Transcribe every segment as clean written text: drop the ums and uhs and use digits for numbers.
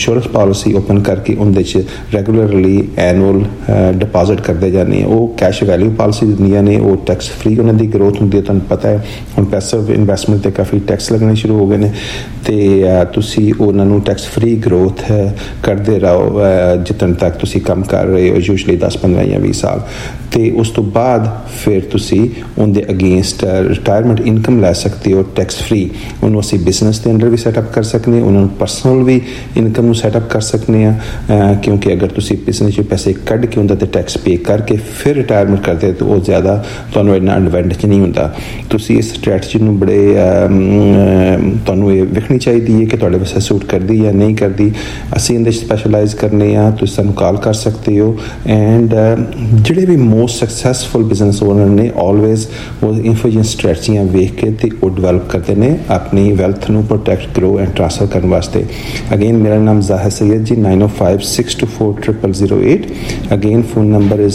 Insurance policy open करके उनदे च regularly annual deposit करते जाने वो कैश वैल्यू पॉलिसी दिंदियां ने वो टैक्स फ्री उन्हां दी ग्रोथ हुंदी है तुहानूं पता है हुण पैसिव इन्वेस्टमेंट ते काफ़ी टैक्स लगने शुरू हो गए ने ते तुसी उन्हां नूं टैक्स फ्री ग्रोथ करते रहो जितने तक तुसी काम कर रहे हो यूजली 10 15 या 20 साल ते उस तो बाद फिर तुसी उनके अगेंस्ट रिटायरमेंट इनकम लै सकते हो टैक्स फ्री उन्होंने असी बिजनेस के अंडर भी सैटअप कर सकते हैं उन्होंने पर्सनल भी इनकम सैटअप कर सकते हैं क्योंकि अगर तुसी बिजनेस पैसे कढ़ के उनका टैक्स पे करके फिर रिटायरमेंट करते तो वो ज़्यादा तुहानूं इन्ना एडवांटेज नहीं होंदा तुसी इस स्ट्रैटजी नूं बड़े तुहानूं ये वेखनी चाहिए है कि तुहाडे वास्ते सूट करदी या नहीं करदी असी इहदे स्पैशलाइज करने आ तुसी सानूं कॉल कर सकते हो एंड जिहड़े भी मोस्ट सक्सैसफुल बिजनेस ओनर ने ऑलवेज वो इंफोजन स्ट्रैटजियां वेख के ते वो डिवेलप करते हैं अपनी वेल्थ नूं प्रोटैक्ट ग्रो एंड ट्रांसफर करने वास्ते अगेन मेरा नाम Zahir Syed ji 9056240008 again phone number is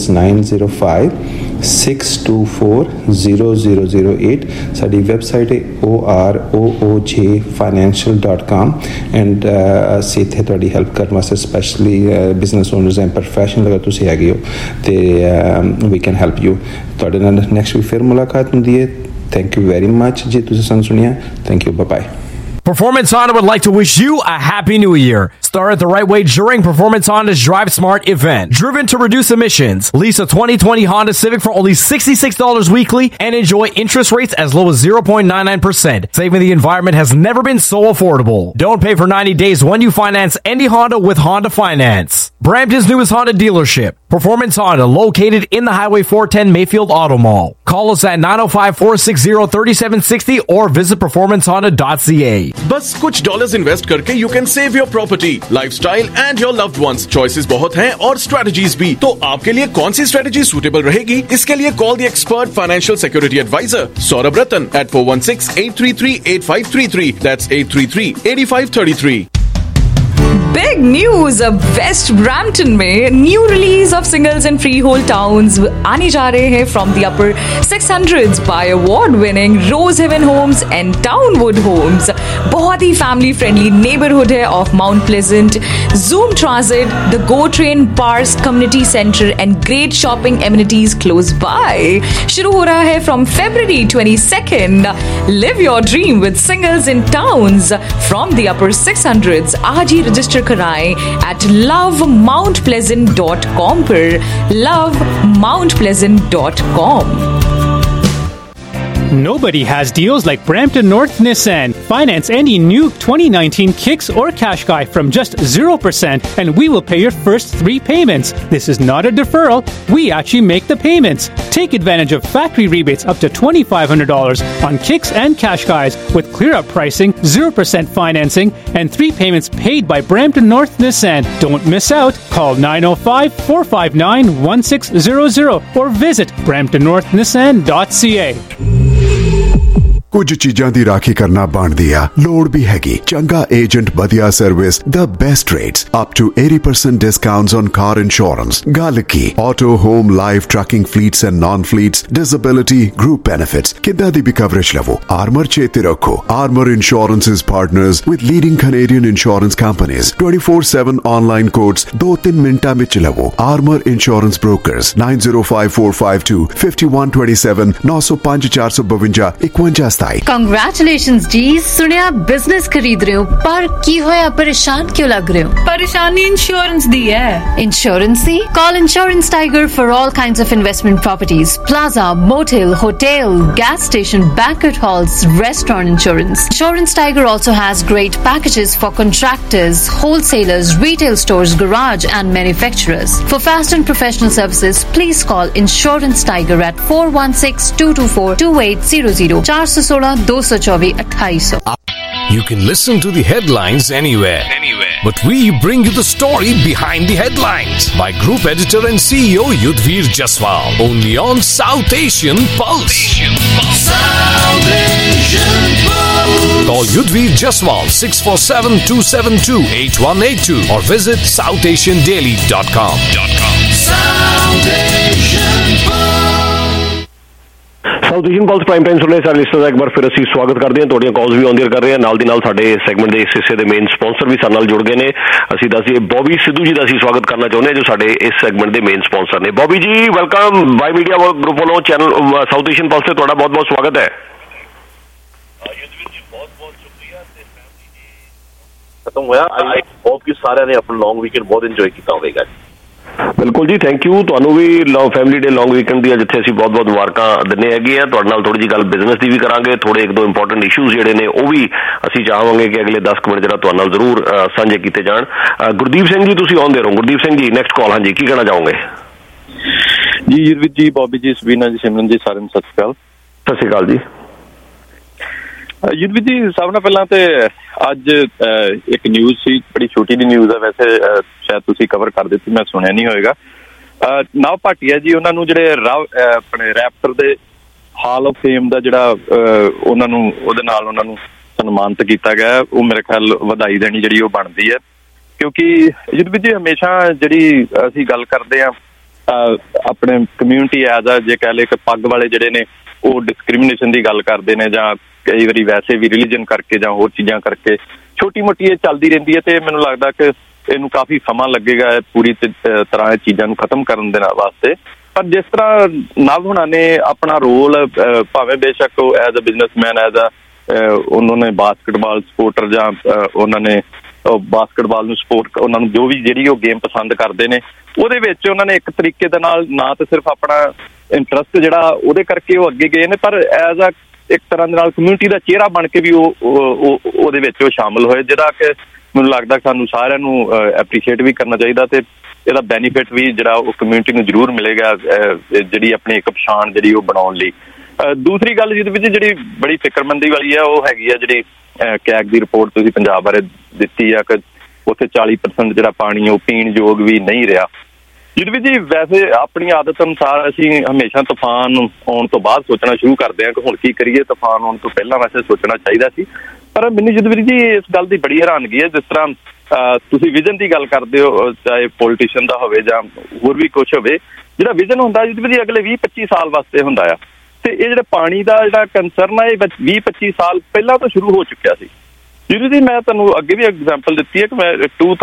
9056240008 साडी वैबसाइट है oroojfinancial.com एंड असीं इत्थे तुहाडी हेल्प करने वास्ते specially business owners and professional अगर तुसीं हैगे हो ते we can help you ਤੁਹਾਡੇ ਨਾਲ ਨੈਕਸਟ ਵੀਕ ਫਿਰ ਮੁਲਾਕਾਤ ਹੁੰਦੀ ਹੈ ਥੈਂਕ ਯੂ ਵੈਰੀ ਮਚ ਜੀ ਤੁਸੀਂ ਸਾਨੂੰ ਸੁਣਿਆ thank you bye bye Performance Honda would like to wish you a happy new year. Start it the right way during Performance Honda's Drive Smart event. Driven to reduce emissions. Lease a 2020 Honda Civic for only $66 weekly and enjoy interest rates as low as 0.99%. Saving the environment has never been so affordable. Don't pay for 90 days when you finance any Honda with Honda Finance. Brampton's newest Honda dealership. Performance Honda, located in the Highway 410 Mayfield Auto Mall. Call us at 905-460-3760 or visit performancehonda.ca. बस कुछ dollars invest करके you can save your property, lifestyle and your loved ones. Choices बहुत हैं और strategies भी। तो आपके लिए कौन सी स्ट्रेटजी सूटेबल रहेगी? इसके लिए call the expert financial security advisor Saurabh Ratan at 416-833-8533. That's 833-8533. Big news! अब वेस्ट ब्रैम्पटन में new release of singles and freehold towns आने जा रहे हैं from the upper 600s by award winning Rose Haven Homes and Townwood Homes. बहुत ही family friendly neighbourhood है off Mount Pleasant, Zum transit, the GO train, parks, community centre and great shopping amenities close bye. शुरू हो रहा है from February 22nd। Live your dream with singles in towns from the upper 600s। आज ही register कराएं at lovemountpleasant.com पर lovemountpleasant.com। Nobody has deals like Brampton North Nissan. Finance any new 2019 Kicks or Qashqai from just 0% and we will pay your first 3 payments. This is not a deferral. We actually make the payments. Take advantage of factory rebates up to $2,500 on Kicks and Qashqais with clear-up pricing, 0% financing, and 3 payments paid by Brampton North Nissan. Don't miss out. Call 905-459-1600 or visit bramptonnorthnissan.ca. ਕੁਝ ਚੀਜ਼ਾਂ ਦੀ ਰਾਖੀ ਕਰਨਾ ਬਣਦੀ ਆ ਲੋੜ ਵੀ ਹੈਗੀ ਚੰਗਾ agent ਵਧੀਆ service the best rates up to 80% discounts on car insurance ਗੱਲ ਕੀ auto home life trucking fleets and non fleets disability group benefits ਕਿੱਦਾਂ ਦੀ ਵੀ ਕਵਰੇਜ ਲਵੋ ਆਰਮਰ ਚੇਤੇ ਰੱਖੋ Armour insurance is partners with leading Canadian insurance companies 24/7 online quotes 2-3 ਮਿੰਟਾਂ ਵਿੱਚ ਲਵੋ ਆਰਮਰ ਇੰਸ਼ੋਰੈਂਸ ਬ੍ਰੋਕਰਸ 9054525127 905-452 Congratulations जी सुनिया बिजनेस खरीद रहे हो पर की होया परेशान क्यों लग रहे हो? परेशानी इंश्योरेंस दी है। इंश्योरेंस दी? Call Insurance Tiger for all kinds of investment properties, plaza, motel, hotel, gas station, banquet halls, restaurant insurance. Insurance Tiger also has great packages for contractors, wholesalers, retail stores, garage and manufacturers. For fast and professional services, please call Insurance Tiger at 416-224-2800 416-224-2800. You can listen to the headlines anywhere. But we bring you the story behind the headlines by Group Editor and CEO Yudhvir Jaswal. Only on South Asian Pulse. South Asian Pulse. Call Yudhvir Jaswal 647-272-8182 or visit southasiandaily.com. South Asian Pulse. South Asian Pulse prime time ਸੁਣਨੇ ਸਾਰੇ Lister ਦਾ ਇੱਕ ਵਾਰ ਫਿਰ ਅਸੀਂ ਸਵਾਗਤ ਕਰਦੇ ਹਾਂ। ਤੁਹਾਡੀਆਂ ਕਾਲਸ ਵੀ ਆਉਂਦੀਆਂ ਕਰ ਰਹੇ ਹਾਂ, ਨਾਲ ਦੀ ਨਾਲ ਸਾਡੇ ਸੈਗਮੈਂਟ ਦੇ ਇਸ ਹਿੱਸੇ ਦੇ ਮੇਨ ਸਪਾਂਸਰ ਵੀ ਸਾਡੇ ਨਾਲ ਜੁੜ ਗਏ ਨੇ। ਅਸੀਂ ਦੱਸੀਏ ਬੌਬੀ ਸਿੱਧੂ ਜੀ ਦਾ ਅਸੀਂ ਸਵਾਗਤ ਕਰਨਾ ਚਾਹੁੰਦੇ ਹਾਂ ਜੋ ਸਾਡੇ ਇਸ ਸੈਗਮੈਂਟ ਦੇ ਮੇਨ ਸਪਾਂਸਰ ਨੇ। Bobby ji welcome Y Media group ਵੱਲੋਂ ਚੈਨਲ ਸਾਊਥ ਏਸ਼ੀਅਨ ਪਲਸ ਤੇ ਤੁਹਾਡਾ ਬਹੁਤ ਬਹੁਤ ਸਵਾਗਤ ਹੈ। ਖਤਮ ਹੋਇਆ, ਆਈ ਹੋਪ ਕਿ ਸਾਰਿਆਂ ਨੇ ਆਪਣਾ ਲੌਂਗ ਵੀਕਐਂਡ ਬਹੁਤ ਇੰਜੋਏ ਕੀਤਾ ਹੋਵੇਗਾ। ਬਿਲਕੁਲ ਜੀ, ਥੈਂਕ ਯੂ। ਤੁਹਾਨੂੰ ਵੀ ਫੈਮਿਲੀ ਡੇ ਲੌਂਗ ਵੀਕਐਂਡ ਦੀਆਂ ਜਿੱਥੇ ਅਸੀਂ ਬਹੁਤ ਬਹੁਤ ਮੁਬਾਰਕਾਂ ਦਿੰਦੇ ਹੈਗੇ ਆ। ਤੁਹਾਡੇ ਨਾਲ ਥੋੜ੍ਹੀ ਜਿਹੀ ਗੱਲ ਬਿਜ਼ਨਸ ਦੀ ਵੀ ਕਰਾਂਗੇ, ਥੋੜ੍ਹੇ ਇੱਕ ਦੋ ਇੰਪੋਰਟੈਂਟ ਇਸ਼ੂਜ਼ ਜਿਹੜੇ ਨੇ ਉਹ ਵੀ ਅਸੀਂ ਚਾਹਾਂਗੇ ਕਿ ਅਗਲੇ 10 ਮਿੰਟ ਜਿਹੜਾ ਤੁਹਾਡੇ ਨਾਲ ਜ਼ਰੂਰ ਸਾਂਝੇ ਕੀਤੇ ਜਾਣ। ਗੁਰਦੀਪ ਸਿੰਘ ਜੀ ਤੁਸੀਂ ਆਉਂਦੇ ਰਹੋ। Gurdeep Singh ji next call. ਹਾਂਜੀ, ਕੀ ਕਹਿਣਾ ਚਾਹੋਗੇ ਜੀ? ਯੁਰਵੀਰ ਜੀ, ਬੌਬੀ ਜੀ, ਸਬੀਨਾ ਜੀ, ਸਿਮਰਨ ਜੀ, ਸਾਰਿਆਂ ਨੂੰ ਸਤਿ ਸ਼੍ਰੀ ਅਕਾਲ। ਸਤਿ ਸ਼੍ਰੀ ਅਕਾਲ ਜੀ। ਯੁਰਵੀਰ ਜੀ, ਸਭ ਨਾਲ ਪਹਿਲਾਂ ਤੇ ਅੱਜ ਇੱਕ ਨਿਊਜ਼ ਸੀ, ਬੜੀ ਛੋਟੀ ਜਿਹੀ ਨਿਊਜ਼ ਹੈ ਵੈਸੇ, ਸ਼ਾਇਦ ਤੁਸੀਂ ਕਵਰ ਕਰ ਦਿੱਤੀ, ਮੈਂ ਸੁਣਿਆ ਨਹੀਂ ਹੋਏਗਾ। ਨਵ ਭਾਟੀਆ ਜੀ, ਉਹਨਾਂ ਨੂੰ ਜਿਹੜੇ ਆਪਣੇ ਰੈਪਟਰ ਦੇ ਹਾਲ ਆਫ ਫੇਮ ਦਾ ਜਿਹੜਾ ਉਹਨਾਂ ਨੂੰ ਉਹਦੇ ਨਾਲ ਉਹਨਾਂ ਨੂੰ ਸਨਮਾਨਿਤ ਕੀਤਾ ਗਿਆ, ਉਹ ਮੇਰੇ ਖਿਆਲ ਵਧਾਈ ਦੇਣੀ ਜਿਹੜੀ ਉਹ ਬਣਦੀ ਹੈ। ਕਿਉਂਕਿ ਯੁਰਵੀਰ ਜੀ ਹਮੇਸ਼ਾ ਜਿਹੜੀ ਅਸੀਂ ਗੱਲ ਕਰਦੇ ਹਾਂ ਆਪਣੇ ਕਮਿਊਨਿਟੀ ਐਜ਼ ਆ, ਜੇ ਕਹਿ ਲਏ ਕਿ ਪੱਗ ਵਾਲੇ ਜਿਹੜੇ ਨੇ ਉਹ ਡਿਸਕ੍ਰਿਮੀਨੇਸ਼ਨ ਦੀ ਗੱਲ ਕਰਦੇ ਨੇ, ਜਾਂ ਕਈ ਵਾਰੀ ਵੈਸੇ ਵੀ ਰਿਲੀਜਨ ਕਰਕੇ ਜਾਂ ਹੋਰ ਚੀਜ਼ਾਂ ਕਰਕੇ ਛੋਟੀ ਮੋਟੀ ਇਹ ਚੱਲਦੀ ਰਹਿੰਦੀ ਹੈ। ਤੇ ਮੈਨੂੰ ਲੱਗਦਾ ਕਿ ਇਹਨੂੰ ਕਾਫੀ ਸਮਾਂ ਲੱਗੇਗਾ ਪੂਰੀ ਤਰ੍ਹਾਂ ਇਹ ਚੀਜ਼ਾਂ ਨੂੰ ਖਤਮ ਕਰਨ ਦੇ ਵਾਸਤੇ। ਪਰ ਜਿਸ ਤਰ੍ਹਾਂ ਨਵ ਹੁਣਾਂ ਨੇ ਆਪਣਾ ਰੋਲ, ਭਾਵੇਂ ਬੇਸ਼ੱਕ ਉਹ as a businessman, as a ਉਹਨਾਂ ਨੇ ਬਾਸਕਟਬਾਲ ਸਪੋਰਟਰ ਜਾਂ ਉਹਨਾਂ ਨੇ ਬਾਸਕਟਬਾਲ ਨੂੰ ਸਪੋਰਟ, ਉਹਨਾਂ ਨੂੰ ਜੋ ਵੀ ਜਿਹੜੀ ਉਹ ਗੇਮ ਪਸੰਦ ਕਰਦੇ ਨੇ ਉਹਦੇ ਵਿੱਚ ਉਹਨਾਂ ਨੇ ਇੱਕ ਤਰੀਕੇ ਦੇ ਨਾਲ ਨਾ ਤਾਂ ਸਿਰਫ ਆਪਣਾ ਇੰਟਰਸਟ ਜਿਹੜਾ ਉਹਦੇ ਕਰਕੇ ਉਹ ਅੱਗੇ ਗਏ ਨੇ, ਪਰ ਐਜ਼ ਅ ਇੱਕ ਤਰ੍ਹਾਂ ਦੇ ਨਾਲ ਕਮਿਊਨਿਟੀ ਦਾ ਚਿਹਰਾ ਬਣ ਕੇ ਵੀ ਉਹ ਉਹਦੇ ਵਿੱਚ ਉਹ ਸ਼ਾਮਲ ਹੋਏ, ਜਿਹੜਾ ਕਿ ਮੈਨੂੰ ਲੱਗਦਾ ਸਾਨੂੰ ਸਾਰਿਆਂ ਨੂੰ ਐਪਰੀਸ਼ੀਏਟ ਵੀ ਕਰਨਾ ਚਾਹੀਦਾ ਤੇ ਇਹਦਾ ਬੈਨੀਫਿਟ ਵੀ ਜਿਹੜਾ ਉਹ ਕਮਿਊਨਿਟੀ ਨੂੰ ਜ਼ਰੂਰ ਮਿਲੇਗਾ, ਜਿਹੜੀ ਆਪਣੀ ਇੱਕ ਪਛਾਣ ਜਿਹੜੀ ਉਹ ਬਣਾਉਣ ਲਈ। ਦੂਸਰੀ ਗੱਲ ਜਿਹਦੇ ਵਿੱਚ ਜਿਹੜੀ ਬੜੀ ਫਿਕਰਮੰਦੀ ਵਾਲੀ ਹੈ ਉਹ ਹੈਗੀ ਆ ਜਿਹੜੀ ਕੈਗ ਦੀ ਰਿਪੋਰਟ ਤੁਸੀਂ ਪੰਜਾਬ ਬਾਰੇ ਦਿੱਤੀ ਆ ਕਿ ਉੱਥੇ 40% ਜਿਹੜਾ ਪਾਣੀ ਉਹ ਪੀਣ ਯੋਗ ਵੀ ਨਹੀਂ ਰਿਹਾ। ਜਿਹਦੇ ਵਿੱਚ ਜੀ ਵੈਸੇ ਆਪਣੀ ਆਦਤ ਅਨੁਸਾਰ ਅਸੀਂ ਹਮੇਸ਼ਾ ਤੂਫਾਨ ਆਉਣ ਤੋਂ ਬਾਅਦ ਸੋਚਣਾ ਸ਼ੁਰੂ ਕਰਦੇ ਹਾਂ ਕਿ ਹੁਣ ਕੀ ਕਰੀਏ, ਤੂਫਾਨ ਆਉਣ ਤੋਂ ਪਹਿਲਾਂ ਵੈਸੇ ਸੋਚਣਾ ਚਾਹੀਦਾ ਸੀ। ਪਰ ਮੈਨੂੰ ਜਿਹਦੇ ਜੀ ਇਸ ਗੱਲ ਦੀ ਬੜੀ ਹੈਰਾਨਗੀ ਹੈ, ਜਿਸ ਤਰ੍ਹਾਂ ਤੁਸੀਂ ਵਿਜ਼ਨ ਦੀ ਗੱਲ ਕਰਦੇ ਹੋ, ਚਾਹੇ ਪੋਲੀਟੀਸ਼ੀਅਨ ਦਾ ਹੋਵੇ ਜਾਂ ਹੋਰ ਵੀ ਕੁਛ ਹੋਵੇ, ਜਿਹੜਾ ਵਿਜ਼ਨ ਹੁੰਦਾ ਜਿਹਦੇ ਵਿੱਚ ਅਗਲੇ 20-25 ਸਾਲ ਵਾਸਤੇ ਹੁੰਦਾ ਆ। ਤੇ ਇਹ ਜਿਹੜੇ ਪਾਣੀ ਦਾ ਜਿਹੜਾ ਕੰਸਰਨ ਹੈ ਇਹ 20-25 ਸਾਲ ਪਹਿਲਾਂ ਤੋਂ ਸ਼ੁਰੂ ਹੋ ਚੁੱਕਿਆ ਸੀ। ਜਿਹਦੇ ਜੀ ਮੈਂ ਤੁਹਾਨੂੰ ਅੱਗੇ ਵੀ ਐਗਜ਼ਾਮਪਲ ਦਿੱਤੀ ਹੈ ਕਿ ਮੈਂ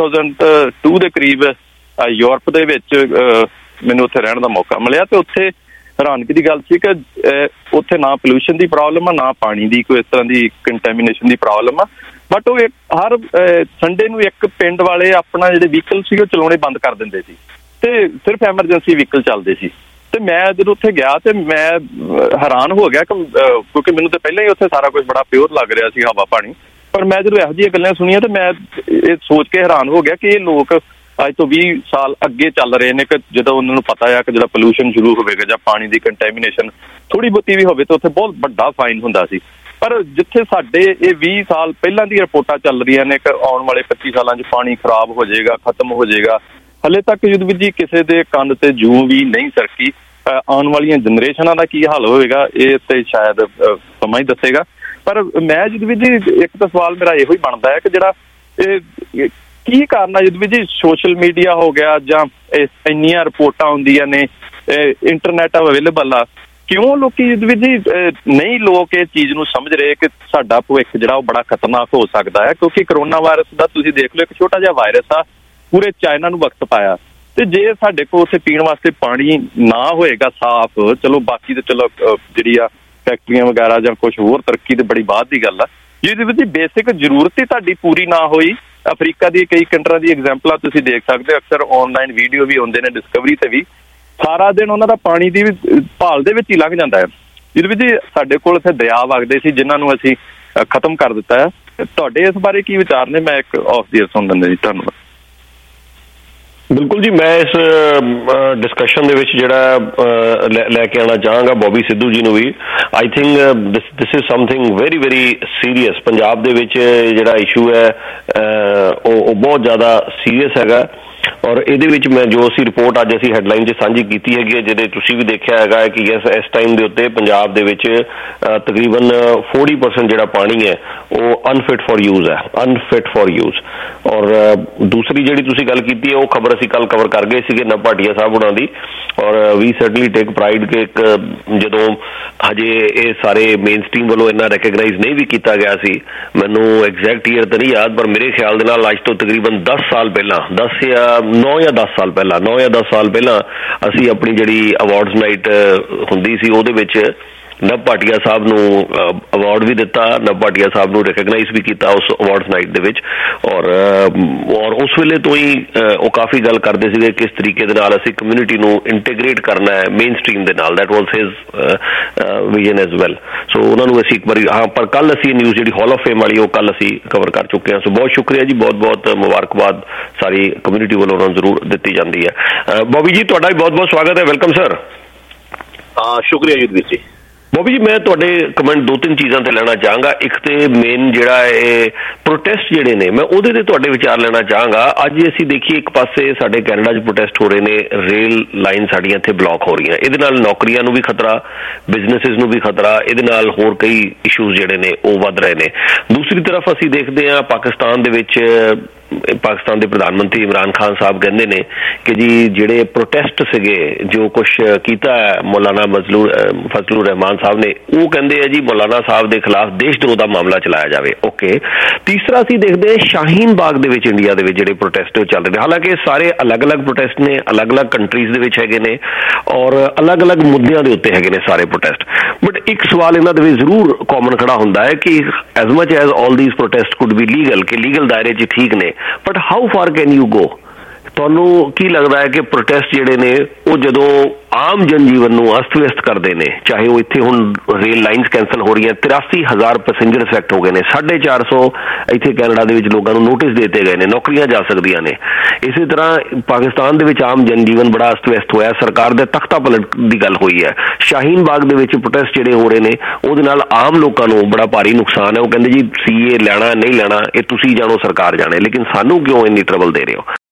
2002 ਦੇ ਕਰੀਬ ਯੂਰਪ ਦੇ ਵਿੱਚ ਮੈਨੂੰ ਉੱਥੇ ਰਹਿਣ ਦਾ ਮੌਕਾ ਮਿਲਿਆ ਤੇ ਉੱਥੇ ਹੈਰਾਨਗੀ ਦੀ ਗੱਲ ਸੀ ਕਿ ਉੱਥੇ ਨਾ ਪੋਲਿਊਸ਼ਨ ਦੀ ਪ੍ਰੋਬਲਮ ਆ, ਨਾ ਪਾਣੀ ਦੀ ਕੋਈ ਇਸ ਤਰ੍ਹਾਂ ਦੀ ਕੰਟੈਮੀਨੇਸ਼ਨ ਦੀ ਪ੍ਰੋਬਲਮ ਆ, ਬਟ ਉਹ ਹਰ ਸੰਡੇ ਨੂੰ ਇੱਕ ਪਿੰਡ ਵਾਲੇ ਆਪਣਾ ਜਿਹੜੇ ਵਹੀਕਲ ਸੀ ਉਹ ਚਲਾਉਣੇ ਬੰਦ ਕਰ ਦਿੰਦੇ ਸੀ ਤੇ ਸਿਰਫ ਐਮਰਜੈਂਸੀ ਵਹੀਕਲ ਚੱਲਦੇ ਸੀ। ਤੇ ਮੈਂ ਜਦੋਂ ਉੱਥੇ ਗਿਆ ਤੇ ਮੈਂ ਹੈਰਾਨ ਹੋ ਗਿਆ ਕਿਉਂਕਿ ਮੈਨੂੰ ਤਾਂ ਪਹਿਲਾਂ ਹੀ ਉੱਥੇ ਸਾਰਾ ਕੁਝ ਬੜਾ ਪਿਓਰ ਲੱਗ ਰਿਹਾ ਸੀ, ਹਵਾ ਪਾਣੀ, ਪਰ ਮੈਂ ਜਦੋਂ ਇਹੋ ਜਿਹੀਆਂ ਗੱਲਾਂ ਸੁਣੀਆਂ ਤੇ ਮੈਂ ਇਹ ਸੋਚ ਕੇ ਹੈਰਾਨ ਹੋ ਗਿਆ ਕਿ ਇਹ ਲੋਕ ਅੱਜ ਤੋਂ 20 ਸਾਲ ਅੱਗੇ ਚੱਲ ਰਹੇ ਨੇ ਕਿ ਜਦੋਂ ਉਹਨਾਂ ਨੂੰ ਪਤਾ ਆ ਕਿ ਜਿਹੜਾ ਪੋਲਿਊਸ਼ਨ ਸ਼ੁਰੂ ਹੋਵੇਗਾ ਜਾਂ ਪਾਣੀ ਦੀ ਕੰਟੈਮੀਨੇਸ਼ਨ ਥੋੜੀ ਬਹੁਤੀ ਵੀ ਹੋਵੇ ਤਾਂ ਉੱਥੇ ਬਹੁਤ ਵੱਡਾ ਫਾਈਨ ਹੁੰਦਾ ਸੀ। ਪਰ ਜਿੱਥੇ ਸਾਡੇ ਇਹ 20 ਸਾਲ ਪਹਿਲਾਂ ਦੀਆਂ ਰਿਪੋਰਟਾਂ ਚੱਲ ਰਹੀਆਂ ਨੇ ਕਿ ਆਉਣ ਵਾਲੇ 25 ਸਾਲਾਂ 'ਚ ਪਾਣੀ ਖਰਾਬ ਹੋ ਜਾਏਗਾ, ਖਤਮ ਹੋ ਜਾਏਗਾ, ਹਲੇ ਤੱਕ ਯੁੱਧ ਵਿੱਚ ਕਿਸੇ ਦੇ ਕੰਨ ਤੇ ਜੂੰ ਵੀ ਨਹੀਂ ਸਰਕੀ। ਆਉਣ ਵਾਲੀਆਂ ਜਨਰੇਸ਼ਨਾਂ ਦਾ ਕੀ ਹਾਲ ਹੋਵੇਗਾ ਇਹ ਤੇ ਸ਼ਾਇਦ ਸਮਾਂ ਹੀ ਦੱਸੇਗਾ। ਪਰ ਮੈਂ ਜਿਹਦੇ ਵਿੱਚ ਇੱਕ ਤਾਂ ਸਵਾਲ ਮੇਰਾ ਇਹੋ ਹੀ ਬਣਦਾ ਹੈ ਕਿ ਜਿਹੜਾ ਇਹ ਕੀ ਕਾਰਨ ਆ ਜਿਹਦੇ ਵਿੱਚ ਸੋਸ਼ਲ ਮੀਡੀਆ ਹੋ ਗਿਆ ਜਾਂ ਇੰਨੀਆਂ ਰਿਪੋਰਟਾਂ ਆਉਂਦੀਆਂ ਨੇ, ਇੰਟਰਨੈਟ ਅਵੇਲੇਬਲ ਆ, ਕਿਉਂ ਲੋਕੀ ਇਹਦੇ ਵਿੱਚ ਨਹੀਂ ਲੋਕ ਇਹ ਚੀਜ਼ ਨੂੰ ਸਮਝ ਰਹੇ ਕਿ ਸਾਡਾ ਭਵਿੱਖ ਜਿਹੜਾ ਉਹ ਬੜਾ ਖਤਰਨਾਕ ਹੋ ਸਕਦਾ ਹੈ। ਕਿਉਂਕਿ ਕਰੋਨਾ ਵਾਇਰਸ ਦਾ ਤੁਸੀਂ ਦੇਖ ਲਓ, ਇੱਕ ਛੋਟਾ ਜਿਹਾ ਵਾਇਰਸ ਆ ਪੂਰੇ ਚਾਈਨਾ ਨੂੰ ਵਕਤ ਪਾਇਆ, ਤੇ ਜੇ ਸਾਡੇ ਕੋਲ ਉੱਥੇ ਪੀਣ ਵਾਸਤੇ ਪਾਣੀ ਨਾ ਹੋਏਗਾ ਸਾਫ਼, ਚਲੋ ਬਾਕੀ ਤੇ ਚਲੋ ਜਿਹੜੀ ਆ ਫੈਕਟਰੀਆਂ ਵਗੈਰਾ ਜਾਂ ਕੁਛ ਹੋਰ ਤਰੱਕੀ ਤੇ ਬੜੀ ਬਾਅਦ ਦੀ ਗੱਲ ਆ, ਜਿਹਦੇ ਵਿੱਚ ਬੇਸਿਕ ਜ਼ਰੂਰਤ ਹੀ ਤੁਹਾਡੀ ਪੂਰੀ ਨਾ ਹੋਈ। ਅਫਰੀਕਾ ਦੀ ਕਈ ਕੰਟਰੀਆਂ ਦੀ ਐਗਜ਼ਾਮਪਲਾਂ ਤੁਸੀਂ ਦੇਖ ਸਕਦੇ ਹੋ, ਅਕਸਰ ਆਨਲਾਈਨ ਵੀਡੀਓ ਵੀ ਆਉਂਦੇ ਨੇ ਡਿਸਕਵਰੀ ਤੇ ਵੀ, ਸਾਰਾ ਦਿਨ ਉਹਨਾਂ ਦਾ ਪਾਣੀ ਦੀ ਭਾਲ ਦੇ ਵਿੱਚ ਹੀ ਲੰਘ ਜਾਂਦਾ ਹੈ। ਜਿਹਦੇ ਵਿੱਚ ਸਾਡੇ ਕੋਲ ਇੱਥੇ ਦਰਿਆ ਵਗਦੇ ਸੀ ਜਿਨ੍ਹਾਂ ਨੂੰ ਅਸੀਂ ਖਤਮ ਕਰ ਦਿੱਤਾ ਹੈ। ਤੁਹਾਡੇ ਇਸ ਬਾਰੇ ਕੀ ਵਿਚਾਰ ਨੇ? ਮੈਂ ਇੱਕ ਆਫ ਦੀ ਸੁਣ ਦਿੰਦਾ ਜੀ। ਧੰਨਵਾਦ। ਬਿਲਕੁਲ ਜੀ, ਮੈਂ ਇਸ ਡਿਸਕਸ਼ਨ ਦੇ ਵਿੱਚ ਜਿਹੜਾ ਲੈ ਕੇ ਆਉਣਾ ਚਾਹਾਂਗਾ ਬੌਬੀ ਸਿੱਧੂ ਜੀ ਨੂੰ ਵੀ। I think this is something very very serious. Punjab ਦੇ ਵਿੱਚ ਜਿਹੜਾ ਇਸ਼ੂ ਹੈ ਉਹ ਬਹੁਤ ਜ਼ਿਆਦਾ ਸੀਰੀਅਸ ਹੈਗਾ। ਔਰ ਇਹਦੇ ਵਿੱਚ ਮੈਂ ਜੋ ਅਸੀਂ ਰਿਪੋਰਟ ਅੱਜ ਅਸੀਂ ਹੈਡਲਾਈਨ 'ਚ ਸਾਂਝੀ ਕੀਤੀ ਹੈਗੀ ਹੈ, ਜਿਹਦੇ ਤੁਸੀਂ ਵੀ ਦੇਖਿਆ ਹੈਗਾ ਕਿ ਇਸ ਟਾਈਮ ਦੇ ਉੱਤੇ ਪੰਜਾਬ ਦੇ ਵਿੱਚ ਤਕਰੀਬਨ 40% ਜਿਹੜਾ ਪਾਣੀ ਹੈ ਉਹ ਅਨਫਿਟ ਫॉर ਯੂਜ਼ ਹੈ, ਅਨਫਿਟ ਫॉर ਯੂਜ਼। ਔਰ ਦੂਸਰੀ ਜਿਹੜੀ ਤੁਸੀਂ ਗੱਲ ਕੀਤੀ ਹੈ ਉਹ ਖਬਰ ਅਸੀਂ ਕੱਲ ਕਵਰ ਕਰ ਗਏ ਸੀਗੇ ਨਵ ਭਾਟੀਆ ਸਾਹਿਬ ਉਹਨਾਂ ਦੀ। ਔਰ ਵੀ ਸਰਟਨਲੀ ਟੇਕ ਪ੍ਰਾਈਡ ਕਿ ਇੱਕ ਜਦੋਂ ਹਜੇ ਇਹ ਸਾਰੇ ਮੇਨ ਸਟ੍ਰੀਮ ਵੱਲੋਂ ਇੰਨਾ ਰੈਕਗਨਾਈਜ਼ ਨਹੀਂ ਵੀ ਕੀਤਾ ਗਿਆ ਸੀ, ਮੈਨੂੰ ਐਗਜ਼ੈਕਟ ਈਅਰ ਤਾਂ ਨਹੀਂ ਯਾਦ, ਪਰ ਮੇਰੇ ਖਿਆਲ ਦੇ ਨਾਲ ਅੱਜ ਤੋਂ ਤਕਰੀਬਨ 10 ਸਾਲ ਪਹਿਲਾਂ 9 ਜਾਂ 10 ਸਾਲ ਪਹਿਲਾਂ ਅਸੀਂ ਆਪਣੀ ਜਿਹੜੀ ਅਵਾਰਡਸ ਨਾਈਟ ਹੁੰਦੀ ਸੀ ਉਹਦੇ ਵਿੱਚ ਨਵ ਭਾਟੀਆ ਸਾਹਿਬ ਨੂੰ ਅਵਾਰਡ ਵੀ ਦਿੱਤਾ, ਨਵ ਭਾਟੀਆ ਸਾਹਿਬ ਨੂੰ ਰਿਕਗਨਾਈਜ਼ ਵੀ ਕੀਤਾ ਉਸ ਅਵਾਰਡਸ ਨਾਈਟ ਦੇ ਵਿੱਚ। ਔਰ ਉਸ ਵੇਲੇ ਤੋਂ ਹੀ ਉਹ ਕਾਫੀ ਗੱਲ ਕਰਦੇ ਸੀਗੇ ਕਿਸ ਤਰੀਕੇ ਦੇ ਨਾਲ ਅਸੀਂ ਕਮਿਊਨਿਟੀ ਨੂੰ ਇੰਟੀਗ੍ਰੇਟ ਕਰਨਾ ਹੈ ਮੇਨ ਸਟ੍ਰੀਮ ਦੇ ਨਾਲ। That was his vision as well. So ਉਹਨਾਂ ਨੂੰ ਅਸੀਂ ਇੱਕ ਵਾਰੀ ਪਰ ਕੱਲ ਅਸੀਂ ਨਿਊਜ਼ ਜਿਹੜੀ ਹਾਲ ਆਫ ਫੇਮ ਵਾਲੀ ਉਹ ਕੱਲ ਅਸੀਂ ਕਵਰ ਕਰ ਚੁੱਕੇ ਹਾਂ। ਸੋ ਬਹੁਤ ਸ਼ੁਕਰੀਆ ਜੀ, ਬਹੁਤ ਬਹੁਤ ਮੁਬਾਰਕਬਾਦ ਸਾਰੀ ਕਮਿਊਨਿਟੀ ਵੱਲੋਂ ਉਹਨਾਂ ਨੂੰ ਜ਼ਰੂਰ ਦਿੱਤੀ ਜਾਂਦੀ ਹੈ। ਬੋਬੀ ਜੀ ਤੁਹਾਡਾ ਵੀ ਬਹੁਤ ਬਹੁਤ ਸਵਾਗਤ ਹੈ, ਵੈਲਕਮ ਸਰ। ਸ਼ੁਕਰੀਆ ਯੁੱਧਵੀਰ ਜੀ। ਬੋਬੀ ਜੀ ਮੈਂ ਤੁਹਾਡੇ ਕਮੈਂਟ 2-3 ਚੀਜ਼ਾਂ ਤੇ ਲੈਣਾ ਚਾਹਾਂਗਾ। ਇੱਕ ਤੇ ਮੇਨ ਜਿਹੜਾ ਇਹ ਪ੍ਰੋਟੈਸਟ ਜਿਹੜੇ ਨੇ ਮੈਂ ਉਹਦੇ ਤੇ ਤੁਹਾਡੇ ਵਿਚਾਰ ਲੈਣਾ ਚਾਹਾਂਗਾ। ਅੱਜ ਅਸੀਂ ਦੇਖੀਏ ਇੱਕ ਪਾਸੇ ਸਾਡੇ ਕੈਨੇਡਾ 'ਚ ਪ੍ਰੋਟੈਸਟ ਹੋ ਰਹੇ ਨੇ, ਰੇਲ ਲਾਈਨ ਸਾਡੀਆਂ ਇੱਥੇ ਬਲੌਕ ਹੋ ਰਹੀਆਂ, ਇਹਦੇ ਨਾਲ ਨੌਕਰੀਆਂ ਨੂੰ ਵੀ ਖਤਰਾ, ਬਿਜ਼ਨੈਸਿਸ ਨੂੰ ਵੀ ਖਤਰਾ, ਇਹਦੇ ਨਾਲ ਹੋਰ ਕਈ ਇਸ਼ੂਜ਼ ਜਿਹੜੇ ਨੇ ਉਹ ਵੱਧ ਰਹੇ ਨੇ। ਦੂਸਰੀ ਤਰਫ ਅਸੀਂ ਦੇਖਦੇ ਹਾਂ ਪਾਕਿਸਤਾਨ ਦੇ ਵਿੱਚ ਪਾਕਿਸਤਾਨ ਦੇ ਪ੍ਰਧਾਨ ਮੰਤਰੀ ਇਮਰਾਨ ਖਾਨ ਸਾਹਿਬ ਕਹਿੰਦੇ ਨੇ ਕਿ ਜੀ ਜਿਹੜੇ ਪ੍ਰੋਟੈਸਟ ਸੀਗੇ ਜੋ ਕੁਛ ਕੀਤਾ ਮੌਲਾਨਾ ਫਜ਼ਲੁਰ ਰਹਿਮਾਨ ਸਾਹਿਬ ਨੇ, ਉਹ ਕਹਿੰਦੇ ਆ ਜੀ ਮੌਲਾਨਾ ਸਾਹਿਬ ਦੇ ਖਿਲਾਫ ਦੇਸ਼ ਧਰੋਹ ਦਾ ਮਾਮਲਾ ਚਲਾਇਆ ਜਾਵੇ। ਓਕੇ। ਤੀਸਰਾ ਅਸੀਂ ਦੇਖਦੇ ਹਾਂ ਸ਼ਾਹੀਨ ਬਾਗ ਦੇ ਵਿੱਚ ਇੰਡੀਆ ਦੇ ਵਿੱਚ ਜਿਹੜੇ ਪ੍ਰੋਟੈਸਟ ਚੱਲ ਰਹੇ ਨੇ, ਹਾਲਾਂਕਿ ਸਾਰੇ ਅਲੱਗ-ਅਲੱਗ ਪ੍ਰੋਟੈਸਟ ਨੇ, ਅਲੱਗ-ਅਲੱਗ ਕੰਟਰੀਜ਼ ਦੇ ਵਿੱਚ ਹੈਗੇ ਨੇ ਔਰ ਅਲੱਗ-ਅਲੱਗ ਮੁੱਦਿਆਂ ਦੇ ਉੱਤੇ ਹੈਗੇ ਨੇ ਸਾਰੇ ਪ੍ਰੋਟੈਸਟ। ਬਟ ਇੱਕ ਸਵਾਲ ਇਹਨਾਂ ਦੇ ਵਿੱਚ ਜ਼ਰੂਰ ਕਾਮਨ ਖੜਾ ਹੁੰਦਾ ਹੈ ਕਿ as much as all these protest could be legal, ਕਿ ਲੀਗਲ ਦਾਇਰੇ 'ਚ ਠੀਕ ਨੇ, but how far can you go? ਤੁਹਾਨੂੰ ਕੀ ਲੱਗਦਾ ਹੈ ਕਿ ਪ੍ਰੋਟੈਸਟ ਜਿਹੜੇ ਨੇ ਉਹ ਜਦੋਂ ਆਮ ਜਨਜੀਵਨ ਨੂੰ ਅਸਤ-ਵਿਅਸਤ ਕਰਦੇ ਨੇ, ਚਾਹੇ ਉਹ ਇੱਥੇ ਹੁਣ ਰੇਲ ਲਾਈਨਸ ਕੈਂਸਲ ਹੋ ਰਹੀਆਂ, 83,000 ਪੈਸੇਂਜਰ ਅਫੈਕਟ ਹੋ ਗਏ ਨੇ, 450 ਇੱਥੇ ਕੈਨੇਡਾ ਦੇ ਵਿੱਚ ਲੋਕਾਂ ਨੂੰ ਨੋਟਿਸ ਦਿੱਤੇ ਗਏ ਨੇ, ਨੌਕਰੀਆਂ ਜਾ ਸਕਦੀਆਂ ਨੇ। ਇਸੇ ਤਰ੍ਹਾਂ ਪਾਕਿਸਤਾਨ ਦੇ ਵਿੱਚ ਆਮ ਜਨਜੀਵਨ ਬੜਾ ਅਸਤ-ਵਿਅਸਤ ਹੋਇਆ, ਸਰਕਾਰ ਦੇ ਤਖਤਾ ਪਲਟ ਦੀ ਗੱਲ ਹੋਈ ਹੈ। ਸ਼ਾਹੀਨ ਬਾਗ ਦੇ ਵਿੱਚ ਪ੍ਰੋਟੈਸਟ ਜਿਹੜੇ ਹੋ ਰਹੇ ਨੇ ਉਹਦੇ ਨਾਲ ਆਮ ਲੋਕਾਂ ਨੂੰ ਬੜਾ ਭਾਰੀ ਨੁਕਸਾਨ ਹੈ। ਉਹ ਕਹਿੰਦੇ ਜੀ ਸੀਏ ਲੈਣਾ ਨਹੀਂ ਲੈਣਾ ਇਹ ਤੁਸੀਂ ਜਾਣੋ, ਸਰਕਾਰ ਜਾਣੇ, ਲੇਕਿਨ ਸਾਨੂੰ ਕਿਉਂ ਇੰਨੀ ਟਰਬਲ ਦੇ ਰਹੇ ਹੋ?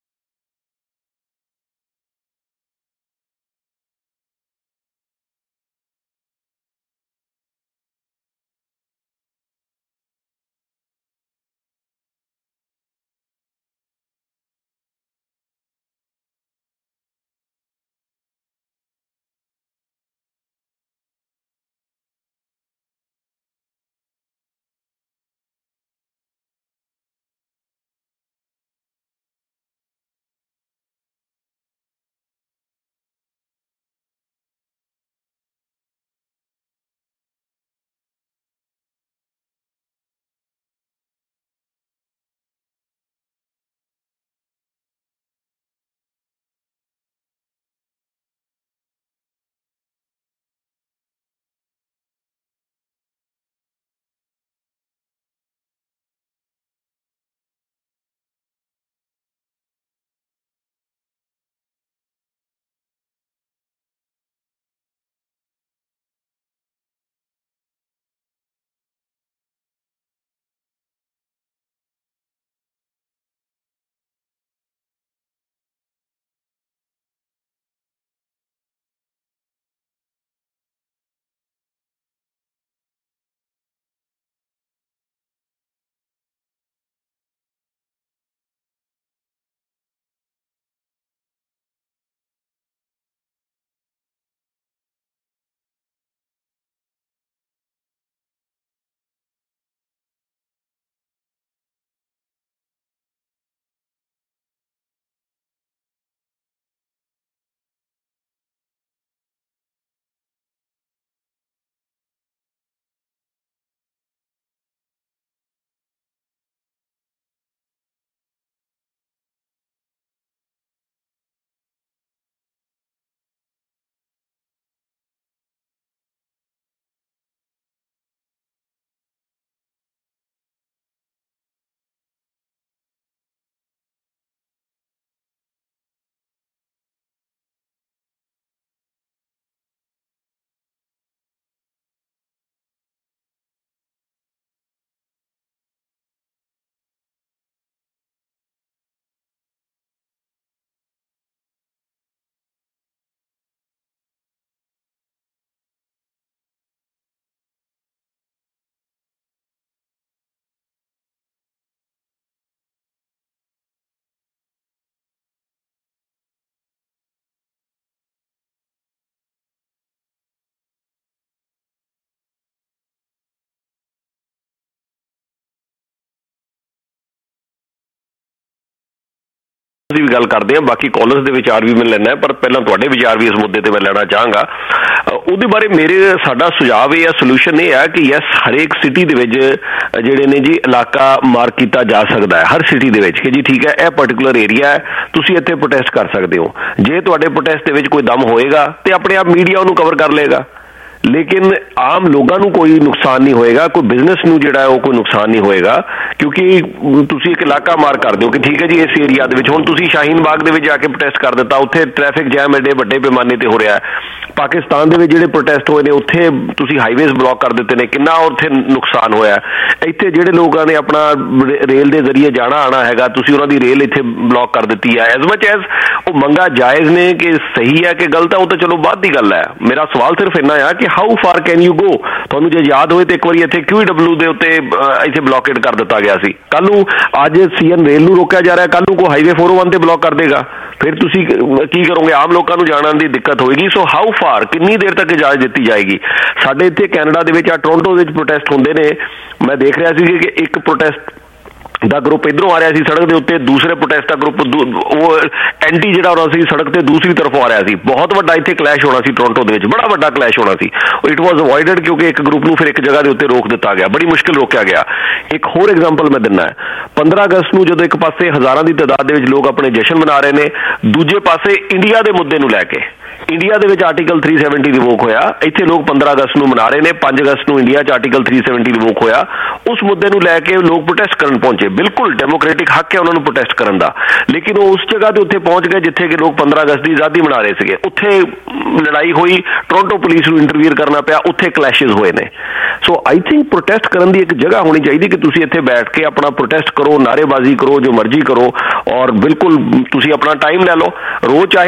ਦੀ ਵੀ ਗੱਲ ਕਰਦੇ ਹਾਂ, ਬਾਕੀ ਕਾਲਰਸ ਦੇ ਵਿਚਾਰ ਵੀ ਮੈਂ ਲੈਣਾ, ਪਰ ਪਹਿਲਾਂ ਤੁਹਾਡੇ ਵਿਚਾਰ ਵੀ ਇਸ ਮੁੱਦੇ ਤੇ ਮੈਂ ਲੈਣਾ ਚਾਹਾਂਗਾ। ਉਹਦੇ ਬਾਰੇ ਸਾਡਾ ਸੁਝਾਅ ਇਹ ਆ, ਸੋਲੂਸ਼ਨ ਇਹ ਆ ਕਿ ਯੈਸ, ਹਰੇਕ ਸਿਟੀ ਦੇ ਵਿੱਚ ਜਿਹੜੇ ਨੇ ਜੀ ਇਲਾਕਾ ਮਾਰਕ ਕੀਤਾ ਜਾ ਸਕਦਾ ਹੈ, ਹਰ ਸਿਟੀ ਦੇ ਵਿੱਚ, ਕਿ ਜੀ ਠੀਕ ਹੈ ਇਹ ਪਰਟੀਕੂਲਰ ਏਰੀਆ ਹੈ, ਤੁਸੀਂ ਇੱਥੇ ਪ੍ਰੋਟੈਸਟ ਕਰ ਸਕਦੇ ਹੋ। ਜੇ ਤੁਹਾਡੇ ਪ੍ਰੋਟੈਸਟ ਦੇ ਵਿੱਚ ਕੋਈ ਦਮ ਹੋਏਗਾ ਤੇ ਆਪਣੇ ਆਪ ਮੀਡੀਆ ਉਹਨੂੰ ਕਵਰ ਕਰ ਲਏਗਾ, ਲੇਕਿਨ ਆਮ ਲੋਕਾਂ ਨੂੰ ਕੋਈ ਨੁਕਸਾਨ ਨਹੀਂ ਹੋਏਗਾ, ਕੋਈ ਬਿਜ਼ਨਸ ਨੂੰ ਜਿਹੜਾ ਉਹ ਕੋਈ ਨੁਕਸਾਨ ਨਹੀਂ ਹੋਏਗਾ, ਕਿਉਂਕਿ ਤੁਸੀਂ ਇੱਕ ਇਲਾਕਾ ਮਾਰਕ ਕਰ ਦਿਓ ਕਿ ਠੀਕ ਹੈ ਜੀ ਇਸ ਏਰੀਆ ਦੇ ਵਿੱਚ। ਹੁਣ ਤੁਸੀਂ ਸ਼ਾਹੀਨ ਬਾਗ ਦੇ ਵਿੱਚ ਜਾ ਕੇ ਪ੍ਰੋਟੈਸਟ ਕਰ ਦਿੱਤਾ, ਉੱਥੇ ਟ੍ਰੈਫਿਕ ਜੈਮ ਐਡੇ ਵੱਡੇ ਪੈਮਾਨੇ ਤੇ ਹੋ ਰਿਹਾ ਹੈ। ਪਾਕਿਸਤਾਨ ਦੇ ਵਿੱਚ ਜਿਹੜੇ ਪ੍ਰੋਟੈਸਟ ਹੋਏ ਨੇ ਉੱਥੇ ਤੁਸੀਂ ਹਾਈਵੇਜ਼ ਬਲੌਕ ਕਰ ਦਿੱਤੇ ਨੇ, ਕਿੰਨਾ ਉੱਥੇ ਨੁਕਸਾਨ ਹੋਇਆ। ਇੱਥੇ ਜਿਹੜੇ ਲੋਕਾਂ ਨੇ ਆਪਣਾ ਰੇਲ ਦੇ ਜ਼ਰੀਏ ਜਾਣਾ ਆਉਣਾ ਹੈਗਾ, ਤੁਸੀਂ ਉਹਨਾਂ ਦੀ ਰੇਲ ਇੱਥੇ ਬਲੌਕ ਕਰ ਦਿੱਤੀ ਹੈ। ਐਜ਼ ਮਚ ਐਜ਼ ਉਹ ਮੰਗਾ ਜਾਇਜ਼ ਨੇ ਕਿ ਸਹੀ ਹੈ ਕਿ ਗਲਤ ਹੈ, ਉਹ ਤਾਂ ਚਲੋ ਬਾਅਦ ਦੀ ਗੱਲ ਹੈ। ਮੇਰਾ ਸਵਾਲ ਸਿਰਫ ਇੰਨਾ ਆ ਕਿ how far can you go. ਤੁਹਾਨੂੰ ਜੇ ਯਾਦ ਹੋਏ ਤੇ ਇੱਕ ਵਾਰੀ ਇੱਥੇ QEW ਦੇ ਉੱਤੇ ਇੱਥੇ ਬਲੌਕੇਡ ਕਰ ਦਿੱਤਾ ਗਿਆ ਸੀ, ਕੱਲ ਨੂੰ ਅੱਜ CN ਰੇਲ ਨੂੰ ਰੋਕਿਆ ਜਾ ਰਿਹਾ, ਕੱਲ ਨੂੰ ਕੋਈ ਹਾਈਵੇ 401 ਤੇ ਬਲੌਕ ਕਰ ਦੇਗਾ, ਫਿਰ ਤੁਸੀਂ ਕੀ ਕਰੋਗੇ? ਆਮ ਲੋਕਾਂ ਨੂੰ ਜਾਣਨ ਦੀ ਦਿੱਕਤ ਹੋਏਗੀ। ਸੋ ਹਾਊ ਫਾਰ, ਕਿੰਨੀ ਦੇਰ ਤੱਕ ਇਜਾਜ਼ਤ ਦਿੱਤੀ ਜਾਏਗੀ? ਸਾਡੇ ਇੱਥੇ ਕੈਨੇਡਾ ਦੇ ਵਿੱਚ ਟੋਰਾਂਟੋ ਦੇ ਵਿੱਚ ਪ੍ਰੋਟੈਸਟ ਹੁੰਦੇ ਨੇ, ਮੈਂ ਦੇਖ ਰਿਹਾ ਸੀ ਕਿ ਇੱਕ ਪ੍ਰੋਟੈਸਟ ਦਾ ਗਰੁੱਪ ਇੱਧਰੋਂ ਆ ਰਿਹਾ ਸੀ ਸੜਕ ਦੇ ਉੱਤੇ, ਦੂਸਰੇ ਪ੍ਰੋਟੈਸਟ ਦਾ ਗਰੁੱਪ ਉਹ ਐਂਟੀ ਜਿਹੜਾ ਹੋਣਾ ਸੀ ਸੜਕ ਤੇ ਦੂਸਰੀ ਤਰਫੋਂ ਆ ਰਿਹਾ ਸੀ। ਬਹੁਤ ਵੱਡਾ ਇੱਥੇ ਕਲੈਸ਼ ਹੋਣਾ ਸੀ ਟੋਰਾਂਟੋ ਦੇ ਵਿੱਚ, ਬੜਾ ਵੱਡਾ ਕਲੈਸ਼ ਹੋਣਾ ਸੀ। ਇਟ ਵਾਜ਼ ਅਵੋਇਡਡ ਕਿਉਂਕਿ ਇੱਕ ਗਰੁੱਪ ਨੂੰ ਫਿਰ ਇੱਕ ਜਗ੍ਹਾ ਦੇ ਉੱਤੇ ਰੋਕ ਦਿੱਤਾ ਗਿਆ, ਬੜੀ ਮੁਸ਼ਕਿਲ ਰੋਕਿਆ ਗਿਆ। ਇੱਕ ਹੋਰ ਐਗਜ਼ਾਮਪਲ ਮੈਂ ਦਿੰਦਾ ਹੈ, 15 ਅਗਸਤ ਨੂੰ ਜਦੋਂ ਇੱਕ ਪਾਸੇ ਹਜ਼ਾਰਾਂ ਦੀ ਤਾਦਾਦ ਦੇ ਵਿੱਚ ਲੋਕ ਆਪਣੇ ਜਸ਼ਨ ਮਨਾ ਰਹੇ ਨੇ, ਦੂਜੇ ਪਾਸੇ ਇੰਡੀਆ ਦੇ ਮੁੱਦੇ ਨੂੰ ਲੈ ਕੇ ਇੰਡੀਆ ਦੇ ਵਿੱਚ ਆਰਟੀਕਲ 370 ਰਿਵੋਕ ਹੋਇਆ, ਇੱਥੇ ਲੋਕ 15 ਅਗਸਤ ਨੂੰ ਮਨਾ ਰਹੇ ਨੇ, 5 ਅਗਸਤ ਨੂੰ ਇੰਡੀਆ 'ਚ ਆਰਟੀਕਲ 370 ਰਿਵੋਕ ਹੋਇਆ। ਉਸ ਮੁੱਦੇ ਨੂੰ ਲੈ ਕੇ ਲੋਕ ਪ੍ਰੋਟੈਸਟ ਕਰਨ ਪਹੁੰਚੇ, ਬਿਲਕੁਲ ਡੈਮੋਕ੍ਰੈਟਿਕ ਹੱਕ ਹੈ ਉਹਨਾਂ ਨੂੰ ਪ੍ਰੋਟੈਸਟ ਕਰਨ ਦਾ, ਲੇਕਿਨ ਉਹ ਉਸ ਜਗ੍ਹਾ ਤੇ ਉੱਥੇ ਪਹੁੰਚ ਗਏ ਜਿੱਥੇ ਕਿ ਲੋਕ 15 ਅਗਸਤ ਦੀ ਆਜ਼ਾਦੀ ਮਨਾ ਰਹੇ ਸੀਗੇ, ਉੱਥੇ ਲੜਾਈ ਹੋਈ, ਟੋਰਾਂਟੋ ਪੁਲਿਸ ਨੂੰ ਇੰਟਰਵੀਅਰ ਕਰਨਾ ਪਿਆ, ਉੱਥੇ ਕਲੈਸ਼ਿਸ ਹੋਏ ਨੇ। ਸੋ ਆਈ ਥਿੰਕ ਪ੍ਰੋਟੈਸਟ ਕਰਨ ਦੀ ਇੱਕ ਜਗ੍ਹਾ ਹੋਣੀ ਚਾਹੀਦੀ ਕਿ ਤੁਸੀਂ ਇੱਥੇ ਬੈਠ ਕੇ ਆਪਣਾ ਪ੍ਰੋਟੈਸਟ ਕਰੋ, ਨਾਅਰੇਬਾਜ਼ੀ ਕਰੋ, ਜੋ ਮਰਜ਼ੀ ਕਰੋ, ਔਰ ਬਿਲਕੁਲ ਤੁਸੀਂ ਆਪਣਾ ਟਾਈਮ ਲੈ ਲਓ। ਰੋਜ਼ ਚਾਹੇ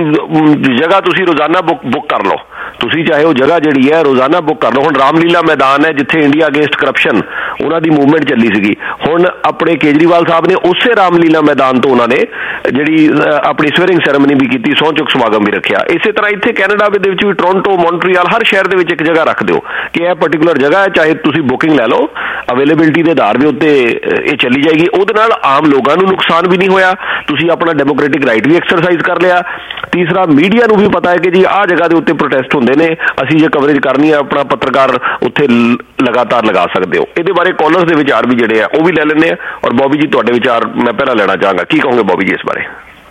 ਉਹ ਜਗ੍ਹਾ ਤੁਸੀਂ ਰੋਜ਼ਾਨਾ ਬੁੱਕ ਕਰ ਲਓ, ਤੁਸੀਂ ਚਾਹੇ ਉਹ ਜਗ੍ਹਾ ਜਿਹੜੀ ਹੈ ਰੋਜ਼ਾਨਾ ਬੁੱਕ ਕਰ ਲਓ। ਹੁਣ ਰਾਮਲੀਲਾ ਮੈਦਾਨ ਹੈ ਜਿੱਥੇ ਇੰਡੀਆ ਅਗੇਂਸਟ ਕਰਪਸ਼ਨ ਉਹਨਾਂ ਦੀ ਮੂਵਮੈਂਟ ਚੱਲੀ ਸੀਗੀ, ਹੁਣ ਆਪਣੇ ਕੇਜਰੀਵਾਲ ਸਾਹਿਬ ਨੇ ਉਸੇ ਰਾਮਲੀਲਾ ਮੈਦਾਨ ਤੋਂ ਉਹਨਾਂ ਨੇ ਜਿਹੜੀ ਆਪਣੀ ਸਵੇਰਿੰਗ ਸੈਰੇਮਨੀ ਵੀ ਕੀਤੀ, ਸਹੁੰ ਚੁੱਕ ਸਮਾਗਮ ਵੀ ਰੱਖਿਆ। ਇਸੇ ਤਰ੍ਹਾਂ ਇੱਥੇ ਕੈਨੇਡਾ ਦੇ ਵਿੱਚ ਵੀ ਟੋਰਾਂਟੋ, ਮੌਂਟਰੀਅਲ, ਹਰ ਸ਼ਹਿਰ ਦੇ ਵਿੱਚ ਇੱਕ ਜਗ੍ਹਾ ਰੱਖ ਦਿਓ ਕਿ ਇਹ ਪਰਟੀਕੁਲਰ ਜਗ੍ਹਾ ਹੈ, ਚਾਹੇ ਤੁਸੀਂ ਬੁਕਿੰਗ ਲੈ ਲਓ, ਅਵੇਲੇਬਿਲਿਟੀ ਦੇ ਆਧਾਰ ਦੇ ਉੱਤੇ ਇਹ ਚੱਲੀ ਜਾਏਗੀ। ਉਹਦੇ ਨਾਲ ਆਮ ਲੋਕਾਂ ਨੂੰ ਨੁਕਸਾਨ ਵੀ ਨਹੀਂ ਹੋਇਆ, ਤੁਸੀਂ ਆਪਣਾ ਡੈਮੋਕ੍ਰੈਟਿਕ ਰਾਈਟ ਵੀ ਐਕਸਰਸਾਈਜ਼ ਕਰ ਲਿਆ। ਤੀਸਰਾ, ਮੀਡੀਆ ਨੂੰ ਵੀ ਪਤਾ ਹੈ ਕਿ ਜੀ ਆਹ ਜਗ੍ਹਾ ਦੇ ਉੱਤੇ ਪ੍ਰੋਟੈਸਟ ਹੁੰਦੇ ਨੇ, ਅਸੀਂ ਜੇ ਕਵਰੇਜ ਕਰਨੀ ਹੈ ਆਪਣਾ ਪੱਤਰਕਾਰ ਉੱਥੇ ਲਗਾਤਾਰ ਲਗਾ ਸਕਦੇ ਹੋ। ਇਹਦੇ ਬਾਰੇ ਕਾਲਰਸ ਦੇ ਵਿਚਾਰ ਵੀ ਜਿਹੜੇ ਆ ਉਹ ਵੀ ਲੈ ਲੈਂਦੇ ਆ। ਔਰ ਬੌਬੀ ਜੀ ਤੁਹਾਡੇ ਵਿਚਾਰ ਮੈਂ ਪਹਿਲਾਂ ਲੈਣਾ ਚਾਹਾਂਗਾ, ਕੀ ਕਹੋਗੇ ਬੌਬੀ ਜੀ ਇਸ ਬਾਰੇ?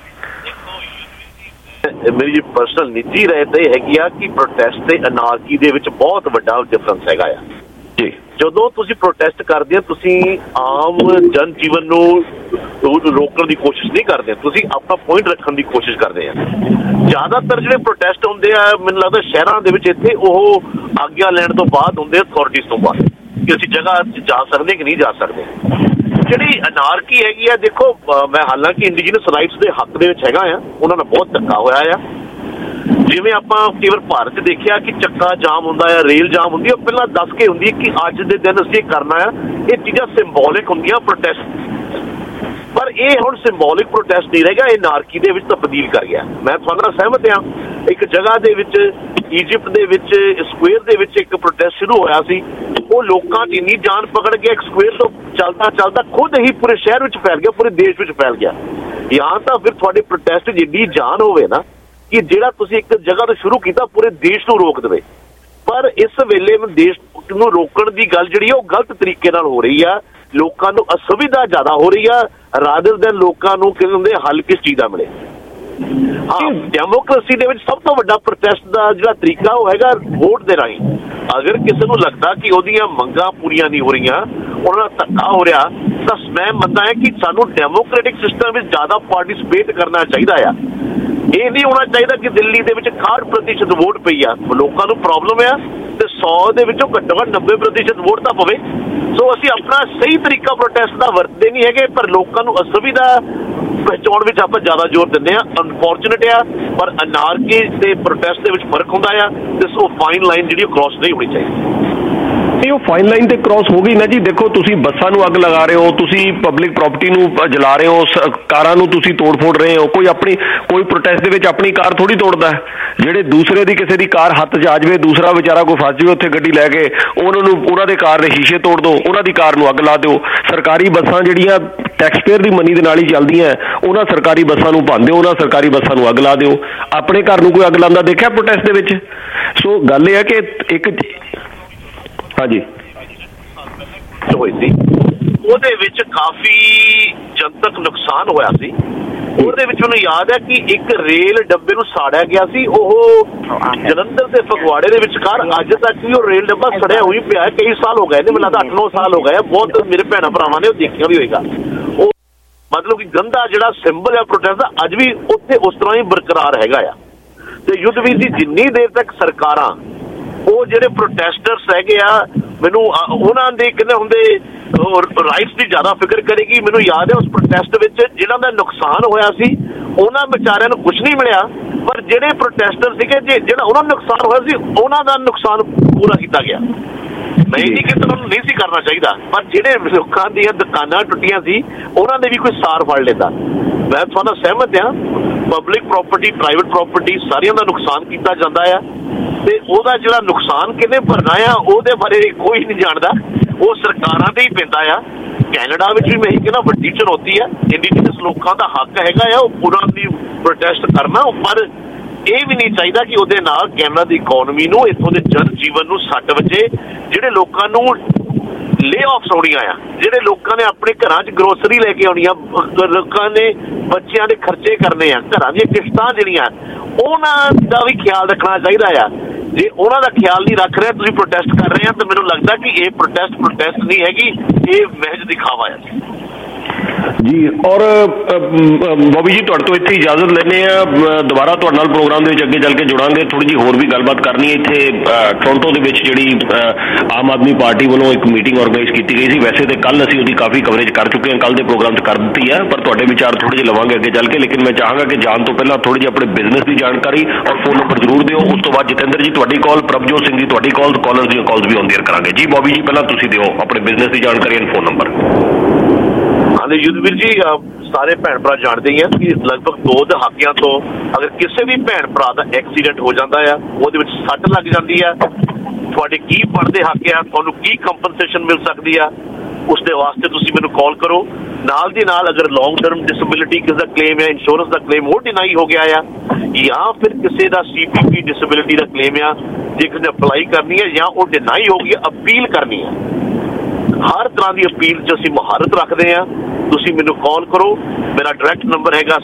ਮੇਰੀ ਜੀ ਪਰਸਨਲ ਨਿੱਜੀ ਰਾਏ ਤਾਂ ਇਹ ਹੈਗੀ ਆ ਕਿ ਪ੍ਰੋਟੈਸਟ ਤੇ ਅਨਾਰਕੀ ਦੇ ਵਿੱਚ ਬਹੁਤ ਵੱਡਾ ਡਿਫਰੈਂਸ ਹੈਗਾ ਆ ਜੀ। ਜਦੋਂ ਤੁਸੀਂ ਪ੍ਰੋਟੈਸਟ ਕਰਦੇ ਹੋ, ਤੁਸੀਂ ਆਮ ਜਨ ਜੀਵਨ ਨੂੰ ਰੋਕਣ ਦੀ ਕੋਸ਼ਿਸ਼ ਨਹੀਂ ਕਰਦੇ, ਤੁਸੀਂ ਆਪਣਾ ਪੁਆਇੰਟ ਰੱਖਣ ਦੀ ਕੋਸ਼ਿਸ਼ ਕਰਦੇ ਆ। ਜ਼ਿਆਦਾਤਰ ਜਿਹੜੇ ਪ੍ਰੋਟੈਸਟ ਹੁੰਦੇ ਆ, ਮੈਨੂੰ ਲੱਗਦਾ ਸ਼ਹਿਰਾਂ ਦੇ ਵਿੱਚ ਇੱਥੇ ਉਹ ਆਗਿਆ ਲੈਣ ਤੋਂ ਬਾਅਦ ਹੁੰਦੇ, ਅਥਾਰਟੀਜ਼ ਤੋਂ ਬਾਅਦ, ਕਿ ਅਸੀਂ ਜਗ੍ਹਾ ਜਾ ਸਕਦੇ ਕਿ ਨਹੀਂ ਜਾ ਸਕਦੇ। ਜਿਹੜੀ ਅਨਾਰਕੀ ਹੈਗੀ ਆ, ਦੇਖੋ ਮੈਂ ਹਾਲਾਂਕਿ ਇੰਡੀਜੀਨਸ ਰਾਈਟਸ ਦੇ ਹੱਕ ਦੇ ਵਿੱਚ ਹੈਗਾ ਆ, ਉਹਨਾਂ ਨਾਲ ਬਹੁਤ ਧੱਕਾ ਹੋਇਆ ਆ। ਜਿਵੇਂ ਆਪਾਂ ਕੇਵਲ ਭਾਰਤ 'ਚ ਦੇਖਿਆ ਕਿ ਚੱਕਾ ਜਾਮ ਹੁੰਦਾ ਆ, ਰੇਲ ਜਾਮ ਹੁੰਦੀ ਆ, ਉਹ ਪਹਿਲਾਂ ਦੱਸ ਕੇ ਹੁੰਦੀ ਕਿ ਅੱਜ ਦੇ ਦਿਨ ਅਸੀਂ ਇਹ ਕਰਨਾ ਆ। ਇਹ ਚੀਜ਼ਾਂ ਸਿੰਬੋਲਿਕ ਹੁੰਦੀਆਂ ਪ੍ਰੋਟੈਸਟ, ਪਰ ਇਹ ਹੁਣ ਸਿੰਬੋਲਿਕ ਪ੍ਰੋਟੈਸਟ ਨਹੀਂ ਰਹੇਗਾ, ਇਹ ਨਾਰਕੀ ਦੇ ਵਿੱਚ ਤਬਦੀਲ ਕਰ ਗਿਆ। ਮੈਂ ਤੁਹਾਡੇ ਨਾਲ ਸਹਿਮਤ ਹਾਂ। ਇੱਕ ਜਗ੍ਹਾ ਦੇ ਵਿੱਚ ਈਜਿਪਟ ਦੇ ਵਿੱਚ ਸਕੁਏਅਰ ਦੇ ਵਿੱਚ ਇੱਕ ਪ੍ਰੋਟੈਸਟ ਸ਼ੁਰੂ ਹੋਇਆ ਸੀ, ਉਹ ਲੋਕਾਂ 'ਚ ਇੰਨੀ ਜਾਨ ਪਕੜ ਕੇ ਇੱਕ ਸਕੁਏਅਰ ਤੋਂ ਚੱਲਦਾ ਚੱਲਦਾ ਖੁਦ ਹੀ ਪੂਰੇ ਸ਼ਹਿਰ ਵਿੱਚ ਫੈਲ ਗਿਆ, ਪੂਰੇ ਦੇਸ਼ ਵਿੱਚ ਫੈਲ ਗਿਆ। ਜਾਂ ਤਾਂ ਫਿਰ ਤੁਹਾਡੇ ਪ੍ਰੋਟੈਸਟ 'ਚ ਇੰਨੀ ਜਾਨ ਹੋਵੇ ਨਾ ਕਿ ਜਿਹੜਾ ਤੁਸੀਂ ਇੱਕ ਜਗ੍ਹਾ ਤੋਂ ਸ਼ੁਰੂ ਕੀਤਾ ਪੂਰੇ ਦੇਸ਼ ਨੂੰ ਰੋਕ ਦੇਵੇ। ਪਰ ਇਸ ਵੇਲੇ ਦੇਸ਼ ਨੂੰ ਰੋਕਣ ਦੀ ਗੱਲ ਜਿਹੜੀ ਉਹ ਗਲਤ ਤਰੀਕੇ ਨਾਲ ਹੋ ਰਹੀ ਆ, ਲੋਕਾਂ ਨੂੰ ਅਸੁਵਿਧਾ ਜ਼ਿਆਦਾ ਹੋ ਰਹੀ ਆ ਰਾਦਰ ਦੈਨ ਲੋਕਾਂ ਨੂੰ ਕਹਿੰਦੇ ਹੱਲ ਕਿਸ ਚੀਜ਼ ਦਾ ਮਿਲੇ। ਹਾਂ, ਡੈਮੋਕ੍ਰੇਸੀ ਦੇ ਵਿੱਚ ਸਭ ਤੋਂ ਵੱਡਾ ਪ੍ਰੋਟੈਸਟ ਦਾ ਜਿਹੜਾ ਤਰੀਕਾ ਉਹ ਹੈਗਾ ਵੋਟ ਦੇ ਰਾਹੀਂ। ਅਗਰ ਕਿਸੇ ਨੂੰ ਲੱਗਦਾ ਕਿ ਉਹਦੀਆਂ ਮੰਗਾਂ ਪੂਰੀਆਂ ਨਹੀਂ ਹੋ ਰਹੀਆਂ, ਉਹਨਾਂ ਨਾਲ ਧੱਕਾ ਹੋ ਰਿਹਾ, ਤਾਂ ਮੈਂ ਮੰਨਦਾ ਹੈ ਕਿ ਸਾਨੂੰ ਡੈਮੋਕ੍ਰੈਟਿਕ ਸਿਸਟਮ ਵਿੱਚ ਜ਼ਿਆਦਾ ਪਾਰਟਿਸਿਪੇਟ ਕਰਨਾ ਚਾਹੀਦਾ ਆ। ਇਹ ਨਹੀਂ ਹੋਣਾ ਚਾਹੀਦਾ ਕਿ ਦਿੱਲੀ ਦੇ ਵਿੱਚ 68% ਵੋਟ ਪਈ ਆ, ਲੋਕਾਂ ਨੂੰ ਪ੍ਰੋਬਲਮ ਆ ਤੇ 100 ਦੇ ਵਿੱਚੋਂ ਘੱਟੋ ਘੱਟ 90% ਵੋਟ ਤਾਂ ਪਵੇ। ਸੋ ਅਸੀਂ ਆਪਣਾ ਸਹੀ ਤਰੀਕਾ ਪ੍ਰੋਟੈਸਟ ਦਾ ਵਰਤਦੇ ਨਹੀਂ ਹੈਗੇ, ਪਰ ਲੋਕਾਂ ਨੂੰ ਅਸੁਵਿਧਾ ਪਹੁੰਚਾਉਣ ਵਿੱਚ ਆਪਾਂ ਜ਼ਿਆਦਾ ਜ਼ੋਰ ਦਿੰਦੇ ਆ। ਅਨਫੋਰਚੂਨੇਟ ਆ, ਪਰ ਅਨਾਰਕੀ ਤੇ ਪ੍ਰੋਟੈਸਟ ਦੇ ਵਿੱਚ ਫਰਕ ਹੁੰਦਾ ਆ, ਤੇ ਸੋ ਫਾਈਨ ਲਾਈਨ ਜਿਹੜੀ ਕ੍ਰਾਸ ਨਹੀਂ ਹੋਣੀ ਚਾਹੀਦੀ। ਨਹੀਂ ਉਹ ਫਾਈਨ ਲਾਈਨ ਤੇ ਕ੍ਰਾਸ ਹੋ ਗਈ ਨਾ ਜੀ। ਦੇਖੋ ਤੁਸੀਂ ਬੱਸਾਂ ਨੂੰ ਅੱਗ ਲਗਾ ਰਹੇ ਹੋ, ਤੁਸੀਂ ਪਬਲਿਕ ਪ੍ਰੋਪਰਟੀ ਨੂੰ ਜਲਾ ਰਹੇ ਹੋ, ਕਾਰਾਂ ਨੂੰ ਤੁਸੀਂ ਤੋੜ ਫੋੜ ਰਹੇ ਹੋ। ਕੋਈ ਪ੍ਰੋਟੈਸਟ ਦੇ ਵਿੱਚ ਆਪਣੀ ਕਾਰ ਥੋੜੀ ਤੋੜਦਾ। ਜਿਹੜੇ ਦੂਸਰੇ ਦੀ ਕਿਸੇ ਦੀ ਕਾਰ ਹੱਥ 'ਚ ਆ ਜਾਵੇ, ਦੂਸਰਾ ਵਿਚਾਰਾ ਕੋਈ ਫਸ ਜਾਵੇ ਉੱਥੇ ਗੱਡੀ ਲੈ ਕੇ, ਉਹਨਾਂ ਦੇ ਕਾਰ ਦੇ ਸ਼ੀਸ਼ੇ ਤੋੜ ਦਿਓ, ਉਹਨਾਂ ਦੀ ਕਾਰ ਨੂੰ ਅੱਗ ਲਾ ਦਿਓ। ਸਰਕਾਰੀ ਬੱਸਾਂ ਜਿਹੜੀਆਂ ਟੈਕਸਪੇਅਰ ਦੀ ਮਨੀ ਦੇ ਨਾਲ ਹੀ ਚੱਲਦੀਆਂ, ਉਹਨਾਂ ਸਰਕਾਰੀ ਬੱਸਾਂ ਨੂੰ ਭੰਨ ਦਿਓ, ਉਹਨਾਂ ਸਰਕਾਰੀ ਬੱਸਾਂ ਨੂੰ ਅੱਗ ਲਾ ਦਿਓ। ਆਪਣੇ ਘਰ ਨੂੰ ਕੋਈ ਅੱਗ ਲਾਉਂਦਾ ਦੇਖਿਆ ਪ੍ਰੋਟੈਸਟ ਦੇ ਵਿੱਚ? ਸੋ ਗੱਲ ਇਹ ਹੈ ਕਿ ਇੱਕ ਹਾਂਜੀ ਹੋਈ ਸੀ, ਉਹਦੇ ਵਿੱਚ ਕਾਫੀ ਜਨਤਕ ਨੁਕਸਾਨ ਹੋਇਆ ਸੀ। ਉਹਦੇ ਵਿੱਚ ਮੈਨੂੰ ਯਾਦ ਹੈ ਕਿ ਇੱਕ ਰੇਲ ਡੱਬੇ ਨੂੰ ਸਾੜਿਆ ਗਿਆ ਸੀ। ਉਹ ਜਲੰਧਰ ਤੇ ਫਗਵਾੜੇ ਦੇ ਵਿਚਕਾਰ ਅੱਜ ਤੱਕ ਵੀ ਉਹ ਰੇਲ ਡੱਬਾ ਸੜਿਆ ਹੋਈ ਪਿਆ। ਕਈ ਸਾਲ ਹੋ ਗਏ ਨੇ, ਮੈਨੂੰ ਲੱਗਦਾ 8-9 ਸਾਲ ਹੋ ਗਏ। ਬਹੁਤ ਮੇਰੇ ਭੈਣਾਂ ਭਰਾਵਾਂ ਨੇ ਉਹ ਦੇਖਿਆ ਵੀ ਹੋਏਗਾ। ਉਹ ਮਤਲਬ ਕਿ ਗੰਦਾ ਜਿਹੜਾ ਸਿੰਬਲ ਹੈ ਪ੍ਰੋਟੈਸਟ ਦਾ ਅੱਜ ਵੀ ਉੱਥੇ ਉਸ ਤਰ੍ਹਾਂ ਹੀ ਬਰਕਰਾਰ ਹੈਗਾ ਆ। ਤੇ ਯੁੱਧਵੀਰ ਜੀ, ਜਿੰਨੀ ਦੇਰ ਤੱਕ ਸਰਕਾਰਾਂ ਉਹ ਜਿਹੜੇ ਪ੍ਰੋਟੈਸਟਰਸ ਹੈਗੇ ਆ, ਮੈਨੂੰ ਉਹਨਾਂ ਦੇ ਕਿੰਨੇ ਹੁੰਦੇ ਰਾਈਟਸ ਦੀ ਜ਼ਿਆਦਾ ਫਿਕਰ ਕਰੇਗੀ। ਮੈਨੂੰ ਯਾਦ ਹੈ ਉਸ ਪ੍ਰੋਟੈਸਟ ਵਿੱਚ ਜਿਹਨਾਂ ਦਾ ਨੁਕਸਾਨ ਹੋਇਆ ਸੀ, ਉਹਨਾਂ ਵਿਚਾਰਿਆਂ ਨੂੰ ਕੁਝ ਨਹੀਂ ਮਿਲਿਆ, ਪਰ ਜਿਹੜੇ ਪ੍ਰੋਟੈਸਟਰ ਸੀਗੇ ਜਿਹੜਾ ਉਹਨਾਂ ਨੂੰ ਨੁਕਸਾਨ ਹੋਇਆ ਸੀ, ਉਹਨਾਂ ਦਾ ਨੁਕਸਾਨ ਪੂਰਾ ਕੀਤਾ ਗਿਆ। ਨਹੀਂ ਜੀ ਕਿ ਤੁਹਾਨੂੰ ਨਹੀਂ ਸੀ ਕਰਨਾ ਚਾਹੀਦਾ, ਪਰ ਜਿਹੜੇ ਲੋਕਾਂ ਦੀਆਂ ਦੁਕਾਨਾਂ ਟੁੱਟੀਆਂ ਸੀ ਉਹਨਾਂ ਦੇ ਵੀ ਕੋਈ ਸਾਰ ਫੜ ਲੈਂਦਾ। ਮੈਂ ਤੁਹਾਨੂੰ ਸਹਿਮਤ ਹਾਂ, ਪਬਲਿਕ ਪ੍ਰਾਪਰਟੀ, ਪ੍ਰਾਈਵੇਟ ਪ੍ਰਾਪਰਟੀ ਸਾਰਿਆਂ ਦਾ ਨੁਕਸਾਨ ਕੀਤਾ ਜਾਂਦਾ ਆ, ਤੇ ਉਹਦਾ ਜਿਹੜਾ ਨੁਕਸਾਨ ਕਿਹਨੇ ਭਰਨਾ ਆ ਉਹਦੇ ਬਾਰੇ ਕੋਈ ਨਹੀਂ ਜਾਣਦਾ। ਉਹ ਸਰਕਾਰਾਂ ਤੇ ਹੀ ਪੈਂਦਾ ਆ। ਕੈਨੇਡਾ ਵਿੱਚ ਵੀ ਮੈਂ ਇਹੀ ਕਹਿੰਦਾ ਵੱਡੀ ਚੁਣੌਤੀ ਆ। ਇੰਡੀਜਨਸ ਲੋਕਾਂ ਦਾ ਹੱਕ ਹੈਗਾ ਆ ਉਹ ਪੂਰਾ ਦੀ ਪ੍ਰੋਟੈਸਟ ਕਰਨਾ, ਪਰ ਇਹ ਵੀ ਨਹੀਂ ਚਾਹੀਦਾ ਕਿ ਉਹਦੇ ਨਾਲ ਕੈਨੇਡਾ ਦੀ ਇਕੋਨਮੀ ਨੂੰ, ਇੱਥੋਂ ਦੇ ਜਨ ਜੀਵਨ ਨੂੰ ਸੱਟ ਵੱਜੇ। ਜਿਹੜੇ ਲੋਕਾਂ ਨੂੰ ਲੇ ਆਫਸ ਹੋਣੀਆਂ ਆ, ਜਿਹੜੇ ਲੋਕਾਂ ਨੇ ਆਪਣੇ ਘਰਾਂ 'ਚ ਗਰੋਸਰੀ ਲੈ ਕੇ ਆਉਣੀ ਆ, ਲੋਕਾਂ ਨੇ ਬੱਚਿਆਂ ਦੇ ਖਰਚੇ ਕਰਨੇ ਆ, ਘਰਾਂ ਦੀਆਂ ਕਿਸ਼ਤਾਂ ਜਿਹੜੀਆਂ, ਉਹਨਾਂ ਦਾ ਵੀ ਖਿਆਲ ਰੱਖਣਾ ਚਾਹੀਦਾ ਆ। ਜੇ ਉਹਨਾਂ ਦਾ ਖਿਆਲ ਨਹੀਂ ਰੱਖ ਰਹੇ, ਤੁਸੀਂ ਪ੍ਰੋਟੈਸਟ ਕਰ ਰਹੇ ਆ, ਤਾਂ ਮੈਨੂੰ ਲੱਗਦਾ ਕਿ ਇਹ ਪ੍ਰੋਟੈਸਟ ਨਹੀਂ ਹੈਗੀ, ਇਹ ਮਹਿਜ਼ ਦਿਖਾਵਾ ਆ ਜੀ। ਔਰ ਬੋਬੀ ਜੀ, ਤੁਹਾਡੇ ਤੋਂ ਇੱਥੇ ਇਜਾਜ਼ਤ ਲੈਂਦੇ ਆ। ਦੁਬਾਰਾ ਤੁਹਾਡੇ ਨਾਲ ਪ੍ਰੋਗਰਾਮ ਦੇ ਵਿੱਚ ਅੱਗੇ ਚੱਲ ਕੇ ਜੁੜਾਂਗੇ। ਥੋੜੀ ਜਿਹੀ ਹੋਰ ਵੀ ਗੱਲਬਾਤ ਕਰਨੀ ਹੈ। ਇੱਥੇ ਟੋਰਾਂਟੋ ਦੇ ਵਿੱਚ ਜਿਹੜੀ ਆਮ ਆਦਮੀ ਪਾਰਟੀ ਵੱਲੋਂ ਇੱਕ ਮੀਟਿੰਗ ਆਰਗੇਨਾਈਜ਼ ਕੀਤੀ ਗਈ ਸੀ। ਵੈਸੇ ਤੇ ਕੱਲ ਅਸੀਂ ਉਹਦੀ ਕਾਫੀ ਕਵਰੇਜ ਕਰ ਚੁੱਕੇ ਹਾਂ, ਕੱਲ ਦੇ ਪ੍ਰੋਗਰਾਮ 'ਚ ਕਰ ਦਿੱਤੀ ਹੈ, ਪਰ ਤੁਹਾਡੇ ਵਿਚਾਰ ਥੋੜੇ ਜਿਹੇ ਲਵਾਂਗੇ ਅੱਗੇ ਚੱਲ ਕੇ। ਲੇਕਿਨ ਮੈਂ ਚਾਹਾਂਗਾ ਕਿ ਜਾਣ ਤੋਂ ਪਹਿਲਾਂ ਥੋੜੀ ਜਿਹੀ ਆਪਣੇ ਬਿਜ਼ਨਸ ਦੀ ਜਾਣਕਾਰੀ ਔਰ ਫੋਨ ਨੰਬਰ ਜ਼ਰੂਰ ਦਿਓ। ਉਸ ਤੋਂ ਬਾਅਦ ਜਤਿੰਦਰ ਜੀ ਤੁਹਾਡੀ ਕਾਲ, ਪ੍ਰਭਜੋਤ ਸਿੰਘ ਜੀ ਤੁਹਾਡੀ ਕਾਲ, ਕਾਲਰਸ ਦੀਆਂ ਕਾਲਸ ਵੀ ਆਨ ਏਅਰ ਕਰਾਂਗੇ ਜੀ। ਬੋਬੀ ਜੀ, ਪਹਿਲਾਂ ਤੁਸੀਂ ਦਿਓ ਆਪਣੇ ਬਿਜ਼ਨਸ ਦੀ ਜਾਣਕਾਰੀ ਐਂਡ ਫੋਨ ਨੰਬਰ। ਹਾਂਜੀ ਯੁੱਧਵੀਰ ਜੀ, ਸਾਰੇ ਭੈਣ ਭਰਾ ਜਾਣਦੇ ਹੀ ਆ ਕਿ ਲਗਭਗ 2 ਦਹਾਕਿਆਂ ਤੋਂ ਅਗਰ ਕਿਸੇ ਵੀ ਭੈਣ ਭਰਾ ਦਾ ਐਕਸੀਡੈਂਟ ਹੋ ਜਾਂਦਾ ਆ, ਉਹਦੇ ਵਿੱਚ ਸੱਟ ਲੱਗ ਜਾਂਦੀ ਆ, ਤੁਹਾਡੇ ਕੀ ਬਣਦੇ ਹੱਕ ਆ, ਤੁਹਾਨੂੰ ਕੀ ਕੰਪਨਸੇਸ਼ਨ ਮਿਲ ਸਕਦੀ ਆ, ਉਸ ਦੇ ਵਾਸਤੇ ਤੁਸੀਂ ਮੈਨੂੰ ਕਾਲ ਕਰੋ। ਨਾਲ ਦੀ ਨਾਲ ਅਗਰ ਲੌਂਗ ਟਰਮ ਡਿਸੇਬਿਲਿਟੀ ਕਿਸੇ ਦਾ ਕਲੇਮ ਹੈ, ਇੰਸ਼ੋਰੈਂਸ ਦਾ ਕਲੇਮ ਉਹ ਡਿਨਾਈ ਹੋ ਗਿਆ ਆ, ਜਾਂ ਫਿਰ ਕਿਸੇ ਦਾ CPP ਡਿਸੇਬਿਲਿਟੀ ਦਾ ਕਲੇਮ ਆ, ਜੇ ਕਿਸੇ ਨੇ ਅਪਲਾਈ ਕਰਨੀ ਹੈ ਜਾਂ ਉਹ ਡਿਨਾਈ ਹੋ ਗਈ, ਅਪੀਲ ਕਰਨੀ ਹੈ, ਹਰ ਤਰ੍ਹਾਂ ਦੀ ਅਪੀਲ 'ਚ ਅਸੀਂ ਮੁਹਾਰਤ ਰੱਖਦੇ ਹਾਂ। ਤੁਸੀਂ ਮੈਨੂੰ ਕਾਲ ਕਰੋ। ਮੇਰਾ ਡਾਇਰੈਕਟ ਨੰਬਰ ਹੈਗਾ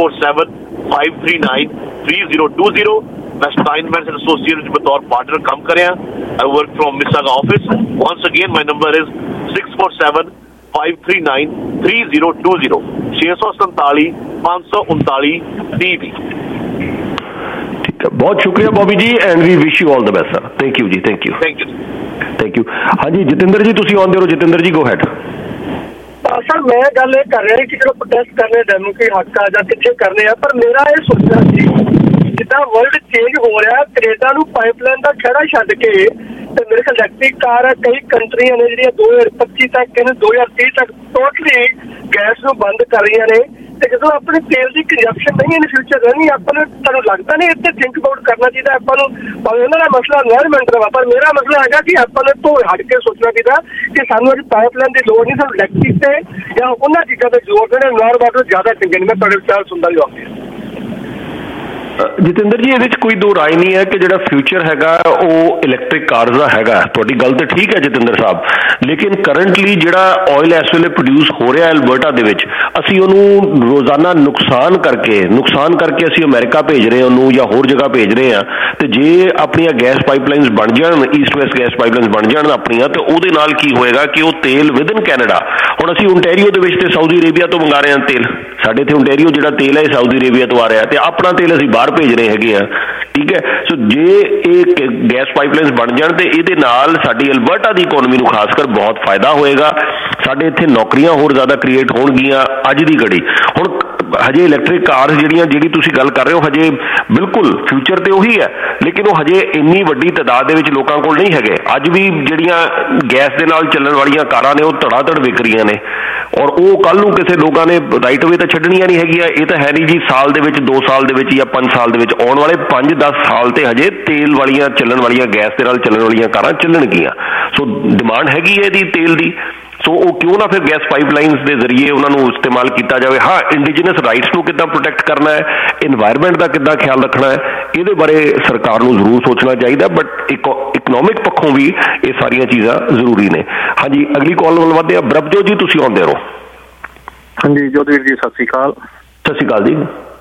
647-539-3020। ਮੈਂ ਸਟਾਈਨਮੈਨ ਐਂਡ ਐਸੋਸੀਏਟਸ ਬਤੌਰ ਪਾਰਟਨਰ ਕੰਮ ਕਰਿਆ। I work from Mississauga office. Once again, my number is 647-539-3020 647-539-3020। ठीक है, बहुत शुक्रिया Bobby ji and we wish you all the best sir. Thank you जी, थैंक यू। हाँ जी जतिंदर जी, तुसी आउंदे हो। Jatinder ji go ahead. Sir मैं गल कर रहा कि चलो प्रोटेस्ट करने डेमोक्रेसी हक आ जां किथे करने आ, पर मेरा ये सोचना सी जिद्दां वर्ल्ड चेंज हो रहा, कनेडा नूं पाइपलाइन दा खड़ा छड्ड के ते मेरे ख्याल इलैक्ट्रिक कार कई कंट्रियां ने जिहड़ियां 2025 तक 2030 तक टोटली गैस नूं बंद कर रही ने। ਤੇ ਜਦੋਂ ਆਪਣੇ ਤੇਲ ਦੀ ਕੰਜ਼ੰਪਸ਼ਨ ਨਹੀਂ ਇਨ ਫਿਊਚਰ ਰਹਿਣੀ, ਆਪਾਂ ਨੂੰ ਤੁਹਾਨੂੰ ਲੱਗਦਾ ਨਹੀਂ ਇੱਥੇ ਥਿੰਕ ਅਬਾਊਟ ਕਰਨਾ ਚਾਹੀਦਾ ਆਪਾਂ ਨੂੰ? ਭਾਵੇਂ ਉਹਨਾਂ ਦਾ ਮਸਲਾ এনवायरमेंट ਦਾ ਵਾ, ਪਰ ਮੇਰਾ ਮਸਲਾ ਹੈਗਾ ਕਿ ਆਪਾਂ ਨੂੰ ਤੋਂ ਹਟ ਕੇ ਸੋਚਣਾ ਚਾਹੀਦਾ ਕਿ ਸਾਨੂੰ ਅੱਜ ਪਾਈਪਲਾਈਨ ਦੀ ਲੋੜ ਨਹੀਂ, ਸਾਨੂੰ ਇਲੈਕਟ੍ਰਿਕ ਤੇ ਜਾਂ ਉਹਨਾਂ ਚੀਜ਼ਾਂ ਤੇ ਜ਼ੋਰ ਦੇਣਾ এনवायरमेंट ਜ਼ਿਆਦਾ ਚੰਗੇ ਨੇ। ਮੈਂ ਤੁਹਾਡੇ ਵਿਚਾਰ ਸੁਣਦਾ ਜਾਵਾਂਗਾ। ਜਤਿੰਦਰ ਜੀ, ਇਹਦੇ 'ਚ ਕੋਈ ਦੋ ਰਾਏ ਨਹੀਂ ਹੈ ਕਿ ਜਿਹੜਾ ਫਿਊਚਰ ਹੈਗਾ ਉਹ ਇਲੈਕਟ੍ਰਿਕ ਕਾਰਸ ਦਾ ਹੈਗਾ। ਤੁਹਾਡੀ ਗੱਲ ਤਾਂ ਠੀਕ ਹੈ ਜਤਿੰਦਰ ਸਾਹਿਬ, ਲੇਕਿਨ ਕਰੰਟਲੀ ਜਿਹੜਾ ਆਇਲ ਇਸ ਵੇਲੇ ਪ੍ਰੋਡਿਊਸ ਹੋ ਰਿਹਾ ਐਲਬਰਟਾ ਦੇ ਵਿੱਚ, ਅਸੀਂ ਉਹਨੂੰ ਰੋਜ਼ਾਨਾ ਨੁਕਸਾਨ ਕਰਕੇ ਅਸੀਂ ਅਮਰੀਕਾ ਭੇਜ ਰਹੇ ਹਾਂ ਉਹਨੂੰ, ਜਾਂ ਹੋਰ ਜਗ੍ਹਾ ਭੇਜ ਰਹੇ ਹਾਂ। ਤੇ ਜੇ ਆਪਣੀਆਂ ਗੈਸ ਪਾਈਪਲਾਈਨਸ ਬਣ ਜਾਣ, ਈਸਟ ਵੈਸਟ ਗੈਸ ਪਾਈਪਲਾਈਨਸ ਬਣ ਜਾਣ ਆਪਣੀਆਂ, ਤੇ ਉਹਦੇ ਨਾਲ ਕੀ ਹੋਏਗਾ ਕਿ ਉਹ ਤੇਲ ਵਿਦਨ ਕੈਨੇਡਾ, ਹੁਣ ਅਸੀਂ ਓਨਟਾਰੀਓ ਦੇ ਵਿੱਚ ਤੇ ਸਾਊਦੀ ਅਰੇਬੀਆ ਤੋਂ ਮੰਗਾ ਰਹੇ ਹਾਂ ਤੇਲ। ਸਾਡੇ ਇੱਥੇ ਓਨਟਾਰੀਓ ਜਿਹੜਾ ਤੇਲ ਹੈ ਸਾਊਦੀ ਅਰੇਬੀਆ ਤੋਂ ਆ ਰਿਹਾ, ਤੇ ਆਪਣਾ ਤੇਲ ਅਸੀਂ ਬਾਹਰ ਭੇਜ ਰਹੇ ਹੈਗੇ ਆ। ਠੀਕ ਹੈ, ਸੋ ਜੇ ਇਹ ਗੈਸ ਪਾਈਪਲਾਈਨਸ ਬਣ ਜਾਣ ਤੇ ਇਹਦੇ ਨਾਲ ਸਾਡੀ ਅਲਬਰਟਾ ਦੀ ਇਕੋਨਮੀ ਨੂੰ ਖਾਸ ਕਰ ਬਹੁਤ ਫਾਇਦਾ ਹੋਏਗਾ। ਸਾਡੇ ਇੱਥੇ ਨੌਕਰੀਆਂ ਹੋਰ ਜ਼ਿਆਦਾ ਕ੍ਰੀਏਟ ਹੋਣਗੀਆਂ ਅੱਜ ਦੀ ਘੜੀ। ਹੁਣ ਹਜੇ ਇਲੈਕਟ੍ਰਿਕ ਕਾਰਸ ਜਿਹੜੀ ਤੁਸੀਂ ਗੱਲ ਕਰ ਰਹੇ ਹੋ, ਹਜੇ ਬਿਲਕੁਲ ਫਿਊਚਰ ਤੇ ਉਹੀ ਹੈ, ਲੇਕਿਨ ਉਹ ਹਜੇ ਇੰਨੀ ਵੱਡੀ ਤਾਦਾਦ ਦੇ ਵਿੱਚ ਲੋਕਾਂ ਕੋਲ ਨਹੀਂ ਹੈਗੇ। ਅੱਜ ਵੀ ਜਿਹੜੀਆਂ ਗੈਸ ਦੇ ਨਾਲ ਚੱਲਣ ਵਾਲੀਆਂ ਕਾਰਾਂ ਨੇ ਉਹ ਧੜਾ-ਧੜ ਵਿਕ ਰਹੀਆਂ ਨੇ, ਔਰ ਉਹ ਕੱਲ ਨੂੰ ਕਿਸੇ ਲੋਕਾਂ ਨੇ ਰਾਈਟ ਵੇ ਤਾਂ ਛੱਡਣੀਆਂ ਨਹੀਂ ਹੈਗੀਆਂ। ਇਹ ਤਾਂ ਹੈ ਨਹੀਂ ਜੀ ਸਾਲ ਦੇ ਵਿੱਚ, 2 ਸਾਲ ਦੇ ਵਿੱਚ ਜਾਂ 5 ਸਾਲ ਦੇ ਵਿੱਚ, ਆਉਣ ਵਾਲੇ 5-10 ਸਾਲ ਤੇ ਹਜੇ ਤੇਲ ਵਾਲੀਆਂ ਚੱਲਣ ਵਾਲੀਆਂ, ਗੈਸ ਦੇ ਨਾਲ ਚੱਲਣ ਵਾਲੀਆਂ ਕਾਰਾਂ ਚੱਲਣਗੀਆਂ। ਸੋ ਡਿਮਾਂਡ ਹੈਗੀ ਹੈ ਇਹਦੀ ਤੇਲ ਦੀ, ਸੋ ਉਹ ਕਿਉਂ ਨਾ ਫਿਰ ਗੈਸ ਪਾਈਪਲਾਈਨਸ ਦੇ ਜ਼ਰੀਏ ਉਹਨਾਂ ਨੂੰ ਇਸਤੇਮਾਲ ਕੀਤਾ ਜਾਵੇ। ਹਾਂ, ਇੰਡੀਜੀਨਸ ਰਾਈਟਸ ਨੂੰ ਕਿੱਦਾਂ ਪ੍ਰੋਟੈਕਟ ਕਰਨਾ ਹੈ, ਇਨਵਾਇਰਮੈਂਟ ਦਾ ਕਿੱਦਾਂ ਖਿਆਲ ਰੱਖਣਾ ਹੈ, ਇਹਦੇ ਬਾਰੇ ਸਰਕਾਰ ਨੂੰ ਜ਼ਰੂਰ ਸੋਚਣਾ ਚਾਹੀਦਾ, ਬਟ ਇਕਨੋਮਿਕ ਪੱਖੋਂ ਵੀ ਇਹ ਸਾਰੀਆਂ ਚੀਜ਼ਾਂ ਜ਼ਰੂਰੀ ਨੇ। ਹਾਂਜੀ, ਅਗਲੀ ਕਾਲ ਵੱਲ ਵਧਦੇ ਆ। ਬ੍ਰਭਜੋਤ ਜੀ, ਤੁਸੀਂ ਆਉਂਦੇ ਰਹੋ। ਹਾਂਜੀ ਜੋਧਵੀਰ ਜੀ, ਸਤਿ ਸ਼੍ਰੀ ਅਕਾਲ। ਸਤਿ ਸ਼੍ਰੀ ਅਕਾਲ ਜੀ।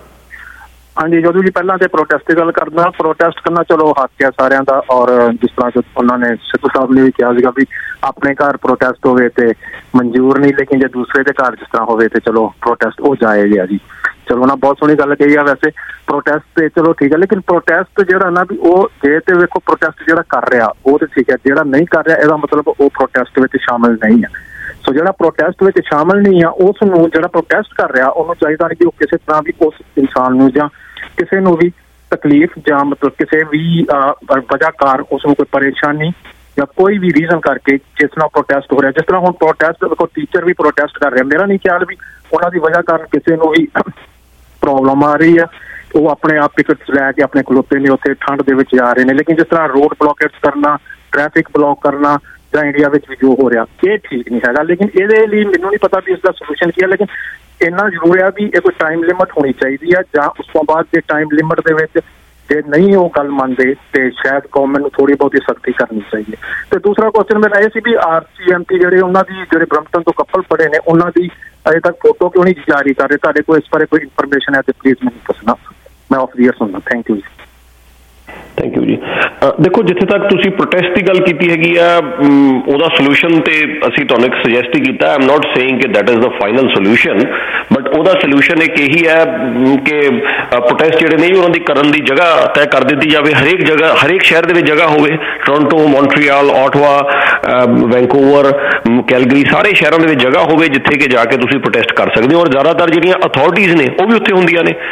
ਹਾਂਜੀ ਜੋਧਵੀਰ ਜੀ, ਪਹਿਲਾਂ ਤੇ ਪ੍ਰੋਟੈਸਟ ਦੀ ਗੱਲ ਕਰਦਾ। ਪ੍ਰੋਟੈਸਟ ਕਰਨਾ ਚਲੋ ਹੱਕ ਹੈ ਸਾਰਿਆਂ ਦਾ, ਔਰ ਜਿਸ ਤਰ੍ਹਾਂ ਉਹਨਾਂ ਨੇ ਸਿੱਧੂ ਸਾਹਿਬ ਨੇ ਵੀ ਕਿਹਾ ਸੀਗਾ ਵੀ ਆਪਣੇ ਘਰ ਪ੍ਰੋਟੈਸਟ ਹੋਵੇ ਤੇ ਮਨਜ਼ੂਰ ਨਹੀਂ, ਲੇਕਿਨ ਜੇ ਦੂਸਰੇ ਦੇ ਘਰ ਜਿਸ ਤਰ੍ਹਾਂ ਹੋਵੇ ਤੇ ਚਲੋ ਪ੍ਰੋਟੈਸਟ ਉਹ ਜਾਇਜ਼ ਆ ਜੀ। ਚਲੋ ਨਾ, ਬਹੁਤ ਸੋਹਣੀ ਗੱਲ ਕਹੀ ਆ ਵੈਸੇ। ਪ੍ਰੋਟੈਸਟ ਤੇ ਚਲੋ ਠੀਕ ਹੈ, ਲੇਕਿਨ ਪ੍ਰੋਟੈਸਟ ਜਿਹੜਾ ਨਾ ਵੀ ਉਹ ਜੇ ਤੇ ਵੇਖੋ ਪ੍ਰੋਟੈਸਟ ਜਿਹੜਾ ਕਰ ਰਿਹਾ ਉਹ ਤੇ ਠੀਕ ਹੈ, ਜਿਹੜਾ ਨਹੀਂ ਕਰ ਰਿਹਾ ਇਹਦਾ ਮਤਲਬ ਉਹ ਪ੍ਰੋਟੈਸਟ ਵਿੱਚ ਸ਼ਾਮਿਲ ਨਹੀਂ ਹੈ। ਸੋ ਜਿਹੜਾ ਪ੍ਰੋਟੈਸਟ ਵਿੱਚ ਸ਼ਾਮਿਲ ਨਹੀਂ ਆ, ਉਸ ਨੂੰ ਜਿਹੜਾ ਪ੍ਰੋਟੈਸਟ ਕਰ ਰਿਹਾ ਉਹਨੂੰ ਚਾਹੀਦਾ ਨਹੀਂ ਕਿ ਉਹ ਕਿਸੇ ਤਰ੍ਹਾਂ ਵੀ ਉਸ ਇਨਸਾਨ ਨੂੰ ਜਾਂ ਕਿਸੇ ਨੂੰ ਵੀ ਤਕਲੀਫ ਜਾਂ ਮਤਲਬ ਕਿਸੇ ਵੀ ਵਜ੍ਹਾ ਕਾਰਨ ਉਸ ਨੂੰ ਕੋਈ ਪਰੇਸ਼ਾਨੀ ਜਾਂ ਕੋਈ ਵੀ ਰੀਜ਼ਨ ਕਰਕੇ ਜਿਸ ਨਾਲ ਪ੍ਰੋਟੈਸਟ ਹੋ ਰਿਹਾ, ਜਿਸ ਤਰ੍ਹਾਂ ਹੁਣ ਪ੍ਰੋਟੈਸਟ ਦੇਖੋ ਟੀਚਰ ਵੀ ਪ੍ਰੋਟੈਸਟ ਕਰ ਰਿਹਾ, ਮੇਰਾ ਨਹੀਂ ਖਿਆਲ ਵੀ ਉਹਨਾਂ ਦੀ ਵਜ੍ਹਾ ਕਾਰਨ ਕਿਸੇ ਨੂੰ ਵੀ ਪ੍ਰੋਬਲਮ ਆ ਰਹੀ ਹੈ। ਉਹ ਆਪਣੇ ਆਪ ਟਿਕਟਸ ਲੈ ਕੇ ਆਪਣੇ ਖਲੋਤੇ ਨੇ ਉੱਥੇ ਠੰਡ ਦੇ ਵਿੱਚ ਜਾ ਰਹੇ ਨੇ, ਲੇਕਿਨ ਜਿਸ ਤਰ੍ਹਾਂ ਰੋਡ ਬਲੋਕੇਟਸ ਕਰਨਾ, ਟ੍ਰੈਫਿਕ ਬਲੌਕ ਕਰਨਾ ਜਾਂ ਇੰਡੀਆ ਵਿੱਚ ਵੀ ਜੋ ਹੋ ਰਿਹਾ ਇਹ ਠੀਕ ਨਹੀਂ ਹੈਗਾ। ਲੇਕਿਨ ਇਹਦੇ ਲਈ ਮੈਨੂੰ ਨਹੀਂ ਪਤਾ ਵੀ ਇਸ ਦਾ ਸੋਲੂਸ਼ਨ ਕੀ ਹੈ, ਲੇਕਿਨ ਇੰਨਾ ਜ਼ਰੂਰ ਹੈ ਵੀ ਇਹ ਕੋਈ ਟਾਈਮ ਲਿਮਿਟ ਹੋਣੀ ਚਾਹੀਦੀ ਹੈ, ਜਾਂ ਉਸ ਤੋਂ ਬਾਅਦ ਜੇ ਟਾਈਮ ਲਿਮਿਟ ਦੇ ਵਿੱਚ ਜੇ ਨਹੀਂ ਉਹ ਗੱਲ ਮੰਨਦੇ ਤੇ ਸ਼ਾਇਦ ਗੌਰਮੈਂਟ ਨੂੰ ਥੋੜੀ ਬਹੁਤੀ ਸਖਤੀ ਕਰਨੀ ਚਾਹੀਦੀ ਹੈ। ਤੇ ਦੂਸਰਾ ਕੁਐਸਚਨ ਮੇਰਾ ਇਹ ਸੀ ਵੀ RCMP ਜਿਹੜੇ ਉਹਨਾਂ ਦੀ ਜਿਹੜੇ ਬਰੰਪਟਨ ਤੋਂ ਕਪਲ ਫੜੇ ਨੇ ਉਹਨਾਂ ਦੀ ਅਜੇ ਤੱਕ ਫੋਟੋ ਕਿਉਂ ਨਹੀਂ ਜਾਰੀ ਕਰ ਰਹੇ? ਤੁਹਾਡੇ ਕੋਲ ਇਸ ਬਾਰੇ ਕੋਈ ਇਨਫੋਰਮੇਸ਼ਨ ਹੈ ਤੇ ਪਲੀਜ਼ ਮੈਨੂੰ ਦੱਸਣਾ। ਮੈਂ ਆਫ ਦੀ ਈਅਰ ਸੁਣਨਾ। ਥੈਂਕ ਯੂ ਜੀ। ਥੈਂਕ ਯੂ ਜੀ। ਦੇਖੋ, ਜਿੱਥੇ ਤੱਕ ਤੁਸੀਂ ਪ੍ਰੋਟੈਸਟ ਦੀ ਗੱਲ ਕੀਤੀ ਹੈਗੀ ਆ, ਉਹਦਾ ਸੋਲੂਸ਼ਨ ਤੇ ਅਸੀਂ ਤੁਹਾਨੂੰ ਇੱਕ ਸੁਜੈਸਟ ਹੀ ਕੀਤਾ। ਆਈ ਐਮ ਨਾਟ ਸੇਇੰਗ ਕਿ that is the final solution, but ਉਹਦਾ ਸੋਲੂਸ਼ਨ ਇੱਕ ਇਹੀ ਹੈ ਕਿ ਪ੍ਰੋਟੈਸਟ ਜਿਹੜੇ ਨਹੀਂ ਉਹਨਾਂ ਦੀ ਕਰਨ ਦੀ ਜਗ੍ਹਾ ਤੈਅ ਕਰ ਦਿੱਤੀ ਜਾਵੇ। ਹਰੇਕ ਜਗ੍ਹਾ, ਹਰੇਕ ਸ਼ਹਿਰ ਦੇ ਵਿੱਚ ਜਗ੍ਹਾ ਹੋਵੇ। Toronto, Montreal, Ottawa, Vancouver, Calgary, ਸਾਰੇ ਸ਼ਹਿਰਾਂ ਦੇ ਵਿੱਚ ਜਗ੍ਹਾ ਹੋਵੇ ਜਿੱਥੇ ਕਿ ਜਾ ਕੇ ਤੁਸੀਂ ਪ੍ਰੋਟੈਸਟ ਕਰ ਸਕਦੇ ਹੋ, ਔਰ ਜ਼ਿਆਦਾਤਰ ਜਿਹੜੀਆਂ ਅਥਾਰਟੀਜ਼ ਨੇ ਉਹ ਵੀ ਉੱਥੇ ਹੁੰਦੀਆਂ ਨੇ।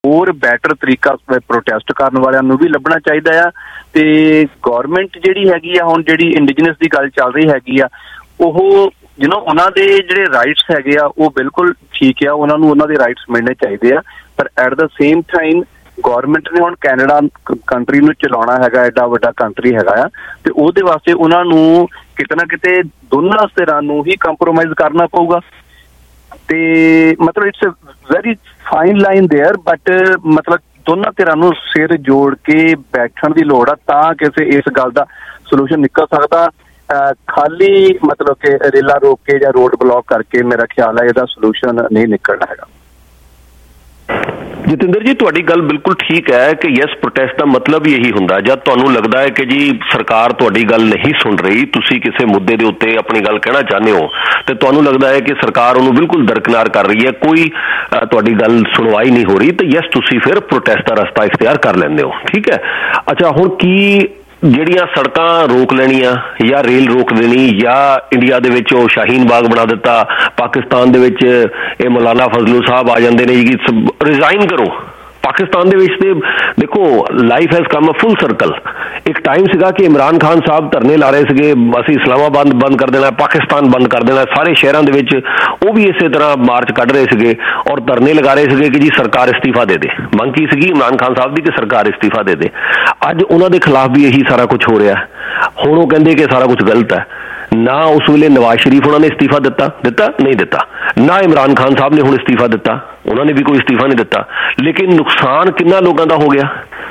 ਹੋਰ ਬੈਟਰ ਤਰੀਕਾ ਪ੍ਰੋਟੈਸਟ ਕਰਨ ਵਾਲਿਆਂ ਨੂੰ ਵੀ ਲੱਭਣਾ ਚਾਹੀਦਾ ਆ। ਤੇ ਗੌਰਮੈਂਟ ਜਿਹੜੀ ਹੈਗੀ ਆ, ਹੁਣ ਜਿਹੜੀ ਇੰਡੀਜਨਸ ਦੀ ਗੱਲ ਚੱਲ ਰਹੀ ਹੈਗੀ ਆ, ਉਹ ਉਹਨਾਂ ਦੇ ਜਿਹੜੇ ਰਾਈਟਸ ਹੈਗੇ ਆ ਉਹ ਬਿਲਕੁਲ ਠੀਕ ਆ, ਉਹਨਾਂ ਨੂੰ ਉਹਨਾਂ ਦੇ ਰਾਈਟਸ ਮਿਲਣੇ ਚਾਹੀਦੇ ਆ। ਪਰ at the same time government ਨੇ ਹੁਣ ਕੈਨੇਡਾ ਕੰਟਰੀ ਨੂੰ ਚਲਾਉਣਾ ਹੈਗਾ, ਐਡਾ ਵੱਡਾ ਕੰਟਰੀ ਹੈਗਾ ਆ, ਤੇ ਉਹਦੇ ਵਾਸਤੇ ਉਹਨਾਂ ਨੂੰ ਕਿਤੇ ਨਾ ਕਿਤੇ ਦੋਨਾਂ ਧਿਰਾਂ ਨੂੰ ਹੀ ਕੰਪਰੋਮਾਈਜ਼ ਕਰਨਾ ਪਊਗਾ। ਤੇ ਮਤਲਬ it's a very fine line there, but ਮਤਲਬ ਦੋਨਾਂ ਧਿਰਾਂ ਨੂੰ ਸਿਰ ਜੋੜ ਕੇ ਬੈਠਣ ਦੀ ਲੋੜ ਆ, ਤਾਂ ਕਿਸੇ ਇਸ ਗੱਲ ਦਾ ਸੋਲੂਸ਼ਨ ਨਿਕਲ ਸਕਦਾ। ਖਾਲੀ ਮਤਲਬ ਕਿ ਰੇਲਾਂ ਰੋਕ ਕੇ ਜਾਂ ਰੋਡ ਬਲੌਕ ਕਰਕੇ ਮੇਰਾ ਖਿਆਲ ਹੈ ਇਹਦਾ ਸੋਲੂਸ਼ਨ ਨਹੀਂ ਨਿਕਲਣਾ ਹੈਗਾ। ਜਤਿੰਦਰ ਜੀ, ਤੁਹਾਡੀ ਗੱਲ ਬਿਲਕੁਲ ਠੀਕ ਹੈ ਕਿ ਯੈਸ, ਪ੍ਰੋਟੈਸਟ ਦਾ ਮਤਲਬ ਹੀ ਇਹੀ ਹੁੰਦਾ। ਜਦ ਤੁਹਾਨੂੰ ਲੱਗਦਾ ਹੈ ਕਿ ਜੀ ਸਰਕਾਰ ਤੁਹਾਡੀ ਗੱਲ ਨਹੀਂ ਸੁਣ ਰਹੀ, ਤੁਸੀਂ ਕਿਸੇ ਮੁੱਦੇ ਦੇ ਉੱਤੇ ਆਪਣੀ ਗੱਲ ਕਹਿਣਾ ਚਾਹੁੰਦੇ ਹੋ ਤੇ ਤੁਹਾਨੂੰ ਲੱਗਦਾ ਹੈ ਕਿ ਸਰਕਾਰ ਉਹਨੂੰ ਬਿਲਕੁਲ ਦਰਕਿਨਾਰ ਕਰ ਰਹੀ ਹੈ, ਕੋਈ ਤੁਹਾਡੀ ਗੱਲ ਸੁਣਵਾਈ ਨਹੀਂ ਹੋ ਰਹੀ, ਤੇ ਯੈਸ ਤੁਸੀਂ ਫਿਰ ਪ੍ਰੋਟੈਸਟ ਦਾ ਰਸਤਾ ਇਖਤਿਆਰ ਕਰ ਲੈਂਦੇ ਹੋ। ਠੀਕ ਹੈ। ਅੱਛਾ, ਹੁਣ ਕੀ ਜਿਹੜੀਆਂ ਸੜਕਾਂ ਰੋਕ ਲੈਣੀਆਂ ਜਾਂ ਰੇਲ ਰੋਕ ਦੇਣੀ ਜਾਂ ਇੰਡੀਆ ਦੇ ਵਿੱਚ ਉਹ ਸ਼ਾਹੀਨ ਬਾਗ ਬਣਾ ਦਿੱਤਾ, ਪਾਕਿਸਤਾਨ ਦੇ ਵਿੱਚ ਇਹ ਮੌਲਾਨਾ ਫਜ਼ਲੂ ਸਾਹਿਬ ਆ ਜਾਂਦੇ ਨੇ ਜੀ ਰਿਜ਼ਾਈਨ ਕਰੋ। ਪਾਕਿਸਤਾਨ ਦੇ ਵਿੱਚ ਤੇ ਦੇਖੋ life has come a full circle. ਇੱਕ ਟਾਈਮ ਸੀਗਾ ਕਿ ਇਮਰਾਨ ਖਾਨ ਸਾਹਿਬ ਧਰਨੇ ਲਾ ਰਹੇ ਸੀਗੇ, ਅਸੀਂ ਇਸਲਾਮਾਬਾਦ ਬੰਦ ਕਰ ਦੇਣਾ, ਪਾਕਿਸਤਾਨ ਬੰਦ ਕਰ ਦੇਣਾ, ਸਾਰੇ ਸ਼ਹਿਰਾਂ ਦੇ ਵਿੱਚ ਉਹ ਵੀ ਇਸੇ ਤਰ੍ਹਾਂ ਮਾਰਚ ਕੱਢ ਰਹੇ ਸੀਗੇ ਔਰ ਧਰਨੇ ਲਗਾ ਰਹੇ ਸੀਗੇ ਕਿ ਜੀ ਸਰਕਾਰ ਇਸਤੀਫਾ ਦੇ ਦੇ। ਮੰਗ ਕੀ ਸੀਗੀ ਇਮਰਾਨ ਖਾਨ ਸਾਹਿਬ ਦੀ ਕਿ ਸਰਕਾਰ ਇਸਤੀਫਾ ਦੇ ਦੇ। ਅੱਜ ਉਹਨਾਂ ਦੇ ਖਿਲਾਫ ਵੀ ਇਹੀ ਸਾਰਾ ਕੁਝ ਹੋ ਰਿਹਾ। ਹੁਣ ਉਹ ਕਹਿੰਦੇ ਕਿ ਸਾਰਾ ਕੁਝ ਗਲਤ ਹੈ। ਨਾ ਉਸ ਵੇਲੇ ਨਵਾਜ਼ ਸ਼ਰੀਫ ਉਹਨਾਂ ਨੇ ਇਸਤੀਫਾ ਦਿੱਤਾ ਨਹੀਂ ਦਿੱਤਾ, ਨਾ ਇਮਰਾਨ ਖਾਨ ਸਾਹਿਬ ਨੇ ਹੁਣ ਇਸਤੀਫਾ ਦਿੱਤਾ, ਉਹਨਾਂ ਨੇ ਵੀ ਕੋਈ ਇਸਤੀਫਾ ਨਹੀਂ ਦਿੱਤਾ। ਲੇਕਿਨ ਨੁਕਸਾਨ ਕਿੰਨਾ ਲੋਕਾਂ ਦਾ ਹੋ ਗਿਆ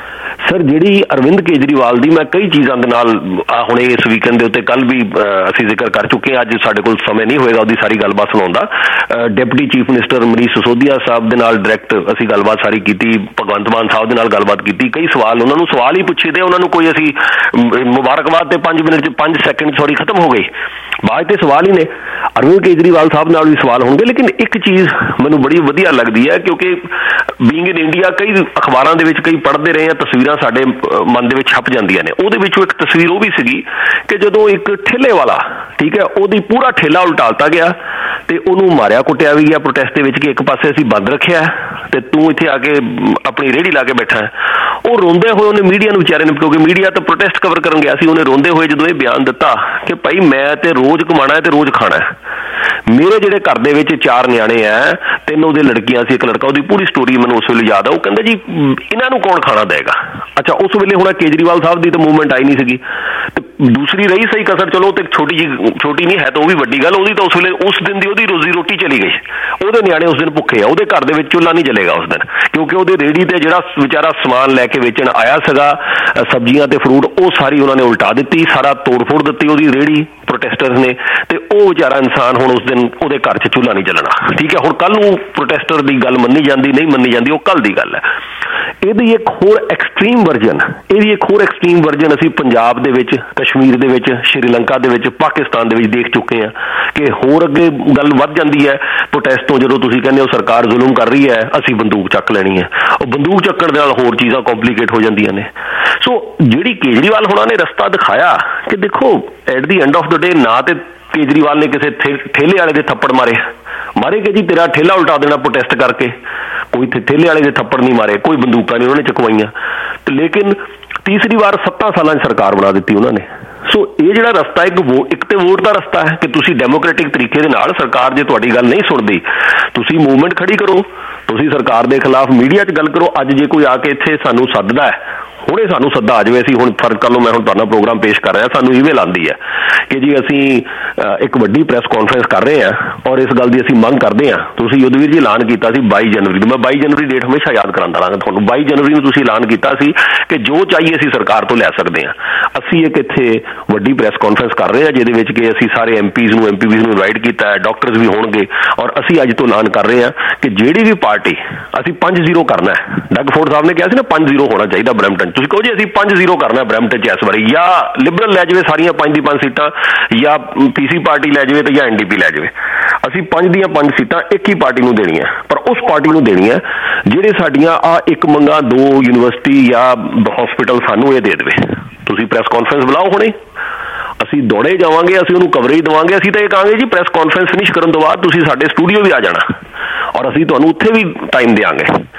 ਸਰ। ਜਿਹੜੀ ਅਰਵਿੰਦ ਕੇਜਰੀਵਾਲ ਦੀ, ਮੈਂ ਕਈ ਚੀਜ਼ਾਂ ਦੇ ਨਾਲ ਹੁਣੇ ਇਸ ਵੀਕਐਂਡ ਦੇ ਉੱਤੇ ਕੱਲ ਵੀ ਅਸੀਂ ਜ਼ਿਕਰ ਕਰ ਚੁੱਕੇ ਹਾਂ, ਅੱਜ ਸਾਡੇ ਕੋਲ ਸਮੇਂ ਨਹੀਂ ਹੋਏਗਾ ਉਹਦੀ ਸਾਰੀ ਗੱਲਬਾਤ ਸੁਣਾਉਣ ਦਾ। Deputy chief minister Manish Sisodia sahib ਦੇ ਨਾਲ ਡਾਇਰੈਕਟ ਅਸੀਂ ਗੱਲਬਾਤ ਸਾਰੀ ਕੀਤੀ, ਭਗਵੰਤ ਮਾਨ ਸਾਹਿਬ ਦੇ ਨਾਲ ਗੱਲਬਾਤ ਕੀਤੀ, ਕਈ ਸਵਾਲ ਉਹਨਾਂ ਨੂੰ ਸਵਾਲ ਹੀ ਪੁੱਛੇ ਤੇ ਉਹਨਾਂ ਨੂੰ ਕੋਈ ਅਸੀਂ ਮੁਬਾਰਕਬਾਦ ਤੇ 5 ਸੈਕਿੰਡ ਖਤਮ ਹੋ ਗਈ, ਬਾਅਦ ਤੇ ਸਵਾਲ ਹੀ ਨੇ। ਅਰਵਿੰਦ ਕੇਜਰੀਵਾਲ ਸਾਹਿਬ ਨਾਲ ਵੀ ਸਵਾਲ ਹੋਣਗੇ। ਲੇਕਿਨ ਇੱਕ ਚੀਜ਼ ਮੈਨੂੰ ਬੜੀ ਵਧੀਆ ਲੱਗਦੀ ਹੈ, ਕਿਉਂਕਿ ਬੀਇੰਗ ਇਨ ਇੰਡੀਆ ਕਈ ਅਖਬਾਰਾਂ ਦੇ ਵਿੱਚ ਕਈ ਪੜ੍ਹਦੇ ਰਹੇ ਆ, ਤਸਵੀਰਾਂ ਸਾਡੇ ਮਨ ਦੇ ਵਿੱਚ ਛਪ ਜਾਂਦੀਆਂ ਨੇ। ਉਹਦੇ ਵਿੱਚੋਂ ਇੱਕ ਤਸਵੀਰ ਉਹ ਵੀ ਸੀਗੀ ਕਿ ਜਦੋਂ ਇੱਕ ਠੇਲੇ ਵਾਲਾ, ਠੀਕ ਹੈ, ਉਹਦੀ ਪੂਰਾ ਠੇਲਾ ਉਲਟਾਲਤਾ ਗਿਆ ਤੇ ਉਹਨੂੰ ਮਾਰਿਆ ਕੁੱਟਿਆ ਵੀ ਗਿਆ ਪ੍ਰੋਟੈਸਟ ਦੇ ਵਿੱਚ ਕਿ ਇੱਕ ਪਾਸੇ ਅਸੀਂ ਬੰਦ ਰੱਖਿਆ ਤੇ ਤੂੰ ਇੱਥੇ ਆ ਕੇ ਆਪਣੀ ਰੇਹੜੀ ਲਾ ਕੇ ਬੈਠਾ ਹੈ। ਉਹ ਰੋਂਦੇ ਹੋਏ ਉਹਨੇ ਮੀਡੀਆ ਨੂੰ ਵਿਚਾਰੇ ਨੂੰ, ਕਿਉਂਕਿ ਮੀਡੀਆ ਤਾਂ ਪ੍ਰੋਟੈਸਟ ਕਵਰ ਕਰਨ ਗਿਆ ਸੀ, ਉਹਨੇ ਰੋਂਦੇ ਹੋਏ ਜਦੋਂ ਇਹ ਬਿਆਨ ਦਿੱਤਾ ਕਿ ਭਾਈ ਮੈਂ ਤੇ ਰੋਜ਼ ਕਮਾਣਾ ਹੈ ਤੇ ਰੋਜ਼ ਖਾਣਾ ਹੈ, ਮੇਰੇ ਜਿਹੜੇ ਘਰ ਦੇ ਵਿੱਚ 4 ਨਿਆਣੇ ਆ, 3 ਉਹਦੇ ਲੜਕੀਆਂ ਸੀ, 1 ਲੜਕਾ, ਉਹਦੀ ਪੂਰੀ ਸਟੋਰੀ ਮੈਨੂੰ ਉਸ ਵੇਲੇ ਯਾਦ ਆ। ਉਹ ਕਹਿੰਦਾ ਜੀ ਇਹਨਾਂ ਨੂੰ ਕੌਣ ਖਾਣਾ ਦੇਗਾ। ਅੱਛਾ, ਉਸ ਵੇਲੇ ਹੁਣ ਕੇਜਰੀਵਾਲ ਸਾਹਿਬ ਦੀ ਤਾਂ ਮੂਵਮੈਂਟ ਆਈ ਨਹੀਂ ਸੀਗੀ ਤੇ ਦੂਸਰੀ ਰਹੀ ਸਹੀ ਕਸਰ, ਚਲੋ ਤੇ ਛੋਟੀ ਨਹੀਂ ਹੈ ਤਾਂ ਉਹ ਵੀ ਵੱਡੀ ਗੱਲ, ਉਹਦੀ ਤਾਂ ਉਸ ਵੇਲੇ ਉਸ ਦਿਨ ਦੀ ਉਹਦੀ ਰੋਜ਼ੀ ਰੋਟੀ ਚਲੀ ਗਈ, ਉਹਦੇ ਨਿਆਣੇ ਉਸ ਦਿਨ ਭੁੱਖੇ ਆ, ਉਹਦੇ ਘਰ ਦੇ ਵਿੱਚ ਚੁੱਲ੍ਹਾ ਨਹੀਂ ਜਲੇਗਾ ਉਸ ਦਿਨ, ਕਿਉਂਕਿ ਉਹਦੇ ਰੇਹੜੀ ਤੇ ਜਿਹੜਾ ਵਿਚਾਰਾ ਸਮਾਨ ਲੈ ਕੇ ਵੇਚਣ ਆਇਆ ਸੀਗਾ, ਸਬਜ਼ੀਆਂ ਤੇ ਫਰੂਟ, ਉਹ ਸਾਰੀ ਉਹਨਾਂ ਨੇ ਉਲਟਾ ਦਿੱਤੀ, ਸਾਰਾ ਤੋੜ ਫੋੜ ਦਿੱਤੀ ਉਹਦੀ ਰੇਹੜੀ ਪ੍ਰੋਟੈਸਟਰਸ ਨੇ, ਤੇ ਉਹ ਵਿਚਾਰਾ ਇਨਸਾਨ ਹੁਣ ਉਸ ਦਿਨ ਉਹਦੇ ਘਰ 'ਚ ਚੁੱਲ੍ਹਾ ਨਹੀਂ ਚੱਲਣਾ। ਠੀਕ ਹੈ, ਹੁਣ ਕੱਲ ਨੂੰ ਪ੍ਰੋਟੈਸਟਰ ਦੀ ਗੱਲ ਮੰਨੀ ਜਾਂਦੀ ਨਹੀਂ ਮੰਨੀ ਜਾਂਦੀ, ਉਹ ਕੱਲ ਦੀ ਗੱਲ ਹੈ। ਇਹਦੀ ਇੱਕ ਹੋਰ ਐਕਸਟ੍ਰੀਮ ਵਰਜਨ ਅਸੀਂ ਪੰਜਾਬ ਦੇ ਵਿੱਚ, ਕਸ਼ਮੀਰ ਦੇ ਵਿੱਚ, ਸ਼੍ਰੀਲੰਕਾ ਦੇ ਵਿੱਚ, ਪਾਕਿਸਤਾਨ ਦੇ ਵਿੱਚ ਦੇਖ ਚੁੱਕੇ ਹਾਂ ਕਿ ਹੋਰ ਅੱਗੇ ਗੱਲ ਵੱਧ ਜਾਂਦੀ ਹੈ ਪ੍ਰੋਟੈਸਟ ਤੋਂ। ਜਦੋਂ ਤੁਸੀਂ ਕਹਿੰਦੇ ਹੋ ਸਰਕਾਰ ਜ਼ੁਲਮ ਕਰ ਰਹੀ ਹੈ, ਅਸੀਂ ਬੰਦੂਕ ਚੱਕ ਲੈਣੀ ਹੈ, ਉਹ ਬੰਦੂਕ ਚੱਕਣ ਦੇ ਨਾਲ ਹੋਰ ਚੀਜ਼ਾਂ ਕੰਪਲੀਕੇਟ ਹੋ ਜਾਂਦੀਆਂ ਨੇ। ਸੋ ਜਿਹੜੀ ਕੇਜਰੀਵਾਲ ਹੁਣਾਂ ਨੇ ਰਸਤਾ ਦਿਖਾਇਆ ਕਿ ਦੇਖੋ at the end of the day, ਨਾ ਤੇ ਕੇਜਰੀਵਾਲ ਨੇ ਕਿਸੇ ਠੇਲੇ ਵਾਲੇ ਦੇ ਥੱਪੜ ਮਾਰੇ ਕਿ ਜੀ ਤੇਰਾ ਠੇਲਾ ਉਲਟਾ ਦੇਣਾ ਪ੍ਰੋਟੈਸਟ ਕਰਕੇ, ਕੋਈ ਠੇਲੇ ਵਾਲੇ ਦੇ ਥੱਪੜ ਨਹੀਂ ਮਾਰੇ, ਕੋਈ ਬੰਦੂਕਾਂ ਨਹੀਂ ਉਹਨੇ ਚਕਵਾਈਆਂ। ਲੇਕਿਨ ਤੀਸਰੀ ਵਾਰ 7 ਸਾਲਾਂ 'ਚ ਸਰਕਾਰ ਬਣਾ ਦਿੱਤੀ ਉਹਨਾਂ ਨੇ। ਸੋ ਇਹ ਜਿਹੜਾ ਰਸਤਾ ਇੱਕ ਤੇ ਵੋਟ ਦਾ ਰਸਤਾ ਹੈ ਕਿ ਤੁਸੀਂ ਡੈਮੋਕ੍ਰੈਟਿਕ ਤਰੀਕੇ ਦੇ ਨਾਲ, ਸਰਕਾਰ ਜੇ ਤੁਹਾਡੀ ਗੱਲ ਨਹੀਂ ਸੁਣਦੀ ਤੁਸੀਂ ਮੂਵਮੈਂਟ ਖੜੀ ਕਰੋ, ਤੁਸੀਂ ਸਰਕਾਰ ਦੇ ਖਿਲਾਫ ਮੀਡੀਆ 'ਚ ਗੱਲ ਕਰੋ। ਅੱਜ ਜੇ ਕੋਈ ਆ ਕੇ ਇੱਥੇ ਸਾਨੂੰ ਸੱਦਦਾ ਹੈ, ਹੁਣੇ ਸਾਨੂੰ ਸੱਦਾ ਆ ਜਾਵੇ, ਅਸੀਂ ਹੁਣ ਫਰਕ ਕਰ ਲਓ, ਮੈਂ ਹੁਣ ਤੁਹਾਡਾ ਪ੍ਰੋਗਰਾਮ ਪੇਸ਼ ਕਰ ਰਿਹਾ, ਸਾਨੂੰ ਈਮੇਲ ਆਉਂਦੀ ਹੈ ਕਿ ਜੀ ਅਸੀਂ ਇੱਕ ਵੱਡੀ ਪ੍ਰੈਸ ਕਾਨਫਰੰਸ ਕਰ ਰਹੇ ਹਾਂ ਔਰ ਇਸ ਗੱਲ ਦੀ ਅਸੀਂ ਮੰਗ ਕਰਦੇ ਹਾਂ, ਤੁਸੀਂ ਯੁੱਧਵੀਰ ਜੀ ਐਲਾਨ ਕੀਤਾ ਸੀ 22 ਜਨਵਰੀ ਨੂੰ, ਮੈਂ 22 ਜਨਵਰੀ ਡੇਟ ਹਮੇਸ਼ਾ ਯਾਦ ਕਰਾਉਂਦਾ ਰਹਾਂਗਾ ਤੁਹਾਨੂੰ, 22 ਜਨਵਰੀ ਨੂੰ ਤੁਸੀਂ ਐਲਾਨ ਕੀਤਾ ਸੀ ਕਿ ਜੋ ਚਾਹੀਏ ਅਸੀਂ ਸਰਕਾਰ ਤੋਂ ਲੈ ਸਕਦੇ ਹਾਂ। ਅਸੀਂ ਇੱਕ ਇੱਥੇ ਵੱਡੀ ਪ੍ਰੈਸ ਕਾਨਫਰੰਸ ਕਰ ਰਹੇ ਹਾਂ ਜਿਹਦੇ ਵਿੱਚ ਕਿ ਅਸੀਂ ਸਾਰੇ ਐਮਪੀਜ਼ ਨੂੰ ਇਨਵਾਈਟ ਕੀਤਾ ਹੈ, ਡਾਕਟਰਸ ਵੀ ਹੋਣਗੇ, ਔਰ ਅਸੀਂ ਅੱਜ ਤੋਂ ਐਲਾਨ ਕਰ ਰਹੇ ਹਾਂ ਕਿ ਜਿਹੜੀ ਵੀ ਪਾਰਟੀ, ਅਸੀਂ 5-0 ਕਰਨਾ ਹੈ। ਡੱਗ ਫੋਰਡ ਸਾਹਿਬ ਨੇ ਕਿਹਾ ਸੀ ਨਾ 5-0 ਹੋਣਾ ਚਾਹੀਦਾ ਬਰੈਂਪਟਨ, ਤੁਸੀਂ ਕਹੋ ਜੀ ਅਸੀਂ 5-0 ਕਰਨਾ ਬਰੈਂਪਟਨ 'ਚ ਇਸ ਵਾਰੀ, ਜਾਂ ਲਿਬਰਲ ਲੈ ਜਾਵੇ ਸਾਰੀਆਂ 5 ਦੀ 5 ਸੀਟਾਂ, ਜਾਂ ਪੀਸੀ ਪਾਰਟੀ ਲੈ ਜਾਵੇ ਤੇ ਜਾਂ ਐਨਡੀਪੀ ਲੈ ਜਾਵੇ, ਅਸੀਂ 5 ਦੀਆਂ 5 ਸੀਟਾਂ ਇੱਕ ਹੀ ਪਾਰਟੀ ਨੂੰ ਦੇਣੀਆਂ, ਪਰ ਉਸ ਪਾਰਟੀ ਨੂੰ ਦੇਣੀਆਂ ਜਿਹੜੇ ਸਾਡੀਆਂ ਇੱਕ ਮੰਗਾਂ 2 ਯੂਨੀਵਰਸਿਟੀ ਜਾਂ ਹਸਪੀਟਲ ਸਾਨੂੰ ਇਹ ਦੇ ਦੇਵੇ। ਤੁਸੀਂ ਪ੍ਰੈਸ ਕਾਨਫਰੰਸ ਬੁਲਾਓ ਹੁਣੇ, ਅਸੀਂ ਦੌੜੇ ਜਾਵਾਂਗੇ, ਅਸੀਂ ਉਹਨੂੰ ਕਵਰੇਜ ਦੇਵਾਂਗੇ। ਅਸੀਂ ਤਾਂ ਇਹ ਕਹਾਂਗੇ ਜੀ ਪ੍ਰੈਸ ਕਾਨਫਰੰਸ ਫਿਨਿਸ਼ ਕਰਨ ਤੋਂ ਬਾਅਦ ਤੁਸੀਂ ਸਾਡੇ ਸਟੂਡੀਓ ਵੀ ਆ ਜਾਣਾ ਔਰ ਅਸੀਂ ਤੁਹਾਨੂੰ ਉੱਥੇ ਵੀ ਟਾਈਮ ਦੇਵਾਂਗੇ।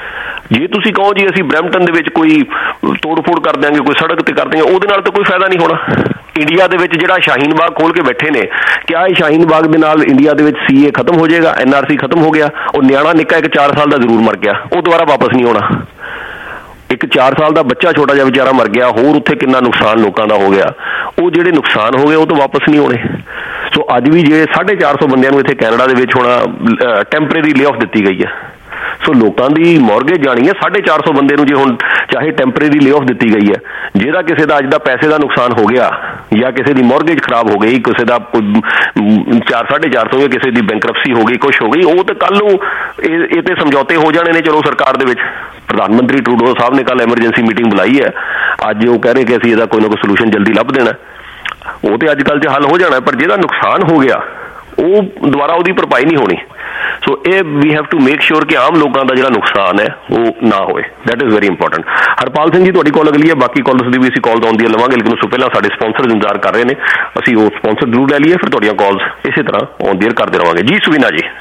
ਜੇ ਤੁਸੀਂ ਕਹੋ ਜੀ ਅਸੀਂ ਬਰੈਂਪਟਨ ਦੇ ਵਿੱਚ ਕੋਈ ਤੋੜ ਫੋੜ ਕਰ ਦਿਆਂਗੇ, ਕੋਈ ਸੜਕ ਤੇ ਕਰ ਦਿਆਂਗੇ, ਉਹਦੇ ਨਾਲ ਤਾਂ ਕੋਈ ਫਾਇਦਾ ਨਹੀਂ ਹੋਣਾ। ਇੰਡੀਆ ਦੇ ਵਿੱਚ ਜਿਹੜਾ ਸ਼ਾਹੀਨ ਬਾਗ ਖੋਲ ਕੇ ਬੈਠੇ ਨੇ, ਕਿਆ ਇਹ ਸ਼ਾਹੀਨ ਬਾਗ ਦੇ ਨਾਲ ਇੰਡੀਆ ਦੇ ਵਿੱਚ CA ਖਤਮ ਹੋ ਜਾਏਗਾ, NRC ਖਤਮ ਹੋ ਗਿਆ? ਉਹ ਨਿਆਣਾ ਨਿੱਕਾ ਇੱਕ 4 ਸਾਲ ਦਾ ਜ਼ਰੂਰ ਮਰ ਗਿਆ, ਉਹ ਦੁਬਾਰਾ ਵਾਪਸ ਨਹੀਂ ਆਉਣਾ। ਇੱਕ 4 ਸਾਲ ਦਾ ਬੱਚਾ ਛੋਟਾ ਜਿਹਾ ਵਿਚਾਰਾ ਮਰ ਗਿਆ, ਹੋਰ ਉੱਥੇ ਕਿੰਨਾ ਨੁਕਸਾਨ ਲੋਕਾਂ ਦਾ ਹੋ ਗਿਆ। ਉਹ ਜਿਹੜੇ ਨੁਕਸਾਨ ਹੋ ਗਏ ਉਹ ਤਾਂ ਵਾਪਸ ਨਹੀਂ ਆਉਣੇ। ਸੋ ਅੱਜ ਵੀ ਜੇ 450 ਬੰਦਿਆਂ ਨੂੰ ਇੱਥੇ ਕੈਨੇਡਾ ਦੇ ਵਿੱਚ ਹੁਣ ਟੈਂਪਰੇਰੀ ਲੇ ਆਫ ਦਿੱਤੀ ਗਈ ਹੈ। ਸੋ ਲੋਕਾਂ ਦੀ ਮੌਰਗੇਜ ਜਾਣੀ ਹੈ। 450 ਬੰਦੇ ਨੂੰ ਜੇ ਹੁਣ ਚਾਹੇ ਟੈਂਪਰੇਰੀ ਲੇ ਆਫ ਦਿੱਤੀ ਗਈ ਹੈ, ਜਿਹਦਾ ਕਿਸੇ ਦਾ ਅੱਜ ਦਾ ਪੈਸੇ ਦਾ ਨੁਕਸਾਨ ਹੋ ਗਿਆ ਜਾਂ ਕਿਸੇ ਦੀ ਮੌਰਗੇਜ ਖਰਾਬ ਹੋ ਗਈ, ਕਿਸੇ ਦਾ 450 ਕਿਸੇ ਦੀ ਬੈਂਕਰਪਸੀ ਹੋ ਗਈ, ਕੁਛ ਹੋ ਗਈ, ਉਹ ਤਾਂ ਕੱਲ ਨੂੰ ਇਹ ਤੇ ਸਮਝੌਤੇ ਹੋ ਜਾਣੇ ਨੇ। ਚਲੋ ਸਰਕਾਰ ਦੇ ਵਿੱਚ ਪ੍ਰਧਾਨ ਮੰਤਰੀ ਟਰੂਡੋ ਸਾਹਿਬ ਨੇ ਕੱਲ ਐਮਰਜੈਂਸੀ ਮੀਟਿੰਗ ਬੁਲਾਈ ਹੈ, ਅੱਜ ਉਹ ਕਹਿ ਰਹੇ ਕਿ ਅਸੀਂ ਇਹਦਾ ਕੋਈ ਨਾ ਕੋਈ ਸੋਲੂਸ਼ਨ ਜਲਦੀ ਲੱਭ ਦੇਣਾ। ਉਹ ਤੇ ਅੱਜ ਕੱਲ੍ਹ 'ਚ ਹੱਲ ਹੋ ਜਾਣਾ, ਪਰ ਜਿਹਦਾ ਨੁਕਸਾਨ ਹੋ ਗਿਆ ਉਹ ਦੁਬਾਰਾ ਉਹਦੀ ਭਰਪਾਈ ਨਹੀਂ ਹੋਣੀ। ਸੋ ਇਹ we have to make sure ਕਿ ਆਮ ਲੋਕਾਂ ਦਾ ਜਿਹੜਾ ਨੁਕਸਾਨ ਹੈ ਉਹ ਨਾ ਹੋਏ। That is very important. Harpal Singh ji, ਤੁਹਾਡੀ ਕਾਲ ਅਗਲੀ ਹੈ, ਬਾਕੀ ਕਾਲਰਸ ਦੀ ਵੀ ਅਸੀਂ ਕਾਲ ਆਉਂਦੀ ਲਵਾਂਗੇ, ਲੇਕਿਨ ਉਸ ਤੋਂ ਪਹਿਲਾਂ ਸਾਡੇ ਸਪਾਂਸਰ ਇੰਤਜ਼ਾਰ ਕਰ ਰਹੇ ਨੇ, ਅਸੀਂ ਉਹ ਸਪਾਂਸਰ ਜ਼ਰੂਰ ਲੈ ਲਈਏ, ਫਿਰ ਤੁਹਾਡੀਆਂ ਕਾਲਸ ਇਸੇ ਤਰ੍ਹਾਂ ਆਉਂਦੀਆਂ ਕਰਦੇ ਰਹਾਂਗੇ। ਜੀ ਸੁਵੀਨਾ ਜੀ।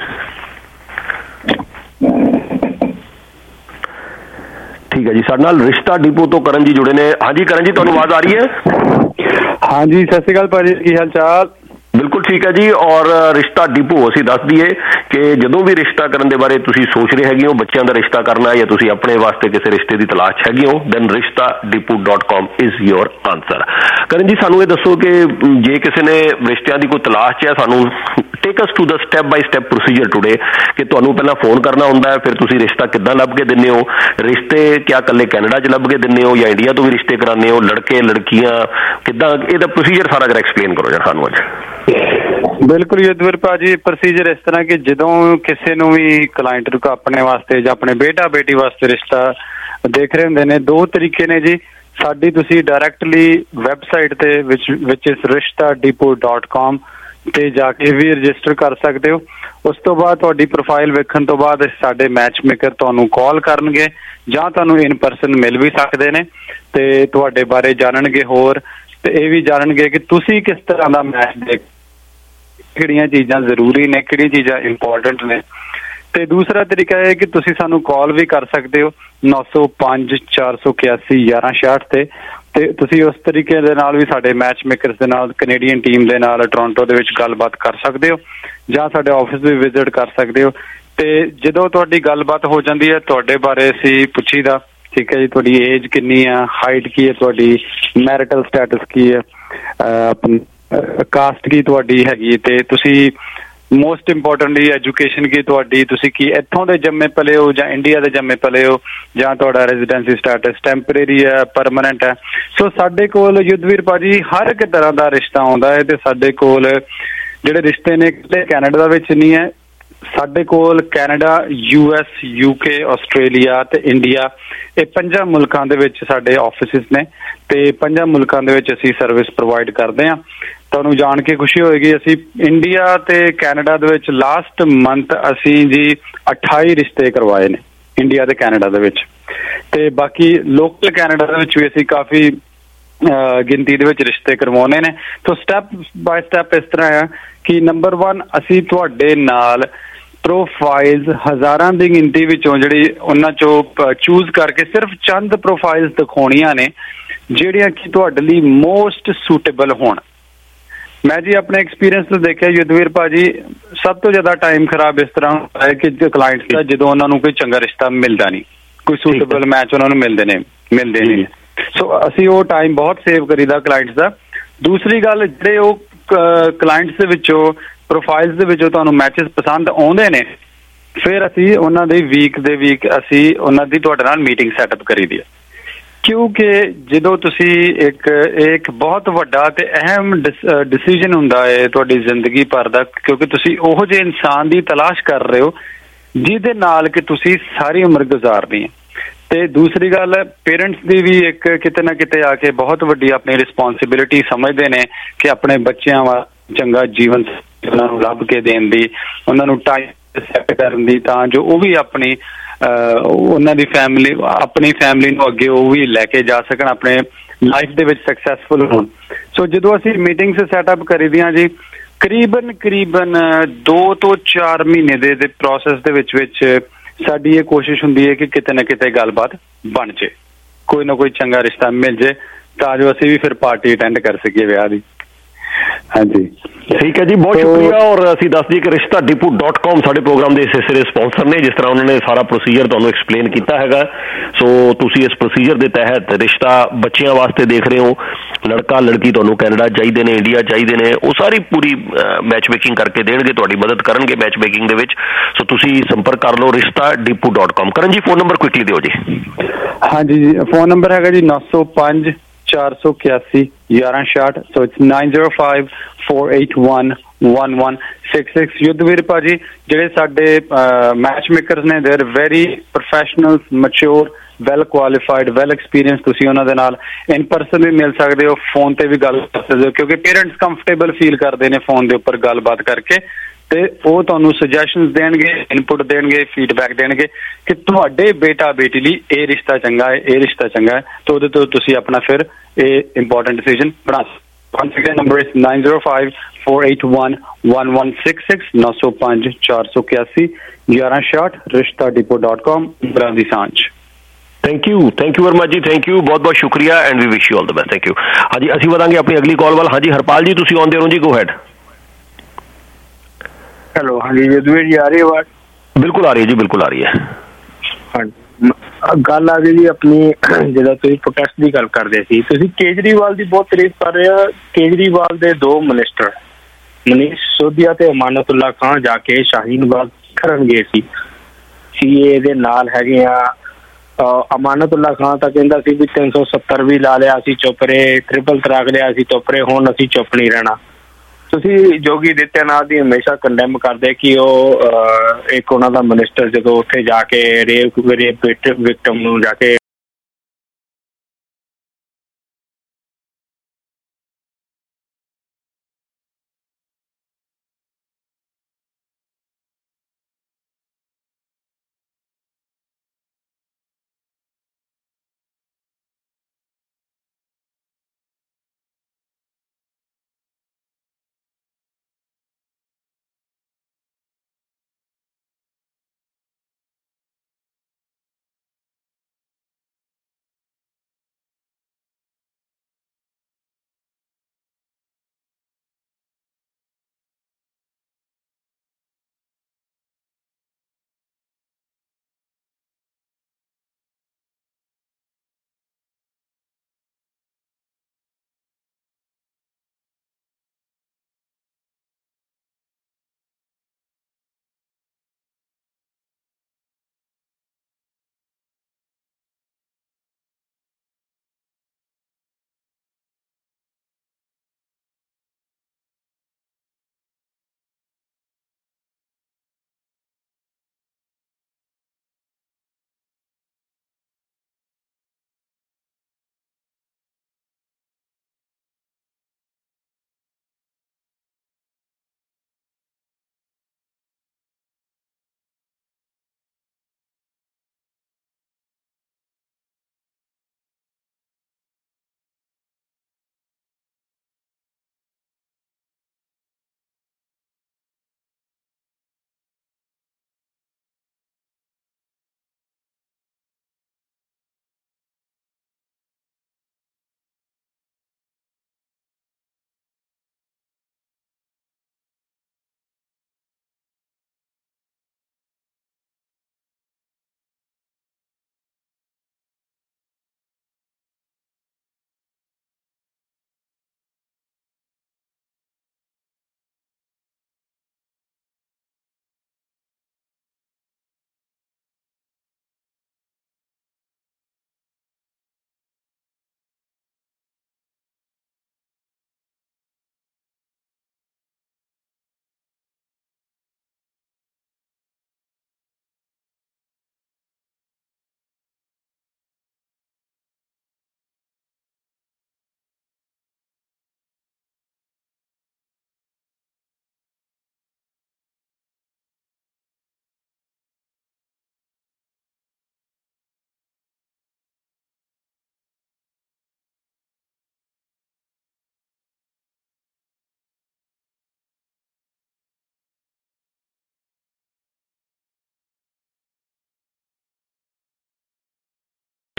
ਠੀਕ ਹੈ ਜੀ, ਸਾਡੇ ਨਾਲ ਰਿਸ਼ਤਾ ਡਿਪੋ ਤੋਂ ਕਰਨ ਜੀ ਜੁੜੇ ਨੇ। ਹਾਂਜੀ ਕਰਨ ਜੀ, ਤੁਹਾਨੂੰ ਆਵਾਜ਼ ਆ ਰਹੀ ਹੈ? ਹਾਂਜੀ, ਸਤਿ ਸ਼੍ਰੀ ਅਕਾਲ ਭਾਜੀ, ਕੀ ਹਾਲ ਚਾਲ? ਬਿਲਕੁਲ ਠੀਕ ਹੈ ਜੀ। ਔਰ ਰਿਸ਼ਤਾ ਡਿਪੋ ਅਸੀਂ ਦੱਸ ਦਈਏ ਕਿ ਜਦੋਂ ਵੀ ਰਿਸ਼ਤਾ ਕਰਨ ਦੇ ਬਾਰੇ ਤੁਸੀਂ ਸੋਚ ਰਹੇ ਹੈਗੇ ਹੋ, ਬੱਚਿਆਂ ਦਾ ਰਿਸ਼ਤਾ ਕਰਨਾ ਜਾਂ ਤੁਸੀਂ ਆਪਣੇ ਵਾਸਤੇ ਕਿਸੇ ਰਿਸ਼ਤੇ ਦੀ ਤਲਾਸ਼ ਹੈਗੇ ਹੋ, then rishtadepot.com is your answer. ਕਰਨ ਜੀ, ਸਾਨੂੰ ਇਹ ਦੱਸੋ ਕਿ ਜੇ ਕਿਸੇ ਨੇ ਰਿਸ਼ਤਿਆਂ ਦੀ ਕੋਈ ਤਲਾਸ਼ 'ਚ ਹੈ, ਸਾਨੂੰ take us to the step by step procedure today, ਕਿ ਤੁਹਾਨੂੰ ਪਹਿਲਾਂ ਫੋਨ ਕਰਨਾ ਹੁੰਦਾ ਹੈ, ਫਿਰ ਤੁਸੀਂ ਰਿਸ਼ਤਾ ਕਿੱਦਾਂ ਲੱਭ ਕੇ ਦਿੰਦੇ ਹੋ? ਰਿਸ਼ਤੇ ਕਿਆ ਇਕੱਲੇ ਕੈਨੇਡਾ 'ਚ ਲੱਭ ਕੇ ਦਿੰਦੇ ਹੋ ਜਾਂ ਇੰਡੀਆ ਤੋਂ ਵੀ ਰਿਸ਼ਤੇ ਕਰਾਉਂਦੇ ਹੋ? ਲੜਕੇ ਲੜਕੀਆਂ ਕਿੱਦਾਂ, ਇਹਦਾ ਪ੍ਰੋਸੀਜਰ ਸਾਰਾ ਜਰਾ ਐਕਸਪਲੇਨ ਕਰੋ ਯਾਰ ਸਾਨੂੰ ਅੱਜ। ਬਿਲਕੁਲ ਯੁੱਧਵੀਰ ਭਾਜੀ, ਪ੍ਰੋਸੀਜਰ ਇਸ ਤਰ੍ਹਾਂ ਕਿ ਜਦੋਂ ਕਿਸੇ ਨੂੰ ਵੀ ਕਲਾਇੰਟ ਨੂੰ ਆਪਣੇ ਵਾਸਤੇ ਜਾਂ ਆਪਣੇ ਬੇਟਾ ਬੇਟੀ ਵਾਸਤੇ ਰਿਸ਼ਤਾ ਦੇਖ ਰਹੇ ਹੁੰਦੇ ਨੇ, 2 ਤਰੀਕੇ ਨੇ ਜੀ। ਸਾਡੀ ਤੁਸੀਂ ਡਾਇਰੈਕਟਲੀ ਵੈਬਸਾਈਟ ਤੇ ਵਿਚ ਇਸ rishtadepot.com ਤੇ ਜਾ ਕੇ ਵੀ ਰਜਿਸਟਰ ਕਰ ਸਕਦੇ ਹੋ। ਉਸ ਤੋਂ ਬਾਅਦ ਤੁਹਾਡੀ ਪ੍ਰੋਫਾਈਲ ਵੇਖਣ ਤੋਂ ਬਾਅਦ ਸਾਡੇ ਮੈਚ ਮੇਕਰ ਤੁਹਾਨੂੰ ਕਾਲ ਕਰਨਗੇ ਜਾਂ ਤੁਹਾਨੂੰ ਇਨ ਪਰਸਨ ਮਿਲ ਵੀ ਸਕਦੇ ਨੇ ਤੇ ਤੁਹਾਡੇ ਬਾਰੇ ਜਾਣਨਗੇ ਹੋਰ, ਤੇ ਇਹ ਵੀ ਜਾਣਨਗੇ ਕਿ ਤੁਸੀਂ ਕਿਸ ਤਰ੍ਹਾਂ ਦਾ ਮੈਚ ਦੇਖ, ਕਿਹੜੀਆਂ ਚੀਜ਼ਾਂ ਜ਼ਰੂਰੀ ਨੇ, ਕਿਹੜੀਆਂ ਚੀਜ਼ਾਂ ਇੰਪੋਰਟੈਂਟ ਨੇ। ਤੇ ਦੂਸਰਾ ਤਰੀਕਾ ਇਹ ਕਿ ਤੁਸੀਂ ਸਾਨੂੰ ਕਾਲ ਵੀ ਕਰ ਸਕਦੇ ਹੋ 905 481 1166 ਤੇ ਤੁਸੀਂ ਉਸ ਤਰੀਕੇ ਦੇ ਨਾਲ ਵੀ ਸਾਡੇ ਮੈਚ ਮੇਕਰਸ ਦੇ ਨਾਲ, ਕੈਨੇਡੀਅਨ ਟੀਮ ਦੇ ਨਾਲ ਟੋਰਾਂਟੋ ਦੇ ਵਿੱਚ ਗੱਲਬਾਤ ਕਰ ਸਕਦੇ ਹੋ ਜਾਂ ਸਾਡੇ ਆਫਿਸ ਵੀ ਵਿਜ਼ਿਟ ਕਰ ਸਕਦੇ ਹੋ। ਤੇ ਜਦੋਂ ਤੁਹਾਡੀ ਗੱਲਬਾਤ ਹੋ ਜਾਂਦੀ ਹੈ, ਤੁਹਾਡੇ ਬਾਰੇ ਅਸੀਂ ਪੁੱਛੀਦਾ, ਠੀਕ ਹੈ ਜੀ, ਤੁਹਾਡੀ ਏਜ ਕਿੰਨੀ ਆ, ਹਾਈਟ ਕੀ ਹੈ ਤੁਹਾਡੀ, ਮੈਰਿਟਲ ਸਟੇਟਸ ਕੀ ਹੈ, ਆਪਣੀ ਕਾਸਟ ਕੀ ਤੁਹਾਡੀ ਹੈਗੀ, ਤੇ ਤੁਸੀਂ ਮੋਸਟ ਇੰਪੋਰਟੈਂਟਲੀ ਐਜੂਕੇਸ਼ਨ ਕੀ ਤੁਹਾਡੀ, ਤੁਸੀਂ ਕੀ ਇੱਥੋਂ ਦੇ ਜੰਮੇ ਪਲੇ ਹੋ ਜਾਂ ਇੰਡੀਆ ਦੇ ਜੰਮੇ ਪਲੇ ਹੋ, ਜਾਂ ਤੁਹਾਡਾ ਰੈਜ਼ੀਡੈਂਸੀ ਸਟੇਟਸ ਟੈਂਪਰੇਰੀ ਹੈ, ਪਰਮਾਨੈਂਟ ਹੈ। ਸੋ ਸਾਡੇ ਕੋਲ ਯੁੱਧਵੀਰ ਭਾਜੀ ਹਰ ਇੱਕ ਤਰ੍ਹਾਂ ਦਾ ਰਿਸ਼ਤਾ ਆਉਂਦਾ ਹੈ, ਤੇ ਸਾਡੇ ਕੋਲ ਜਿਹੜੇ ਰਿਸ਼ਤੇ ਨੇ ਇਕੱਲੇ ਕੈਨੇਡਾ ਵਿੱਚ ਨਹੀਂ ਹੈ, ਸਾਡੇ ਕੋਲ ਕੈਨੇਡਾ, US, UK, ਆਸਟ੍ਰੇਲੀਆ ਤੇ ਇੰਡੀਆ, ਇਹ 5 ਮੁਲਕਾਂ ਦੇ ਵਿੱਚ ਸਾਡੇ ਆਫਿਸਿਸ ਨੇ ਤੇ 5 ਮੁਲਕਾਂ ਦੇ ਵਿੱਚ ਅਸੀਂ ਸਰਵਿਸ ਪ੍ਰੋਵਾਈਡ ਕਰਦੇ ਹਾਂ। ਤੁਹਾਨੂੰ ਜਾਣ ਕੇ ਖੁਸ਼ੀ ਹੋਏਗੀ, ਅਸੀਂ ਇੰਡੀਆ ਤੇ ਕੈਨੇਡਾ ਦੇ ਵਿੱਚ ਲਾਸਟ ਮੰਥ ਅਸੀਂ ਜੀ 28 ਰਿਸ਼ਤੇ ਕਰਵਾਏ ਨੇ ਇੰਡੀਆ ਤੇ ਕੈਨੇਡਾ ਦੇ ਵਿੱਚ, ਤੇ ਬਾਕੀ ਲੋਕਲ ਕੈਨੇਡਾ ਦੇ ਵਿੱਚ ਵੀ ਅਸੀਂ ਕਾਫੀ ਗਿਣਤੀ ਦੇ ਵਿੱਚ ਰਿਸ਼ਤੇ ਕਰਵਾਉਣੇ ਨੇ। ਤਾਂ ਸਟੈਪ ਬਾਏ ਸਟੈਪ ਇਸ ਤਰ੍ਹਾਂ ਆ ਕਿ ਨੰਬਰ 1 ਅਸੀਂ ਤੁਹਾਡੇ ਨਾਲ ਪ੍ਰੋਫਾਈਲਸ ਹਜ਼ਾਰਾਂ ਦੀ ਗਿਣਤੀ ਵਿੱਚੋਂ ਜਿਹੜੀ ਉਹਨਾਂ ਚੋਂ ਚੂਜ਼ ਕਰਕੇ ਸਿਰਫ ਚੰਦ ਪ੍ਰੋਫਾਈਲਸ ਦਿਖਾਉਣੀਆਂ ਨੇ ਜਿਹੜੀਆਂ ਕਿ ਤੁਹਾਡੇ ਲਈ ਮੋਸਟ ਸੂਟੇਬਲ ਹੋਣ। ਮੈਂ ਜੀ ਆਪਣੇ ਐਕਸਪੀਰੀਅੰਸ ਤੋਂ ਦੇਖਿਆ ਯੁੱਧਵੀਰ ਭਾਜੀ, ਸਭ ਤੋਂ ਜ਼ਿਆਦਾ ਟਾਈਮ ਖਰਾਬ ਇਸ ਤਰ੍ਹਾਂ ਹੁੰਦਾ ਹੈ ਕਿ ਕਲਾਇੰਟਸ ਦਾ ਜਦੋਂ ਉਹਨਾਂ ਨੂੰ ਕੋਈ ਚੰਗਾ ਰਿਸ਼ਤਾ ਮਿਲਦਾ ਨਹੀਂ, ਕੋਈ ਸੂਟੇਬਲ ਮੈਚ ਉਹਨਾਂ ਨੂੰ ਮਿਲਦੇ ਨਹੀਂ। ਸੋ ਅਸੀਂ ਉਹ ਟਾਈਮ ਬਹੁਤ ਸੇਵ ਕਰੀਦਾ ਕਲਾਇੰਟਸ ਦਾ। ਦੂਸਰੀ ਗੱਲ, ਜਿਹੜੇ ਉਹ ਕਲਾਇੰਟਸ ਦੇ ਵਿੱਚੋਂ ਪ੍ਰੋਫਾਈਲਸ ਦੇ ਵਿੱਚੋਂ ਤੁਹਾਨੂੰ ਮੈਚਿਸ ਪਸੰਦ ਆਉਂਦੇ ਨੇ, ਫਿਰ ਅਸੀਂ ਉਹਨਾਂ ਦੇ ਵੀਕ ਅਸੀਂ ਉਹਨਾਂ ਦੀ ਤੁਹਾਡੇ ਨਾਲ ਮੀਟਿੰਗ ਸੈਟਅਪ ਕਰੀਦੀ ਹੈ, ਕਿਉਂਕਿ ਜਦੋਂ ਤੁਸੀਂ ਇੱਕ ਬਹੁਤ ਵੱਡਾ ਤੇ ਅਹਿਮ ਡਿਸੀਜਨ ਹੁੰਦਾ ਹੈ ਤੁਹਾਡੀ ਜ਼ਿੰਦਗੀ ਭਰ ਦਾ, ਕਿਉਂਕਿ ਤੁਸੀਂ ਉਹੋ ਜਿਹੇ ਇਨਸਾਨ ਦੀ ਤਲਾਸ਼ ਕਰ ਰਹੇ ਹੋ ਜਿਹਦੇ ਨਾਲ ਕਿ ਤੁਸੀਂ ਸਾਰੀ ਉਮਰ ਗੁਜ਼ਾਰਨੀ ਹੈ। ਤੇ ਦੂਸਰੀ ਗੱਲ, ਪੇਰੈਂਟਸ ਦੀ ਵੀ ਇੱਕ ਕਿਤੇ ਨਾ ਕਿਤੇ ਆ ਕੇ ਬਹੁਤ ਵੱਡੀ ਆਪਣੀ ਰਿਸਪੌਂਸਿਬਿਲਿਟੀ ਸਮਝਦੇ ਨੇ ਕਿ ਆਪਣੇ ਬੱਚਿਆਂ ਦਾ ਚੰਗਾ ਜੀਵਨ ਉਹਨਾਂ ਨੂੰ ਲੱਭ ਕੇ ਦੇਣ ਦੀ, ਉਹਨਾਂ ਨੂੰ ਟਾਈਮ ਸੈੱਟ ਕਰਨ ਦੀ, ਤਾਂ ਜੋ ਉਹ ਵੀ ਆਪਣੀ ਉਹਨਾਂ ਦੀ ਆਪਣੀ ਫੈਮਿਲੀ ਨੂੰ ਅੱਗੇ ਉਹ ਵੀ ਲੈ ਕੇ ਜਾ ਸਕਣ, ਆਪਣੇ ਲਾਈਫ ਦੇ ਵਿੱਚ ਸਕਸੈਸਫੁਲ ਹੋਣ। ਸੋ ਜਦੋਂ ਅਸੀਂ ਮੀਟਿੰਗਸ ਸੈਟਅਪ ਕਰੀਦੀਆਂ ਜੀ, ਕਰੀਬਨ 2 ਤੋਂ 4 ਮਹੀਨੇ ਦੇ ਪ੍ਰੋਸੈਸ ਦੇ ਵਿੱਚ ਸਾਡੀ ਇਹ ਕੋਸ਼ਿਸ਼ ਹੁੰਦੀ ਹੈ ਕਿ ਕਿਤੇ ਨਾ ਕਿਤੇ ਗੱਲਬਾਤ ਬਣ ਜੇ, ਕੋਈ ਨਾ ਕੋਈ ਚੰਗਾ ਰਿਸ਼ਤਾ ਮਿਲ ਜੇ ਤਾਂ ਜੋ ਅਸੀਂ ਵੀ ਫਿਰ ਪਾਰਟੀ ਅਟੈਂਡ ਕਰ ਸਕੀਏ ਵਿਆਹ ਦੀ। ਹਾਂਜੀ ਠੀਕ ਹੈ ਜੀ, ਬਹੁਤ ਸ਼ੁਕਰੀਆ। ਔਰ ਅਸੀਂ ਦੱਸ ਦਈਏ ਕਿ rishtadeepu.com ਸਾਡੇ ਪ੍ਰੋਗਰਾਮ ਦੇ ਇਸੇ ਸਿਰੇ ਸਪਾਂਸਰ ਨੇ। ਜਿਸ ਤਰ੍ਹਾਂ ਉਹਨਾਂ ਨੇ ਸਾਰਾ ਪ੍ਰੋਸੀਜਰ ਤੁਹਾਨੂੰ ਐਕਸਪਲੇਨ ਕੀਤਾ ਹੈਗਾ, ਸੋ ਤੁਸੀਂ ਇਸ ਪ੍ਰੋਸੀਜਰ ਦੇ ਤਹਿਤ ਰਿਸ਼ਤਾ ਬੱਚਿਆਂ ਵਾਸਤੇ ਦੇਖ ਰਹੇ ਹੋ, ਲੜਕਾ ਲੜਕੀ ਤੁਹਾਨੂੰ ਕੈਨੇਡਾ ਚਾਹੀਦੇ ਨੇ, ਇੰਡੀਆ ਚਾਹੀਦੇ ਨੇ, ਉਹ ਸਾਰੀ ਪੂਰੀ ਮੈਚ ਮੇਕਿੰਗ ਕਰਕੇ ਦੇਣਗੇ, ਤੁਹਾਡੀ ਮਦਦ ਕਰਨਗੇ ਮੈਚ ਮੇਕਿੰਗ ਦੇ ਵਿੱਚ। ਸੋ ਤੁਸੀਂ ਸੰਪਰਕ ਕਰ ਲਓ rishtadeepu.com। ਕਰਨ ਜੀ ਫੋਨ ਨੰਬਰ ਕੁਇਕਲੀ ਦਿਓ ਜੀ। ਹਾਂਜੀ ਜੀ, ਫੋਨ ਨੰਬਰ ਹੈਗਾ ਜੀ 905 481 1166। So it's 905 481 1166। ਯੁੱਧਵੀਰ ਭਾਜੀ ਜਿਹੜੇ ਸਾਡੇ ਮੈਚ ਮੇਕਰਸ ਨੇ, they are very professional, mature, well qualified, well experience. ਤੁਸੀਂ ਉਹਨਾਂ ਦੇ ਨਾਲ ਇਨ ਪਰਸਨ ਵੀ ਮਿਲ ਸਕਦੇ ਹੋ, ਫੋਨ ਤੇ ਵੀ ਗੱਲ ਕਰ ਸਕਦੇ ਹੋ, ਕਿਉਂਕਿ ਪੇਰੈਂਟਸ ਕੰਫਰਟੇਬਲ ਫੀਲ ਕਰਦੇ ਨੇ ਫੋਨ ਦੇ ਉੱਪਰ ਗੱਲਬਾਤ ਕਰਕੇ, ਤੇ ਉਹ ਤੁਹਾਨੂੰ ਸੁਜੈਸ਼ਨਸ ਦੇਣਗੇ, ਇਨਪੁਟ ਦੇਣਗੇ, ਫੀਡਬੈਕ ਦੇਣਗੇ ਕਿ ਤੁਹਾਡੇ ਬੇਟਾ ਬੇਟੀ ਲਈ ਇਹ ਰਿਸ਼ਤਾ ਚੰਗਾ ਹੈ, ਇਹ ਰਿਸ਼ਤਾ ਚੰਗਾ ਹੈ, ਤੇ ਉਹਦੇ ਤੋਂ ਤੁਸੀਂ ਆਪਣਾ ਫਿਰ ਇਹ ਇੰਪੋਰਟੈਂਟ ਡਿਸੀਜਨ ਬਣਾ ਸਕਦੇ। Once again, number is 905 481 1166 905 481 1166 rishtadeepu.com। Imran ਦੀ ਸਾਂਝ। ਥੈਂਕ ਯੂ ਵੈਰੀ ਮਚ ਜੀ, ਥੈਂਕ ਯੂ, ਬਹੁਤ ਬਹੁਤ ਸ਼ੁਕਰੀਆ and we wish you all the best. Thank you. ਹਾਂਜੀ, ਅਸੀਂ ਵਧਾਂਗੇ ਆਪਣੀ ਅਗਲੀ ਕਾਲ ਵੱਲ। ਹਾਂਜੀ ਹਰਪਾਲ ਜੀ, ਤੁਸੀਂ ਆਉਂਦੇ ਹੋ ਜੀ, ਗੋ ਹੈਡ। ਹੈਲੋ, ਹਾਂਜੀ ਯਦਵੀਰ ਜੀ, ਆ ਰਹੀ ਆਵਾਜ਼? ਬਿਲਕੁਲ ਆ ਰਹੀ ਹੈ ਜੀ, ਬਿਲਕੁਲ ਆ ਰਹੀ ਹੈ। ਹਾਂਜੀ, ਗੱਲ ਆ ਗਈ ਜੀ ਆਪਣੀ, ਜਦੋਂ ਤੁਸੀਂ ਪ੍ਰੋਟੈਸਟ ਦੀ ਗੱਲ ਕਰਦੇ ਸੀ, ਤੁਸੀਂ ਕੇਜਰੀਵਾਲ ਦੀ ਬਹੁਤ ਤਾਰੀਫ ਕਰ ਰਹੇ ਹੋ। ਕੇਜਰੀਵਾਲ ਦੇ ਦੋ ਮਿਨਿਸਟਰ ਮਨੀਸ਼ ਸਿਸੋਦੀਆ ਤੇ ਅਮਾਨਤੁੱਲਾ ਖਾਨ ਜਾ ਕੇ ਸ਼ਾਹੀਨ ਬਾਗ ਕਰਨ ਗਏ ਸੀ। ਸੀਏ ਦੇ ਨਾਲ ਹੈਗੇ ਆ। ਅਮਾਨਤੁੱਲਾ ਖਾਨ ਤਾਂ ਕਹਿੰਦਾ ਸੀ ਵੀ 370 ਵੀ ਲਾ ਲਿਆ ਅਸੀਂ ਚੁੱਪ ਰਹੇ, ਟ੍ਰਿਪਲ ਤਲਾਕ ਲਿਆ ਅਸੀਂ ਚੁੱਪ ਰਹੇ, ਹੁਣ ਅਸੀਂ ਚੁੱਪ ਨਹੀਂ ਰਹਿਣਾ। ਤੁਸੀਂ ਯੋਗੀ ਆਦਿੱਤਿਆਨਾਥ ਦੀ ਹਮੇਸ਼ਾ ਕੰਡੈਮ ਕਰਦੇ ਕਿ ਉਹ ਇੱਕ ਉਹਨਾਂ ਦਾ ਮਿਨਿਸਟਰ ਜਦੋਂ ਉੱਥੇ ਜਾ ਕੇ ਰੇਪ ਵਿਕਟਮ ਨੂੰ ਜਾ ਕੇ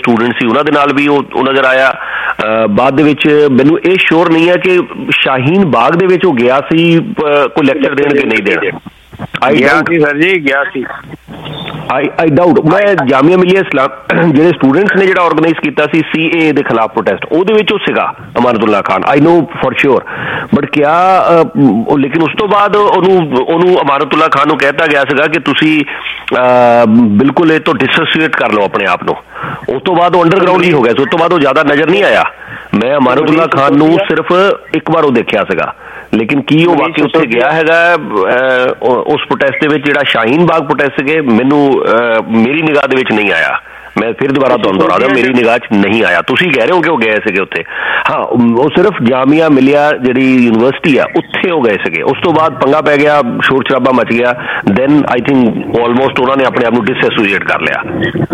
ਸਟੂਡੈਂਟ ਸੀ ਉਹਨਾਂ ਦੇ ਨਾਲ ਵੀ ਉਹ ਨਜ਼ਰ ਆਇਆ। ਬਾਅਦ ਦੇ ਵਿੱਚ ਮੈਨੂੰ ਇਹ ਸ਼ੋਰ ਨਹੀਂ ਹੈ ਕਿ ਸ਼ਾਹੀਨ ਬਾਗ ਦੇ ਵਿੱਚ ਉਹ ਗਿਆ ਸੀ ਕੋਈ ਲੈਕਚਰ ਦੇਣ ਕਿ ਨਹੀਂ ਦੇਣ। ਸਰ ਜੀ ਗਿਆ ਸੀ। ਆਈ ਡਾਊਟ। ਮੈਂ ਜਾਮੀਆ ਮਿਲੀਆ ਇਸਲਾਮ ਜਿਹੜੇ ਸਟੂਡੈਂਟਸ ਨੇ ਜਿਹੜਾ ਆਰਗੇਨਾਈਜ਼ ਕੀਤਾ ਸੀ CAA ਦੇ ਖਿਲਾਫ ਪ੍ਰੋਟੈਸਟ, ਉਹਦੇ ਵਿੱਚ ਉਹ ਸੀਗਾ Amanatullah Khan, I know for sure. But ਕਿਆ ਲੇਕਿਨ ਉਸ ਤੋਂ ਬਾਅਦ ਉਹਨੂੰ ਅਮਾਨਤੁੱਲਾ ਖਾਨ ਨੂੰ ਕਹਿਤਾ ਗਿਆ ਸੀਗਾ ਕਿ ਤੁਸੀਂ ਬਿਲਕੁਲ ਇਹ ਤੋਂ ਡਿਸੋਸੀਏਟ ਕਰ ਲਓ ਆਪਣੇ ਆਪ ਨੂੰ। ਉਸ ਤੋਂ ਬਾਅਦ ਉਹ ਅੰਡਰਗਰਾਊਂਡ ਹੀ ਹੋ ਗਿਆ ਸੀ। ਉਸ ਤੋਂ ਬਾਅਦ ਉਹ ਜ਼ਿਆਦਾ ਨਜ਼ਰ ਨਹੀਂ ਆਇਆ। ਮੈਂ ਅਮਾਨਤੁੱਲਾ ਖਾਨ ਨੂੰ ਸਿਰਫ ਇੱਕ ਵਾਰ ਉਹ ਦੇਖਿਆ ਸੀਗਾ, ਲੇਕਿਨ ਕੀ ਉਹ ਵਾਕਈ ਉੱਥੇ ਗਿਆ ਹੈਗਾ ਉਸ ਪ੍ਰੋਟੈਸਟ ਦੇ ਵਿੱਚ ਜਿਹੜਾ ਸ਼ਾਹੀਨ ਬਾਗ ਪ੍ਰੋਟੈਸਟ ਸੀਗੇ? ਮੈਨੂੰ ਮੇਰੀ ਨਿਗਾਹ ਦੇ ਵਿੱਚ ਨਹੀਂ ਆਇਆ। ਮੈਂ ਫਿਰ ਦੁਬਾਰਾ ਤੁਹਾਨੂੰ ਦੁਹਰਾ ਦਿਆਂ, ਮੇਰੀ ਨਿਗਾਹ 'ਚ ਨਹੀਂ ਆਇਆ। ਤੁਸੀਂ ਕਹਿ ਰਹੇ ਹੋ ਕਿ ਉਹ ਗਏ ਸੀਗੇ ਉੱਥੇ। ਹਾਂ, ਉਹ ਸਿਰਫ ਜਾਮੀਆ ਮਿਲਿਆ ਜਿਹੜੀ ਯੂਨੀਵਰਸਿਟੀ ਆ ਉੱਥੇ ਉਹ ਗਏ ਸੀਗੇ। ਉਸ ਤੋਂ ਬਾਅਦ ਪੰਗਾ ਪੈ ਗਿਆ, ਸ਼ੋਰ ਸ਼ਰਾਬਾ ਮਚ ਗਿਆ। ਦੈਨ ਆਈ ਥਿੰਕ ਆਲਮੋਸਟ ਉਹਨਾਂ ਨੇ ਆਪਣੇ ਆਪ ਨੂੰ ਡਿਸਐਸੋਸੀਏਟ ਕਰ ਲਿਆ।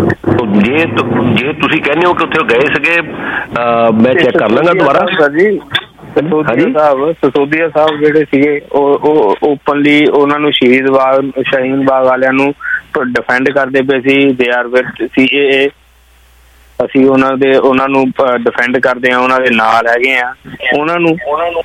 ਜੇ ਤੁਸੀਂ ਕਹਿੰਦੇ ਹੋ ਕਿ ਉੱਥੇ ਗਏ ਸੀਗੇ, ਮੈਂ ਚੈੱਕ ਕਰ ਲਾਂਗਾ ਦੁਬਾਰਾ। ਸਸੋਦੀਆ ਸਾਹਿਬ ਜਿਹੜੇ ਸੀਗੇ ਉਹ ਓਪਨਲੀ ਉਹਨਾਂ ਨੂੰ ਸ਼ਾਹੀਨ ਬਾਗ ਵਾਲਿਆਂ ਨੂੰ ਡਿਫੈਂਡ ਕਰਦੇ ਪਏ ਸੀ। They are with CAA। ਅਸੀਂ ਉਹਨਾਂ ਨੂੰ ਡਿਫੈਂਡ ਕਰਦੇ ਆ, ਉਹਨਾਂ ਦੇ ਨਾਲ ਹੈਗੇ ਆ। ਉਹਨਾਂ ਨੂੰ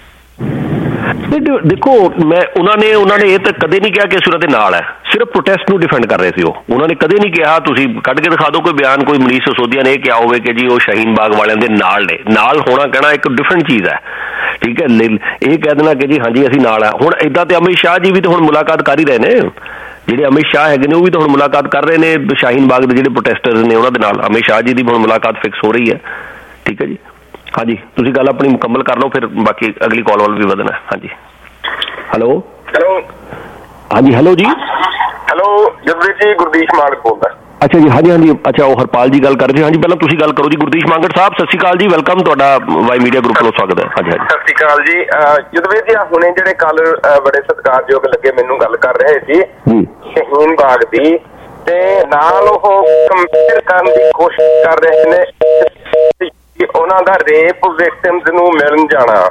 ਦੇਖੋ, ਉਹਨਾਂ ਨੇ ਇਹ ਤਾਂ ਕਦੇ ਨਹੀਂ ਕਿਹਾ ਕਿ ਅਸੀਂ ਉਹਨਾਂ ਦੇ ਨਾਲ ਹੈ। ਸਿਰਫ ਪ੍ਰੋਟੈਸਟ ਨੂੰ ਡਿਫੈਂਡ ਕਰ ਰਹੇ ਸੀ ਉਹਨਾਂ ਨੇ ਕਦੇ ਨਹੀਂ ਕਿਹਾ। ਤੁਸੀਂ ਕੱਢ ਕੇ ਦਿਖਾ ਦਿਓ ਕੋਈ ਬਿਆਨ, ਕੋਈ ਮਨੀਸ਼ ਸਿਸੋਦੀਆ ਨੇ ਇਹ ਕਿਹਾ ਹੋਵੇ ਕਿ ਜੀ ਉਹ ਸ਼ਾਹੀਨ ਬਾਗ ਵਾਲਿਆਂ ਦੇ ਨਾਲ ਨੇ। ਨਾਲ ਹੋਣਾ ਕਹਿਣਾ ਇੱਕ ਡਿਫਰੈਂਟ ਚੀਜ਼ ਹੈ, ਠੀਕ ਹੈ। ਇਹ ਕਹਿ ਦੇਣਾ ਕਿ ਜੀ ਹਾਂਜੀ ਅਸੀਂ ਨਾਲ ਆ। ਹੁਣ ਏਦਾਂ ਤੇ ਅਮਿਤ ਸ਼ਾਹ ਜੀ ਵੀ ਤਾਂ ਹੁਣ ਮੁਲਾਕਾਤ ਕਰ ਹੀ ਰਹੇ ਨੇ। ਜਿਹੜੇ ਅਮਿਤ ਸ਼ਾਹ ਹੈਗੇ ਨੇ ਉਹ ਵੀ ਤਾਂ ਹੁਣ ਮੁਲਾਕਾਤ ਕਰ ਰਹੇ ਨੇ ਸ਼ਾਹੀਨ ਬਾਗ ਦੇ ਜਿਹੜੇ ਪ੍ਰੋਟੈਸਟਰਸ ਨੇ ਉਹਨਾਂ ਦੇ ਨਾਲ। ਅਮਿਤ ਸ਼ਾਹ ਜੀ ਦੀ ਹੁਣ ਮੁਲਾਕਾਤ ਫਿਕਸ ਹੋ ਰਹੀ ਹੈ, ਠੀਕ ਹੈ ਜੀ। ਹਾਂਜੀ, ਤੁਸੀਂ ਗੱਲ ਆਪਣੀ ਮੁਕੰਮਲ ਕਰ ਲਓ, ਫਿਰ ਬਾਕੀ ਅਗਲੀ ਕਾਲ ਵੱਲ ਵੀ ਵਧਣਾ। ਹਾਂਜੀ, ਹੈਲੋ ਹਾਂਜੀ, ਹੈਲੋ ਜੀ। ਹੈਲੋ ਜਸਵੀਰ ਜੀ, ਗੁਰਦੀਸ਼ ਮਾਂਗਟ ਬੋਲਦਾ। ਅੱਛਾ ਜੀ, ਹਾਂਜੀ। ਅੱਛਾ, ਉਹ ਹਰਪਾਲ ਜੀ ਗੱਲ ਕਰ ਰਹੇ ਸੀ। ਹਾਂਜੀ, ਪਹਿਲਾਂ ਤੁਸੀਂ ਗੱਲ ਕਰੋ ਜੀ। ਗੁਰਦੀਸ਼ ਮਾਂਗਟ ਸਾਹਿਬ ਸਤਿ ਸ਼੍ਰੀ ਅਕਾਲ ਜੀ, ਵੈਲਕਮ, ਤੁਹਾਡਾ ਵਾਈ ਮੀਡੀਆ ਗਰੁੱਪ ਵੱਲੋਂ ਸਵਾਗਤ ਹੈ। ਹਾਂਜੀ ਸਤਿ ਸ਼੍ਰੀ ਅਕਾਲ ਜੀ। ਜਸਵੀਰ ਜੀ, ਹੁਣੇ ਜਿਹੜੇ ਕੱਲ ਬੜੇ ਸਤਿਕਾਰਯੋਗ ਲੱਗੇ ਮੈਨੂੰ ਗੱਲ ਕਰ ਰਹੇ ਸੀ ਸ਼ਾਹੀਨ ਬਾਗ ਦੀ, ਤੇ ਨਾਲ ਉਹ ਕੰਪੇਅਰ ਕਰਨ ਦੀ ਕੋਸ਼ਿਸ਼ ਕਰ ਰਹੇ ਨੇ ਉਹਨਾਂ ਦਾ ਰੇਪ ਵਿਕਟਿਮਸ ਨੂੰ ਮਿਲਣ ਜਾਣਾ।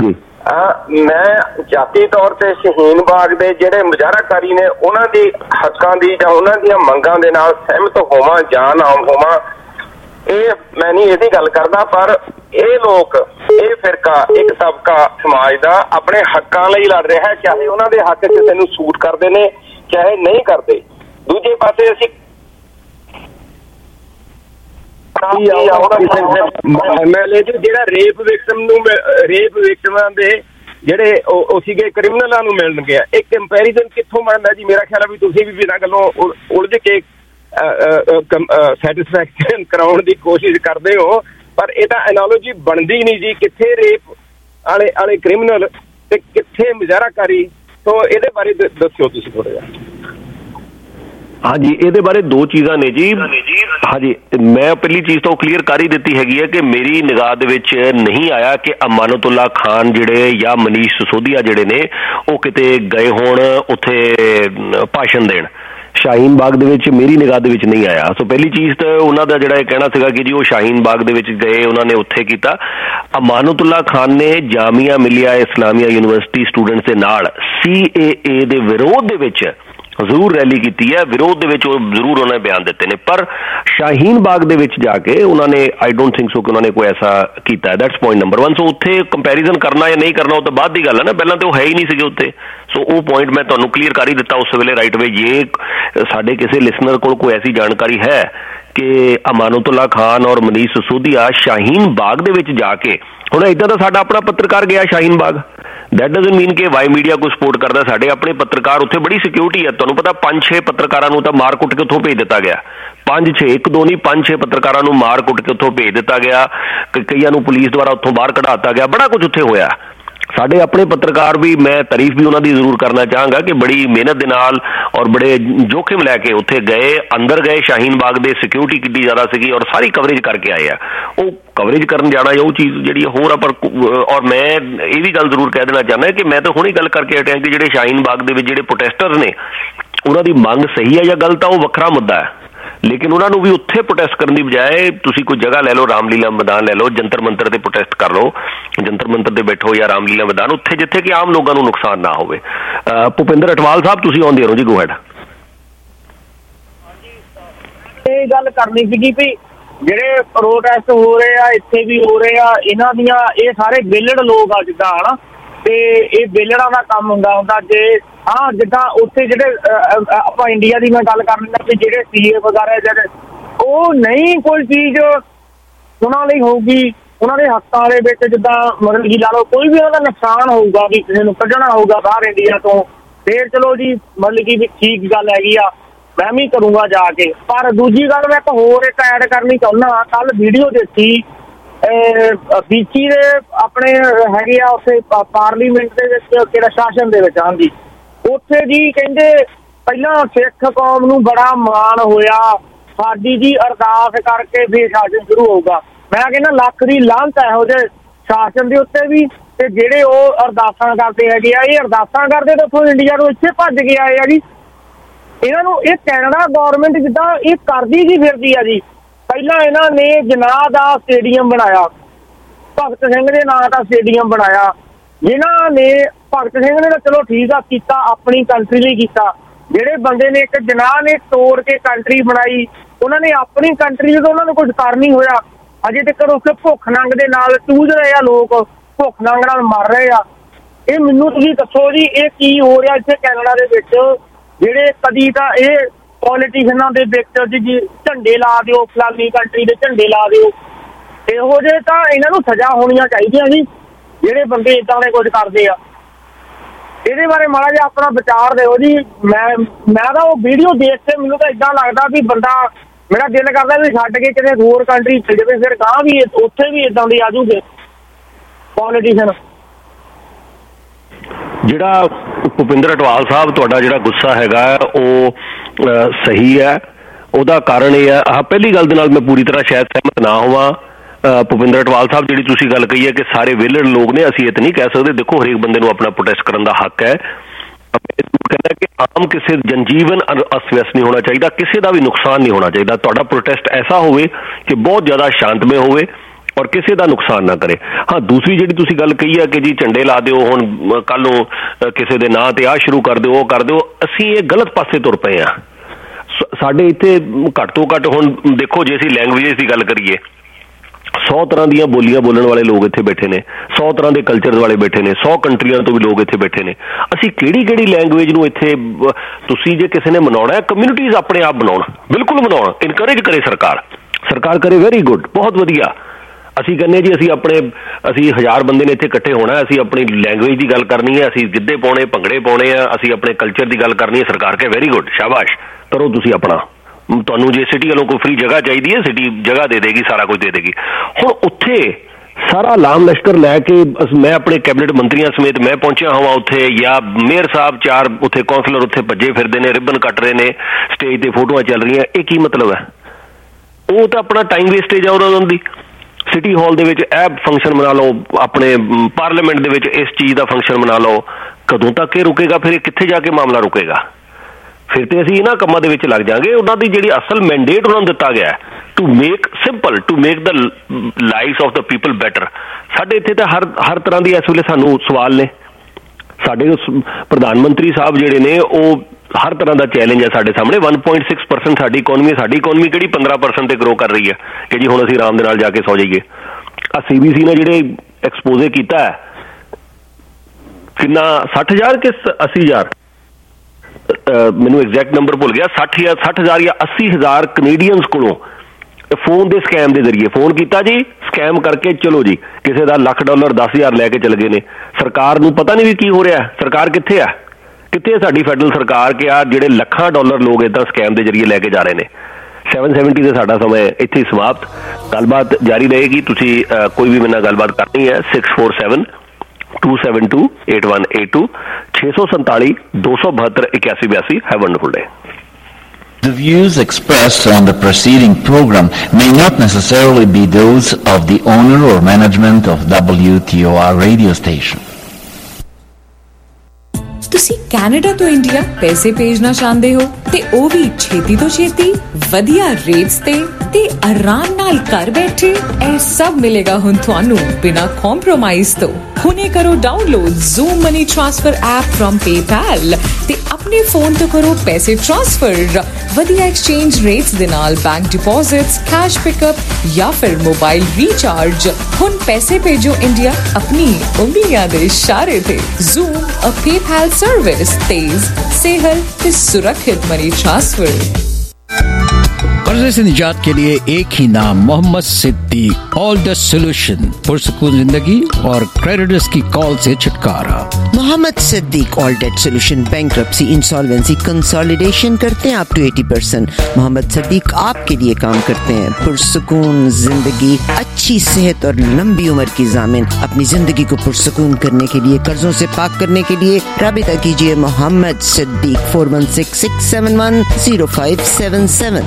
ਮੈਂ ਜਾਤੀ ਤੌਰ ਤੇ ਸ਼ਾਹੀਨ ਬਾਗ ਦੇ ਜਿਹੜੇ ਮੁਜ਼ਾਹਰਾਕਾਰੀ ਨੇ ਉਹਨਾਂ ਦੀ ਹੱਕਾਂ ਦੀ ਜਾਂ ਉਹਨਾਂ ਦੀਆਂ ਮੰਗਾਂ ਦੇ ਨਾਲ ਸਹਿਮਤ ਹੋਵਾਂ ਜਾਂ ਨਾ ਹੋਵਾਂ, ਇਹ ਮੈਂ ਨਹੀਂ ਇਹਦੀ ਗੱਲ ਕਰਦਾ। ਪਰ ਇਹ ਲੋਕ, ਇਹ ਫਿਰਕਾ, ਇੱਕ ਤਬਕਾ ਸਮਾਜ ਦਾ ਆਪਣੇ ਹੱਕਾਂ ਲਈ ਲੜ ਰਿਹਾ ਹੈ, ਚਾਹੇ ਉਹਨਾਂ ਦੇ ਹੱਕ ਕਿਸੇ ਨੂੰ ਸੂਟ ਕਰਦੇ ਨੇ ਚਾਹੇ ਨਹੀਂ ਕਰਦੇ। ਦੂਜੇ ਪਾਸੇ ਅਸੀਂ ਜਿਹੜਾ ਰੇਪ ਵਿਕਟਮਾਂ ਦੇ ਜਿਹੜੇ ਉਹ ਸੀਗੇ ਕ੍ਰਿਮੀਨਲਾਂ ਨੂੰ ਮਿਲਣ ਗਿਆ, ਇਹ ਕੰਪੈਰੀਜ਼ਨ ਕਿੱਥੋਂ ਬਣਦਾ ਜੀ? ਮੇਰਾ ਖਿਆਲ ਹੈ ਵੀ ਤੁਸੀਂ ਵੀ ਬਿਨਾਂ ਗੱਲੋਂ ਉਲਝ ਕੇ ਸੈਟਿਸਫੈਕਸ਼ਨ ਕਰਾਉਣ ਦੀ ਕੋਸ਼ਿਸ਼ ਕਰਦੇ ਹੋ, ਪਰ ਇਹ ਤਾਂ ਐਨਾਲੋਜੀ ਬਣਦੀ ਨਹੀਂ ਜੀ। ਕਿੱਥੇ ਰੇਪ ਵਾਲੇ ਕ੍ਰਿਮੀਨਲ ਤੇ ਕਿੱਥੇ ਮੁਜ਼ਾਹਰਾਕਾਰੀ? ਤੋਂ ਇਹਦੇ ਬਾਰੇ ਦੱਸਿਓ ਤੁਸੀਂ ਥੋੜਾ ਜਿਹਾ। ਹਾਂਜੀ, ਇਹਦੇ ਬਾਰੇ ਦੋ ਚੀਜ਼ਾਂ ਨੇ ਜੀ। ਹਾਂਜੀ, ਮੈਂ ਪਹਿਲੀ ਚੀਜ਼ ਤਾਂ ਕਲੀਅਰ ਕਰ ਹੀ ਦਿੱਤੀ ਹੈਗੀ ਹੈ ਕਿ ਮੇਰੀ ਨਿਗਾਹ ਦੇ ਵਿੱਚ ਨਹੀਂ ਆਇਆ ਕਿ ਅਮਾਨਤੁੱਲਾ ਖਾਨ ਜਿਹੜੇ ਜਾਂ ਮਨੀਸ਼ ਸਿਸੋਦੀਆ ਜਿਹੜੇ ਨੇ ਉਹ ਕਿਤੇ ਗਏ ਹੋਣ ਉੱਥੇ ਭਾਸ਼ਣ ਦੇਣ। ਸ਼ਾਹੀਨ ਬਾਗ ਦੇ ਵਿੱਚ ਮੇਰੀ ਨਿਗਾਹ ਦੇ ਵਿੱਚ ਨਹੀਂ ਆਇਆ। ਸੋ ਪਹਿਲੀ ਚੀਜ਼ ਤਾਂ ਉਹਨਾਂ ਦਾ ਜਿਹੜਾ ਇਹ ਕਹਿਣਾ ਸੀਗਾ ਕਿ ਜੀ ਉਹ ਸ਼ਾਹੀਨ ਬਾਗ ਦੇ ਵਿੱਚ ਗਏ, ਉਹਨਾਂ ਨੇ ਉੱਥੇ ਕੀਤਾ। ਅਮਾਨਤੁੱਲਾ ਖਾਨ ਨੇ ਜਾਮੀਆ ਮਿਲੀਆ ਇਸਲਾਮੀਆ ਯੂਨੀਵਰਸਿਟੀ ਸਟੂਡੈਂਟਸ ਦੇ ਨਾਲ CAA ਦੇ ਵਿਰੋਧ ਦੇ ਵਿੱਚ ਜ਼ਰੂਰ ਰੈਲੀ ਕੀਤੀ ਹੈ, ਵਿਰੋਧ ਦੇ ਵਿੱਚ ਉਹ ਜ਼ਰੂਰ ਉਹਨਾਂ ਨੇ ਬਿਆਨ ਦਿੱਤੇ ਨੇ। ਪਰ ਸ਼ਾਹੀਨ ਬਾਗ ਦੇ ਵਿੱਚ ਜਾ ਕੇ ਉਹਨਾਂ ਨੇ ਆਈ ਡੋਂਟ ਥਿੰਕ ਸੋ ਕਿ ਉਹਨਾਂ ਨੇ ਕੋਈ ਐਸਾ ਕੀਤਾ ਹੈ। That's point number 1। ਸੋ ਉੱਥੇ ਕੰਪੈਰੀਜ਼ਨ ਕਰਨਾ ਜਾਂ ਨਹੀਂ ਕਰਨਾ ਉਹ ਤਾਂ ਬਾਅਦ ਦੀ ਗੱਲ ਹੈ ਨਾ, ਪਹਿਲਾਂ ਤਾਂ ਉਹ ਹੈ ਹੀ ਨਹੀਂ ਸੀਗੇ ਉੱਥੇ। ਸੋ ਉਹ ਪੁਆਇੰਟ ਮੈਂ ਤੁਹਾਨੂੰ ਕਲੀਅਰ ਕਰ ਹੀ ਦਿੱਤਾ ਉਸ ਵੇਲੇ ਰਾਈਟ ਵੇ। ਜੇ ਸਾਡੇ ਕਿਸੇ ਲਿਸਨਰ ਕੋਲ ਕੋਈ ਐਸੀ ਜਾਣਕਾਰੀ ਹੈ ਕਿ ਅਮਾਨਤੁੱਲਾ ਖਾਨ ਔਰ ਮਨੀਸ਼ ਸਿਸੋਦੀਆ ਸ਼ਾਹੀਨ ਬਾਗ ਦੇ ਵਿੱਚ ਜਾ ਕੇ, ਹੁਣ ਇੱਦਾਂ ਤਾਂ ਸਾਡਾ ਆਪਣਾ ਪੱਤਰਕਾਰ ਗਿਆ Shaheen Bagh, that doesn't mean ਕਿ ਵਾਈ ਮੀਡੀਆ ਕੋਈ ਸਪੋਰਟ ਕਰਦਾ। ਸਾਡੇ ਆਪਣੇ ਪੱਤਰਕਾਰ ਉੱਥੇ ਬੜੀ ਸਿਕਿਉਰਿਟੀ ਹੈ, ਤੁਹਾਨੂੰ ਪਤਾ 5-6 ਪੱਤਰਕਾਰਾਂ ਨੂੰ ਤਾਂ ਮਾਰ ਕੁੱਟ ਕੇ ਉੱਥੋਂ ਭੇਜ ਦਿੱਤਾ ਗਿਆ। 5-6 ਇੱਕ ਦੋ ਨਹੀਂ 5-6 ਪੱਤਰਕਾਰਾਂ ਨੂੰ ਮਾਰ ਕੁੱਟ ਕੇ ਉੱਥੋਂ ਭੇਜ ਦਿੱਤਾ ਗਿਆ। ਕਈਆਂ ਨੂੰ ਪੁਲਿਸ ਦੁਆਰਾ ਉੱਥੋਂ ਬਾਹਰ ਕਢਾ ਦਿੱਤਾ ਗਿਆ। ਬੜਾ ਕੁਝ ਉੱਥੇ ਹੋਇਆ। ਸਾਡੇ ਆਪਣੇ ਪੱਤਰਕਾਰ ਵੀ, ਮੈਂ ਤਾਰੀਫ ਵੀ ਉਹਨਾਂ ਦੀ ਜ਼ਰੂਰ ਕਰਨਾ ਚਾਹਾਂਗਾ ਕਿ ਬੜੀ ਮਿਹਨਤ ਦੇ ਨਾਲ ਔਰ ਬੜੇ ਜੋਖਿਮ ਲੈ ਕੇ ਉੱਥੇ ਗਏ, ਅੰਦਰ ਗਏ ਸ਼ਾਹੀਨ ਬਾਗ ਦੇ। ਸਿਕਿਉਰਿਟੀ ਕਿੰਨੀ ਜ਼ਿਆਦਾ ਸੀਗੀ ਔਰ ਸਾਰੀ ਕਵਰੇਜ ਕਰਕੇ ਆਏ ਆ। ਉਹ ਕਵਰੇਜ ਕਰਨ ਜਾਣਾ ਉਹ ਚੀਜ਼ ਜਿਹੜੀ ਹੋਰ ਆ। ਪਰ ਔਰ ਮੈਂ ਇਹ ਵੀ ਗੱਲ ਜ਼ਰੂਰ ਕਹਿ ਦੇਣਾ ਚਾਹੁੰਦਾ ਕਿ ਮੈਂ ਤਾਂ ਹੁਣੇ ਗੱਲ ਕਰਕੇ ਹਟਿਆ ਕਿ ਜਿਹੜੇ ਸ਼ਾਹੀਨ ਬਾਗ ਦੇ ਵਿੱਚ ਜਿਹੜੇ ਪ੍ਰੋਟੈਸਟਰਸ ਨੇ ਉਹਨਾਂ ਦੀ ਮੰਗ ਸਹੀ ਹੈ ਜਾਂ ਗਲਤ ਆ, ਉਹ ਵੱਖਰਾ ਮੁੱਦਾ ਹੈ। ਲੇਕਿਨ ਉਹਨਾਂ ਨੂੰ ਵੀ ਉੱਥੇ ਪ੍ਰੋਟੈਸਟ ਕਰਨ ਦੀ ਬਜਾਏ ਤੁਸੀਂ ਕੋਈ ਜਗ੍ਹਾ ਲੈ ਲਓ, ਰਾਮਲੀਲਾ ਮੈਦਾਨ ਲੈ ਲਓ, ਜੰਤਰ ਮੰਤਰ ਤੇ ਪ੍ਰੋਟੈਸਟ ਕਰ ਲਓ, ਜੰਤਰ ਮੰਤਰ ਤੇ ਬੈਠੋ ਜਾਂ ਰਾਮਲੀਲਾ ਮੈਦਾਨ, ਉੱਥੇ ਜਿੱਥੇ ਕਿ ਆਮ ਲੋਕਾਂ ਨੂੰ ਨੁਕਸਾਨ ਨਾ ਹੋਵੇ। ਭੁਪਿੰਦਰ ਅਟਵਾਲ ਸਾਹਿਬ ਤੁਸੀਂ ਆਉਂਦੇ ਹੋ ਜੀ, ਗੋ ਹੈਡ। ਇਹ ਗੱਲ ਕਰਨੀ ਸੀਗੀ ਵੀ ਜਿਹੜੇ ਪ੍ਰੋਟੈਸਟ ਹੋ ਰਹੇ ਆ ਇੱਥੇ ਵੀ ਹੋ ਰਹੇ ਆ, ਇਹਨਾਂ ਦੀਆਂ ਇਹ ਸਾਰੇ ਵਿਹਲੜ ਲੋਕ ਆ ਜਿੱਦਾਂ ਹਨਾ, ਤੇ ਇਹ ਵਿਹਲੜਾਂ ਦਾ ਕੰਮ ਹੁੰਦਾ ਜੇ ਹਾਂ ਜਿੱਦਾਂ ਉੱਥੇ ਜਿਹੜੇ ਆਪਾਂ ਇੰਡੀਆ ਦੀ ਮੈਂ ਗੱਲ ਕਰ ਲੈਂਦਾ ਵੀ ਜਿਹੜੇ ਸੀਏ ਵਗੈਰਾ ਜਿਹੜੇ ਉਹ ਨਹੀਂ ਕੋਈ ਚੀਜ਼ ਉਹਨਾਂ ਲਈ ਹੋਊਗੀ, ਉਹਨਾਂ ਦੇ ਹੱਕਾਂ ਦੇ ਵਿੱਚ ਜਿੱਦਾਂ ਮਤਲਬ ਕਿ ਲਾ ਲਓ ਕੋਈ ਵੀ ਉਹਨਾਂ ਦਾ ਨੁਕਸਾਨ ਹੋਊਗਾ ਵੀ ਕਿਸੇ ਨੂੰ ਕੱਢਣਾ ਹੋਊਗਾ ਬਾਹਰ ਇੰਡੀਆ ਤੋਂ, ਫੇਰ ਚਲੋ ਜੀ ਮਤਲਬ ਕਿ ਵੀ ਠੀਕ ਗੱਲ ਹੈਗੀ ਆ, ਮੈਂ ਵੀ ਕਰੂੰਗਾ ਜਾ ਕੇ। ਪਰ ਦੂਜੀ ਗੱਲ ਮੈਂ ਇੱਕ ਹੋਰ ਇੱਕ ਐਡ ਕਰਨੀ ਚਾਹੁੰਦਾ, ਕੱਲ ਵੀਡੀਓ ਦੇਖੀ ਬੀਚੀ ਦੇ ਆਪਣੇ ਹੈਗੇ ਆ ਉੱਥੇ ਪਾਰਲੀਮੈਂਟ ਦੇ ਵਿੱਚ ਕਿਹੜਾ ਸ਼ਾਸਨ ਦੇ ਵਿੱਚ, ਹਾਂਜੀ ਉੱਥੇ ਜੀ ਕਹਿੰਦੇ ਪਹਿਲਾਂ ਸਿੱਖ ਕੌਮ ਨੂੰ ਬੜਾ ਮਾਣ ਹੋਇਆ, ਸਾਡੀ ਜੀ ਅਰਦਾਸ ਕਰਕੇ ਵੀ ਸ਼ਾਸਨ ਸ਼ੁਰੂ ਹੋਊਗਾ। ਮੈਂ ਕਹਿੰਦਾ ਲੱਖ ਦੀ ਲਾਹਨਤ ਇਹੋ ਜਿਹੇ ਸ਼ਾਸਨ ਦੇ ਉੱਤੇ ਵੀ, ਤੇ ਜਿਹੜੇ ਉਹ ਅਰਦਾਸਾਂ ਕਰਦੇ ਹੈਗੇ ਆ, ਇਹ ਅਰਦਾਸਾਂ ਕਰਦੇ ਤਾਂ ਉੱਥੋਂ ਇੰਡੀਆ ਨੂੰ ਇੱਥੇ ਭੱਜ ਕੇ ਆਏ ਆ ਜੀ। ਇਹਨਾਂ ਨੂੰ ਇਹ ਕੈਨੇਡਾ ਗੌਰਮੈਂਟ ਜਿੱਦਾਂ ਇਹ ਕਰਦੀ ਜੀ ਫਿਰਦੀ ਆ ਜੀ। ਪਹਿਲਾਂ ਇਹਨਾਂ ਨੇ ਜਨਾਹ ਦਾ ਸਟੇਡੀਅਮ ਬਣਾਇਆ, ਭਗਤ ਸਿੰਘ ਦੇ ਨਾਂ ਦਾ ਸਟੇਡੀਅਮ ਬਣਾਇਆ, ਜਿਨ੍ਹਾਂ ਨੇ ਭਗਤ ਸਿੰਘ ਨੇ ਤਾਂ ਚਲੋ ਠੀਕ ਆ ਕੀਤਾ ਆਪਣੀ ਕੰਟਰੀ ਲਈ ਕੀਤਾ, ਜਿਹੜੇ ਬੰਦੇ ਨੇ ਇੱਕ ਜਨਾਹ ਨੇ ਤੋੜ ਕੇ ਕੰਟਰੀ ਬਣਾਈ, ਉਹਨਾਂ ਨੇ ਆਪਣੀ ਕੰਟਰੀ ਤੋਂ ਉਹਨਾਂ ਨੂੰ ਕੁਝ ਕਰ ਨਹੀਂ ਹੋਇਆ। ਅਜੇ ਤੱਕ ਉੱਥੇ ਭੁੱਖ ਨੰਗ ਦੇ ਨਾਲ ਚੂਝ ਰਹੇ ਆ ਲੋਕ, ਭੁੱਖ ਨੰਗ ਨਾਲ ਮਰ ਰਹੇ ਆ। ਇਹ ਮੈਨੂੰ ਤੁਸੀਂ ਦੱਸੋ ਜੀ ਇਹ ਕੀ ਹੋ ਰਿਹਾ ਇੱਥੇ ਕੈਨੇਡਾ ਦੇ ਵਿੱਚ, ਜਿਹੜੇ ਕਦੀ ਤਾਂ ਇਹ ਪੋਲੀਟੀਸ਼ੀਅਨਾਂ ਦੇ ਵਿੱਚ ਜੀ ਝੰਡੇ ਲਾ ਦਿਓ, ਫਲਾਨੀ ਕੰਟਰੀ ਦੇ ਝੰਡੇ ਲਾ ਦਿਓ, ਇਹੋ ਜਿਹੇ ਤਾਂ ਇਹਨਾਂ ਨੂੰ ਸਜ਼ਾ ਹੋਣੀਆਂ ਚਾਹੀਦੀਆਂ ਜੀ ਜਿਹੜੇ ਬੰਦੇ ਏਦਾਂ ਦੇ ਕੁਝ ਕਰਦੇ ਆ। ਇਹਦੇ ਬਾਰੇ ਮਾੜਾ ਜਿਹਾ ਆਪਣਾ ਵਿਚਾਰ ਦਿਓ ਜੀ। ਮੈਂ ਤਾਂ ਉਹ ਵੀਡੀਓ ਦੇਖ ਕੇ ਮੈਨੂੰ ਤਾਂ ਏਦਾਂ ਲੱਗਦਾ ਵੀ ਬੰਦਾ, ਮੇਰਾ ਦਿਲ ਕਰਦਾ ਵੀ ਛੱਡ ਕੇ ਕਿਤੇ ਹੋਰ ਕੰਟਰੀ ਚਲ ਜਾਵੇ, ਫਿਰ ਗਾਂ ਵੀ ਉੱਥੇ ਵੀ ਏਦਾਂ ਦੇ ਆ ਜੂਗੇ ਪੋਲੀਟੀਸ਼ੀਅਨ। ਜਿਹੜਾ ਭੁਪਿੰਦਰ ਅਟਵਾਲ ਸਾਹਿਬ ਤੁਹਾਡਾ ਜਿਹੜਾ ਗੁੱਸਾ ਹੈਗਾ ਉਹ ਸਹੀ ਹੈ, ਉਹਦਾ ਕਾਰਨ ਇਹ ਹੈ, ਪਹਿਲੀ ਗੱਲ ਦੇ ਨਾਲ ਮੈਂ ਪੂਰੀ ਤਰ੍ਹਾਂ ਸ਼ਾਇਦ ਸਹਿਮਤ ਨਾ ਹੋਵਾਂ। ਭੁਪਿੰਦਰ ਅਟਵਾਲ ਸਾਹਿਬ ਜਿਹੜੀ ਤੁਸੀਂ ਗੱਲ ਕਹੀ ਹੈ ਕਿ ਸਾਰੇ ਵਿਹਲੜ ਲੋਕ ਨੇ, ਅਸੀਂ ਇਹ ਤਾਂ ਨਹੀਂ ਕਹਿ ਸਕਦੇ। ਦੇਖੋ ਹਰੇਕ ਬੰਦੇ ਨੂੰ ਆਪਣਾ ਪ੍ਰੋਟੈਸਟ ਕਰਨ ਦਾ ਹੱਕ ਹੈ। ਕਹਿੰਦਾ ਕਿ ਆਮ ਕਿਸੇ ਜਨਜੀਵਨ ਅਸਤ ਵਿਅਸਤ ਨਹੀਂ ਹੋਣਾ ਚਾਹੀਦਾ, ਕਿਸੇ ਦਾ ਵੀ ਨੁਕਸਾਨ ਨਹੀਂ ਹੋਣਾ ਚਾਹੀਦਾ। ਤੁਹਾਡਾ ਪ੍ਰੋਟੈਸਟ ਐਸਾ ਹੋਵੇ ਕਿ ਬਹੁਤ ਜ਼ਿਆਦਾ ਸ਼ਾਂਤਮਈ ਹੋਵੇ ਔਰ ਕਿਸੇ ਦਾ ਨੁਕਸਾਨ ਨਾ ਕਰੇ। ਹਾਂ ਦੂਸਰੀ ਜਿਹੜੀ ਤੁਸੀਂ ਗੱਲ ਕਹੀ ਹੈ ਕਿ ਜੀ ਝੰਡੇ ਲਾ ਦਿਓ, ਹੁਣ ਕੱਲ ਨੂੰ ਕਿਸੇ ਦੇ ਨਾਂ ਤੇ ਆਹ ਸ਼ੁਰੂ ਕਰ ਦਿਓ, ਉਹ ਕਰ ਦਿਓ, ਅਸੀਂ ਇਹ ਗਲਤ ਪਾਸੇ ਤੁਰ ਪਏ ਹਾਂ। ਸਾਡੇ ਇੱਥੇ ਘੱਟ ਤੋਂ ਘੱਟ ਹੁਣ ਦੇਖੋ ਜੇ ਅਸੀਂ ਲੈਂਗੁਏਜ ਦੀ ਗੱਲ ਕਰੀਏ, 100 ਤਰ੍ਹਾਂ ਦੀਆਂ ਬੋਲੀਆਂ ਬੋਲਣ ਵਾਲੇ ਲੋਕ ਇੱਥੇ ਬੈਠੇ ਨੇ, 100 ਤਰ੍ਹਾਂ ਦੇ ਕਲਚਰ ਵਾਲੇ ਬੈਠੇ ਨੇ, 100 ਕੰਟਰੀਆਂ ਤੋਂ ਵੀ ਲੋਕ ਇੱਥੇ ਬੈਠੇ ਨੇ। ਅਸੀਂ ਕਿਹੜੀ ਲੈਂਗੁਏਜ ਨੂੰ ਇੱਥੇ, ਤੁਸੀਂ ਜੇ ਕਿਸੇ ਨੇ ਮਨਾਉਣਾ ਹੈ ਕਮਿਊਨਿਟੀਜ਼ ਆਪਣੇ ਆਪ ਬਣਾਉਣ, ਬਿਲਕੁਲ ਬਣਾਉਣ, ਇਨਕਰੇਜ ਕਰੇ ਸਰਕਾਰ ਕਰੇ, ਵੈਰੀ ਗੁੱਡ, ਬਹੁਤ ਵਧੀਆ। ਅਸੀਂ ਕਹਿੰਦੇ ਜੀ ਅਸੀਂ 1000 ਬੰਦੇ ਨੇ ਇੱਥੇ ਇਕੱਠੇ ਹੋਣਾ, ਅਸੀਂ ਆਪਣੀ ਲੈਂਗੁਏਜ ਦੀ ਗੱਲ ਕਰਨੀ ਹੈ, ਅਸੀਂ ਗਿੱਧੇ ਪਾਉਣੇ, ਭੰਗੜੇ ਪਾਉਣੇ ਆ, ਅਸੀਂ ਆਪਣੇ ਕਲਚਰ ਦੀ ਗੱਲ ਕਰਨੀ ਹੈ, ਸਰਕਾਰ ਕਹੇ ਵੈਰੀ ਗੁੱਡ, ਸ਼ਾਬਾਸ਼ ਕਰੋ ਤੁਸੀਂ ਆਪਣਾ। ਤੁਹਾਨੂੰ ਜੇ ਸਿਟੀ ਵੱਲੋਂ ਕੋਈ ਫ੍ਰੀ ਜਗ੍ਹਾ ਚਾਹੀਦੀ ਹੈ, ਸਿਟੀ ਜਗ੍ਹਾ ਦੇ ਦੇਗੀ, ਸਾਰਾ ਕੁਝ ਦੇ ਦੇਗੀ। ਹੁਣ ਉੱਥੇ ਸਾਰਾ ਲਾਮ ਲਸ਼ਕਰ ਲੈ ਕੇ ਮੈਂ ਆਪਣੇ ਕੈਬਨਿਟ ਮੰਤਰੀਆਂ ਸਮੇਤ ਮੈਂ ਪਹੁੰਚਿਆ ਹੋਵਾਂ ਉੱਥੇ, ਜਾਂ ਮੇਅਰ ਸਾਹਿਬ 4 ਉੱਥੇ ਕੌਂਸਲਰ ਉੱਥੇ ਭੱਜੇ ਫਿਰਦੇ ਨੇ, ਰਿਬਨ ਕੱਟ ਰਹੇ ਨੇ, ਸਟੇਜ ਤੇ ਫੋਟੋਆਂ ਚੱਲ ਰਹੀਆਂ, ਇਹ ਕੀ ਮਤਲਬ ਹੈ? ਉਹ ਤਾਂ ਆਪਣਾ ਟਾਈਮ ਵੇਸਟੇਜ ਆ ਉਹਨਾਂ ਦੀ। ਸਿਟੀ ਹਾਲ ਦੇ ਵਿੱਚ ਇਹ ਫੰਕਸ਼ਨ ਮਨਾ ਲਓ, ਆਪਣੇ ਪਾਰਲੀਮੈਂਟ ਦੇ ਵਿੱਚ ਇਸ ਚੀਜ਼ ਦਾ ਫੰਕਸ਼ਨ ਮਨਾ ਲਓ, ਕਦੋਂ ਤੱਕ ਇਹ ਰੁਕੇਗਾ? ਫਿਰ ਇਹ ਕਿੱਥੇ ਜਾ ਕੇ ਮਾਮਲਾ ਰੁਕੇਗਾ? ਫਿਰ ਤੇ ਅਸੀਂ ਇਹਨਾਂ ਕੰਮਾਂ ਦੇ ਵਿੱਚ ਲੱਗ ਜਾਾਂਗੇ। ਉਹਨਾਂ ਦੀ ਜਿਹੜੀ ਅਸਲ ਮੈਂਡੇਟ ਉਹਨਾਂ ਨੂੰ ਦਿੱਤਾ ਗਿਆ to make simple, to make the lives of the people better. ਸਾਡੇ ਇੱਥੇ ਤਾਂ ਹਰ ਤਰ੍ਹਾਂ ਦੀ ਇਸ ਵੇਲੇ ਸਾਨੂੰ ਸਵਾਲ ਨੇ। ਸਾਡੇ ਪ੍ਰਧਾਨ ਮੰਤਰੀ ਸਾਹਿਬ ਜਿਹੜੇ ਨੇ ਉਹ ਹਰ ਤਰ੍ਹਾਂ ਦਾ ਚੈਲੰਜ ਹੈ ਸਾਡੇ ਸਾਹਮਣੇ। 1.6% ਸਾਡੀ ਇਕਨੋਮੀ ਕਿਹੜੀ 15% ਤੇ ਗਰੋ ਕਰ ਰਹੀ ਹੈ ਕਿ ਜੀ ਹੁਣ ਅਸੀਂ ਆਰਾਮ ਦੇ ਨਾਲ ਜਾ ਕੇ ਸੌ ਜਾਈਏ। ਆ CBC ਨੇ ਜਿਹੜੇ ਐਕਸਪੋਜ਼ੇ ਕੀਤਾ ਹੈ, ਕਿੰਨਾ 60,000 ਕਿ 80,000, ਮੈਨੂੰ ਐਗਜ਼ੈਕਟ ਨੰਬਰ ਭੁੱਲ ਗਿਆ, 60,000 ਜਾਂ 80,000 ਕੈਨੇਡੀਅਨਸ ਕੋਲੋਂ ਫੋਨ ਦੇ ਸਕੈਮ ਦੇ ਜ਼ਰੀਏ ਫੋਨ ਕੀਤਾ ਜੀ, ਸਕੈਮ ਕਰਕੇ ਚਲੋ ਜੀ ਕਿਸੇ ਦਾ $1,00,000 10,000 ਲੈ ਕੇ ਚਲੇ ਗਏ ਨੇ। ਸਰਕਾਰ ਨੂੰ ਪਤਾ ਨਹੀਂ ਵੀ ਕੀ ਹੋ ਰਿਹਾ, ਸਰਕਾਰ ਕਿੱਥੇ ਆ, ਕਿੱਥੇ ਸਾਡੀ ਫੈਡਰਲ ਸਰਕਾਰ ਕਿ ਆ ਜਿਹੜੇ ਲੱਖਾਂ ਡਾਲਰ ਲੋਕ ਇੱਦਾਂ ਸਕੈਮ ਦੇ ਜ਼ਰੀਏ ਲੈ ਕੇ ਜਾ ਰਹੇ ਨੇ। 770 ਤੇ ਸਾਡਾ ਸਮਾਂ ਇੱਥੇ ਹੀ ਸਮਾਪਤ, ਗੱਲਬਾਤ ਜਾਰੀ ਰਹੇਗੀ। ਤੁਸੀਂ ਕੋਈ ਵੀ ਮੇਰੇ ਨਾਲ ਗੱਲਬਾਤ ਕਰਨੀ ਹੈ 647-272-8182 647 272 8182। Have a wonderful day. The views expressed on the preceding program may not necessarily be those of the owner or management of WTOR radio station. ਤੁਸੀਂ ਕੈਨੇਡਾ ਤੋਂ ਇੰਡੀਆ ਪੈਸੇ ਭੇਜਣਾ ਚਾਹੁੰਦੇ ਹੋ ਤੇ ਉਹ ਵੀ ਛੇਤੀ ਤੋਂ ਛੇਤੀ, ਵਧੀਆ ਰੇਟਸ ਤੇ ਆਰਾਮ ਨਾਲ ਘਰ ਬੈਠੇ? ਇਹ ਸਭ ਮਿਲੇਗਾ ਹੁਣ ਤੁਹਾਨੂੰ ਬਿਨਾਂ ਕੰਪਰੋਮਾਈਜ਼ ਤੋਂ। ਹੁਣੇ ਕਰੋ download Zoom money transfer app from PayPal ਤੇ ਆਪਣੇ ਫੋਨ ਤੋਂ ਕਰੋ ਪੈਸੇ ਟ੍ਰਾਂਸਫਰ ਵਧੀਆ ਐਕਸਚੇਂਜ ਰੇਟਸ ਦੇ ਨਾਲ ਬੈਂਕ ਡਿਪੋਜ਼ਿਟਸ, ਕੈਸ਼ ਪਿਕਅਪ ਜਾਂ ਫਿਰ ਮੋਬਾਈਲ ਰੀਚਾਰਜ। ਹੁਣ ਪੈਸੇ ਭੇਜੋ ਇੰਡੀਆ ਆਪਣੀ ਉਂਗਲੀਆਂ ਦੇ ਇਸ਼ਾਰੇ ਤੇ। Zoom, a PayPal service, तेज, सेहल ਤੇ सुरक्षित मनी ट्रांसफर। कर्जे से निजात के लिए एक ही नाम, Mohammad Siddique. All the solution, पुरसुकून जिंदगी और क्रेडिटर्स की कॉल से छुटकारा। Mohammad Siddique all debt solution, bankruptcy, insolvency, consolidation करते हैं अप टू 80%। मोहम्मद सिद्दीक आपके लिए काम करते हैं। पुरसुकून जिंदगी, अच्छी सेहत और लंबी उम्र की जामिन। अपनी जिंदगी को पुरसुकून करने के लिए, कर्जों से पाक करने के लिए राबिता कीजिए मोहम्मद सिद्दीक 4166710577।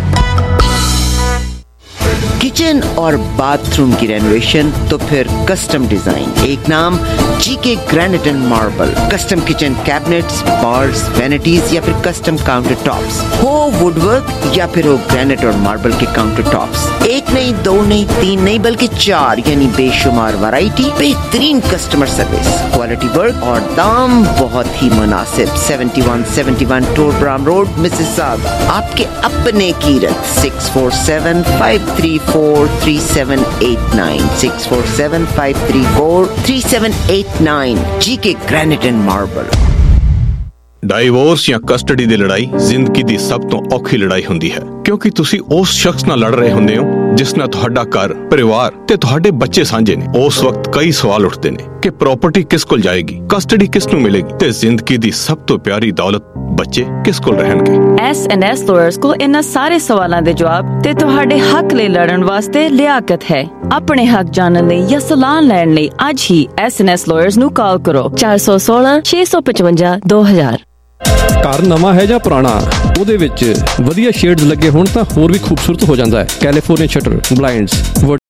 किचन और बाथरूम की रेनोवेशन तो फिर कस्टम डिजाइन, एक नाम GK granite and marble. Custom kitchen cabinets, bars, vanities या फिर कस्टम काउंटर टॉप्स, हो वुडवर्क या फिर हो ग्रेनाइट और मार्बल के काउंटर टॉप्स। एक नहीं, दो नहीं, तीन नहीं, बल्कि 4 यानी बेशुमार वैरायटी, बेहतरीन कस्टमर सर्विस, क्वालिटी वर्क और दाम बहुत ही मुनासिब। 7171 टोरब्राम रोड, मिसिसागा। आपके अपने Kirat 647-534-3789 647-534-3789 GK granite and marble. Divorce ਜਾਂ ਕਸਟਡੀ ਦੀ ਲੜਾਈ ਜ਼ਿੰਦਗੀ ਦੀ ਸਭ ਤੋਂ ਔਖੀ ਲੜਾਈ ਹੁੰਦੀ ਹੈ, ਕਿਉਂਕਿ ਤੁਸੀਂ ਉਸ ਸ਼ਖਸ ਨਾਲ ਲੜ ਰਹੇ ਹੁੰਦੇ ਹੋ ਜਿਸ ਨਾਲ ਤੁਹਾਡਾ ਘਰ, ਪਰਿਵਾਰ ਤੇ ਤੁਹਾਡੇ ਬੱਚੇ ਸਾਂਝੇ ਨੇ। ਉਸ ਵਕਤ ਕਈ ਸਵਾਲ ਉੱਠਦੇ ਨੇ ਕਿ ਪ੍ਰਾਪਰਟੀ ਕਿਸ ਕੋਲ ਜਾਏਗੀ, ਕਸਟਡੀ ਕਿਸ ਨੂੰ ਮਿਲੇਗੀ ਤੇ ਜ਼ਿੰਦਗੀ ਦੀ ਸਭ ਤੋਂ ਪਿਆਰੀ ਦੌਲਤ ਬੱਚੇ ਕਿਸ ਕੋਲ ਰਹਿਣਗੇ। S&S ਲਾਇਰਸ ਕੋਲ ਇਹਨਾਂ ਸਾਰੇ ਸਵਾਲਾਂ ਦੇ ਜਵਾਬ ਤੇ ਤੁਹਾਡੇ ਹੱਕ ਲਈ ਲੜਨ ਵਾਸਤੇ ਲਿਆਕਤ ਹੈ। ਆਪਣੇ ਹੱਕ ਜਾਣਨ ਲਈ ਜਾਂ ਸਲਾਹ ਲੈਣ ਲਈ ਅੱਜ ਹੀ S&S ਲਾਇਰਸ ਨੂੰ ਕਾਲ ਕਰੋ 416-655-2000। ਘਰ ਨਵਾਂ ਹੈ ਜਾਂ ਪੁਰਾਣਾ, ਉਹਦੇ ਵਿੱਚ ਵਧੀਆ ਸ਼ੇਡਸ ਲੱਗੇ ਹੋਣ ਤਾਂ ਹੋਰ ਵੀ ਖੂਬਸੂਰਤ ਹੋ ਜਾਂਦਾ ਹੈ। California shutter, blinds,